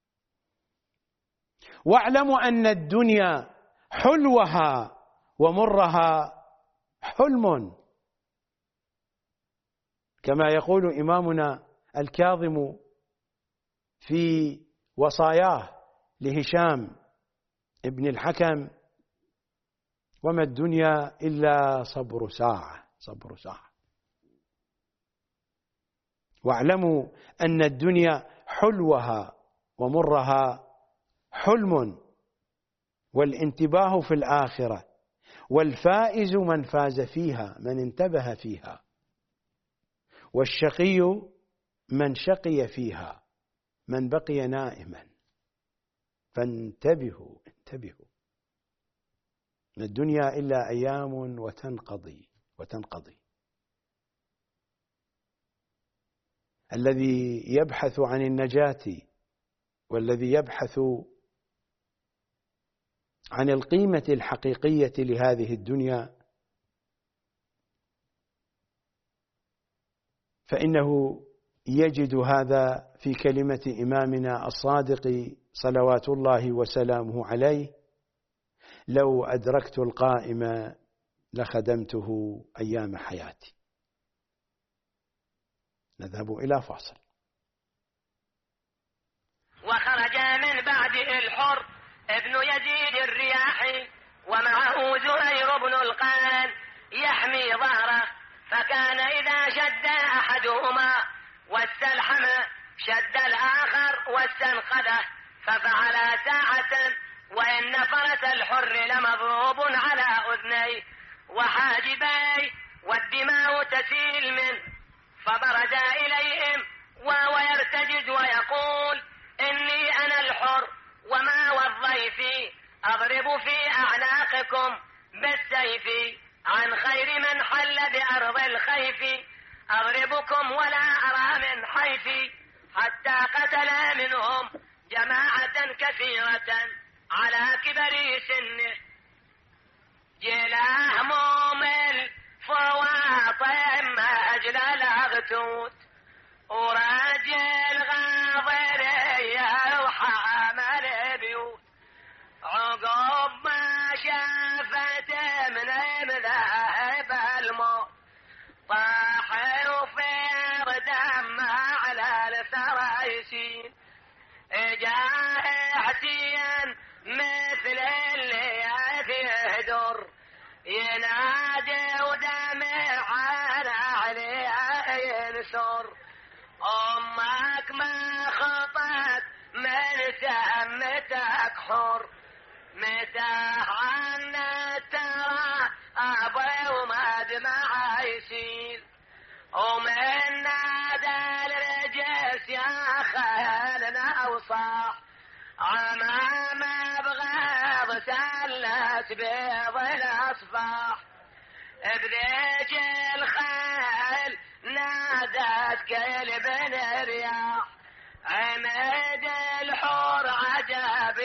واعلموا أن الدنيا حلوها ومرها حلم، كما يقول إمامنا الكاظم في وصاياه لهشام ابن الحكم: وما الدنيا إلا صبر ساعة. واعلموا أن الدنيا حلوها ومرها حلم، والانتباه في الآخرة، والفائز من فاز فيها، من انتبه فيها، والشقي من شقي فيها، من بقي نائما. فانتبهوا، انتبهوا، ما الدنيا إلا أيام وتنقضي. الذي يبحث عن النجاة، والذي يبحث عن القيمة الحقيقية لهذه الدنيا، فإنه يجد هذا في كلمة إمامنا الصادق صلوات الله وسلامه عليه: لو أدركت القائم لخدمته أيام حياتي. نذهب إلى فاصل. وخرج من بعده الحر ابن يزيد الرياحي، ومعه زهير بن القان يحمي ظهره، فكان إذا شد أحدهما واستلحم شد الآخر واستنقذه، ففعل ساعة، وإن فرس الحر لمضروب على أذنيه وحاجبيه والدماء تسيل منه، فبرز إليهم وهو يرتجز ويقول: إني أنا الحر وما والضيف، أضرب في أعناقكم بالسيف، عن خير من حل بأرض الخيف، أضربكم ولا أرى من حيفي، حتى قتل منهم جماعة كثيرة على كبر سنه، جلا هموم الفواطم أجل الأغتوت، وراجل غاضرية وحامل بيوت، عقب ما شافت من مذاهب الموت، طاح وفير دم على الثرى، جاه حسين مثل اللي يهدر، ينادي ودمع عليه ينسر، أمك ما خطت من سمتك حر، متاح عنا ترى أبي وما دمع يسيل، ومن نادى الرجس يا خيالنا وصاح، عمام بغاض سلت بيض الأصفاح، بذيج الخيل نادت كلب الرياح، عمد الحور عجب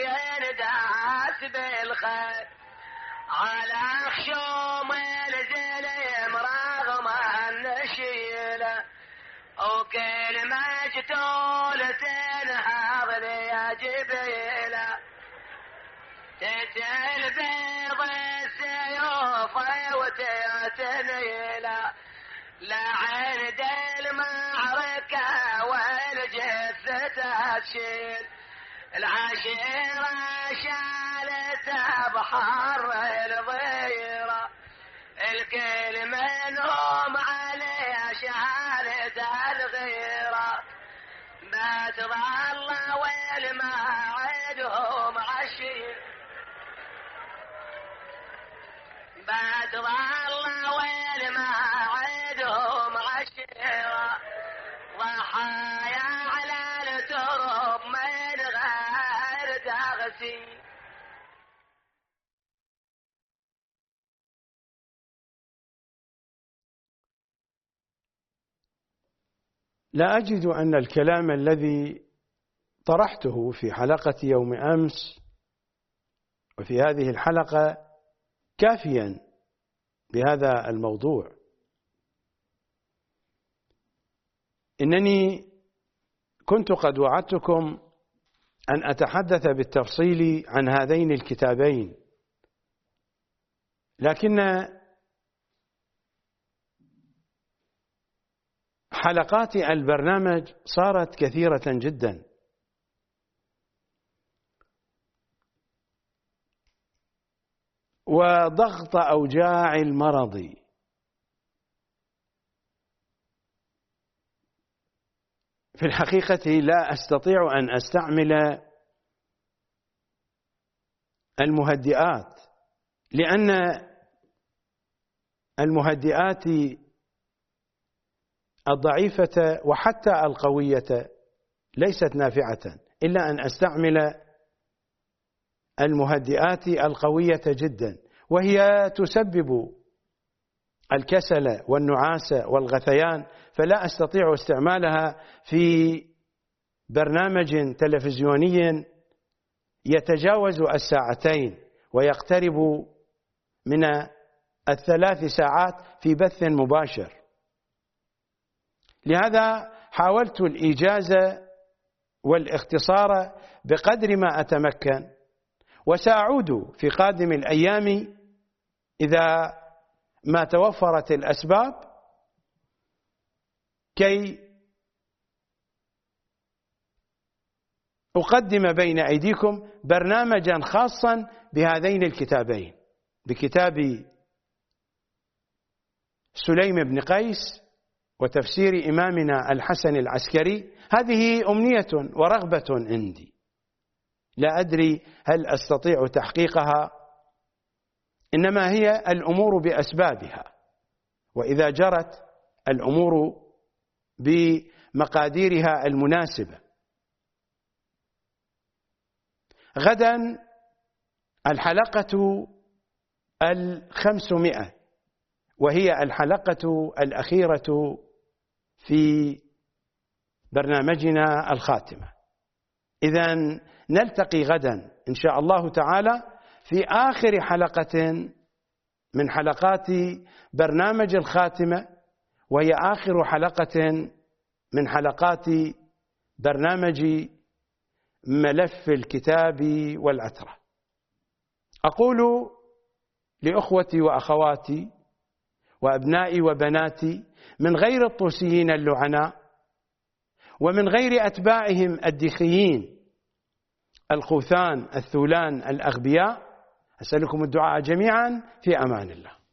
ينداس بالخيل، على خشوم الزلم وكل مجتول تنهض لي يا جبريل تتل بيض السيوف وتتنيل لعند المعركة والجثة تشيل العشيرة شالتها بحر الضيرة الكل منهم عليه شالتها الغيرة ما تظل والمعدهم عشير ما تظل والمعدهم عشيرة ضحايا على التراب من غير تغسيل. لا أجد أن الكلام الذي طرحته في حلقة يوم أمس وفي هذه الحلقة كافيا بهذا الموضوع. إنني كنت قد وعدتكم أن أتحدث بالتفصيل عن هذين الكتابين، لكن حلقات البرنامج صارت كثيرة جدا، وضغط أوجاع المرض في الحقيقة لا أستطيع أن أستعمل المهدئات، لأن المهدئات الضعيفة وحتى القوية ليست نافعة، إلا أن أستعمل المهدئات القوية جدا، وهي تسبب الكسل والنعاس والغثيان، فلا أستطيع استعمالها في برنامج تلفزيوني يتجاوز الساعتين ويقترب من 3 ساعات في بث مباشر. لهذا حاولت الإيجاز والاختصار بقدر ما أتمكن، وسأعود في قادم الأيام إذا ما توفرت الأسباب كي أقدم بين أيديكم برنامجا خاصا بهذين الكتابين، بكتاب سليم بن قيس وتفسير إمامنا الحسن العسكري. هذه أمنية ورغبة عندي، لا أدري هل أستطيع تحقيقها، إنما هي الأمور بأسبابها، وإذا جرت الأمور بمقاديرها المناسبة. غدا الحلقة 500، وهي الحلقة الأخيرة في برنامجنا الخاتمة. إذن نلتقي غدا إن شاء الله تعالى في آخر حلقة من حلقات برنامج الخاتمة، وهي آخر حلقة من حلقات برنامج ملف الكتاب والعترة. أقول لأخوتي وأخواتي وأبنائي وبناتي من غير الطوسيين اللعناء ومن غير أتباعهم الدخيين الخوثان الثولان الأغبياء، أسألكم الدعاء جميعا في أمان الله.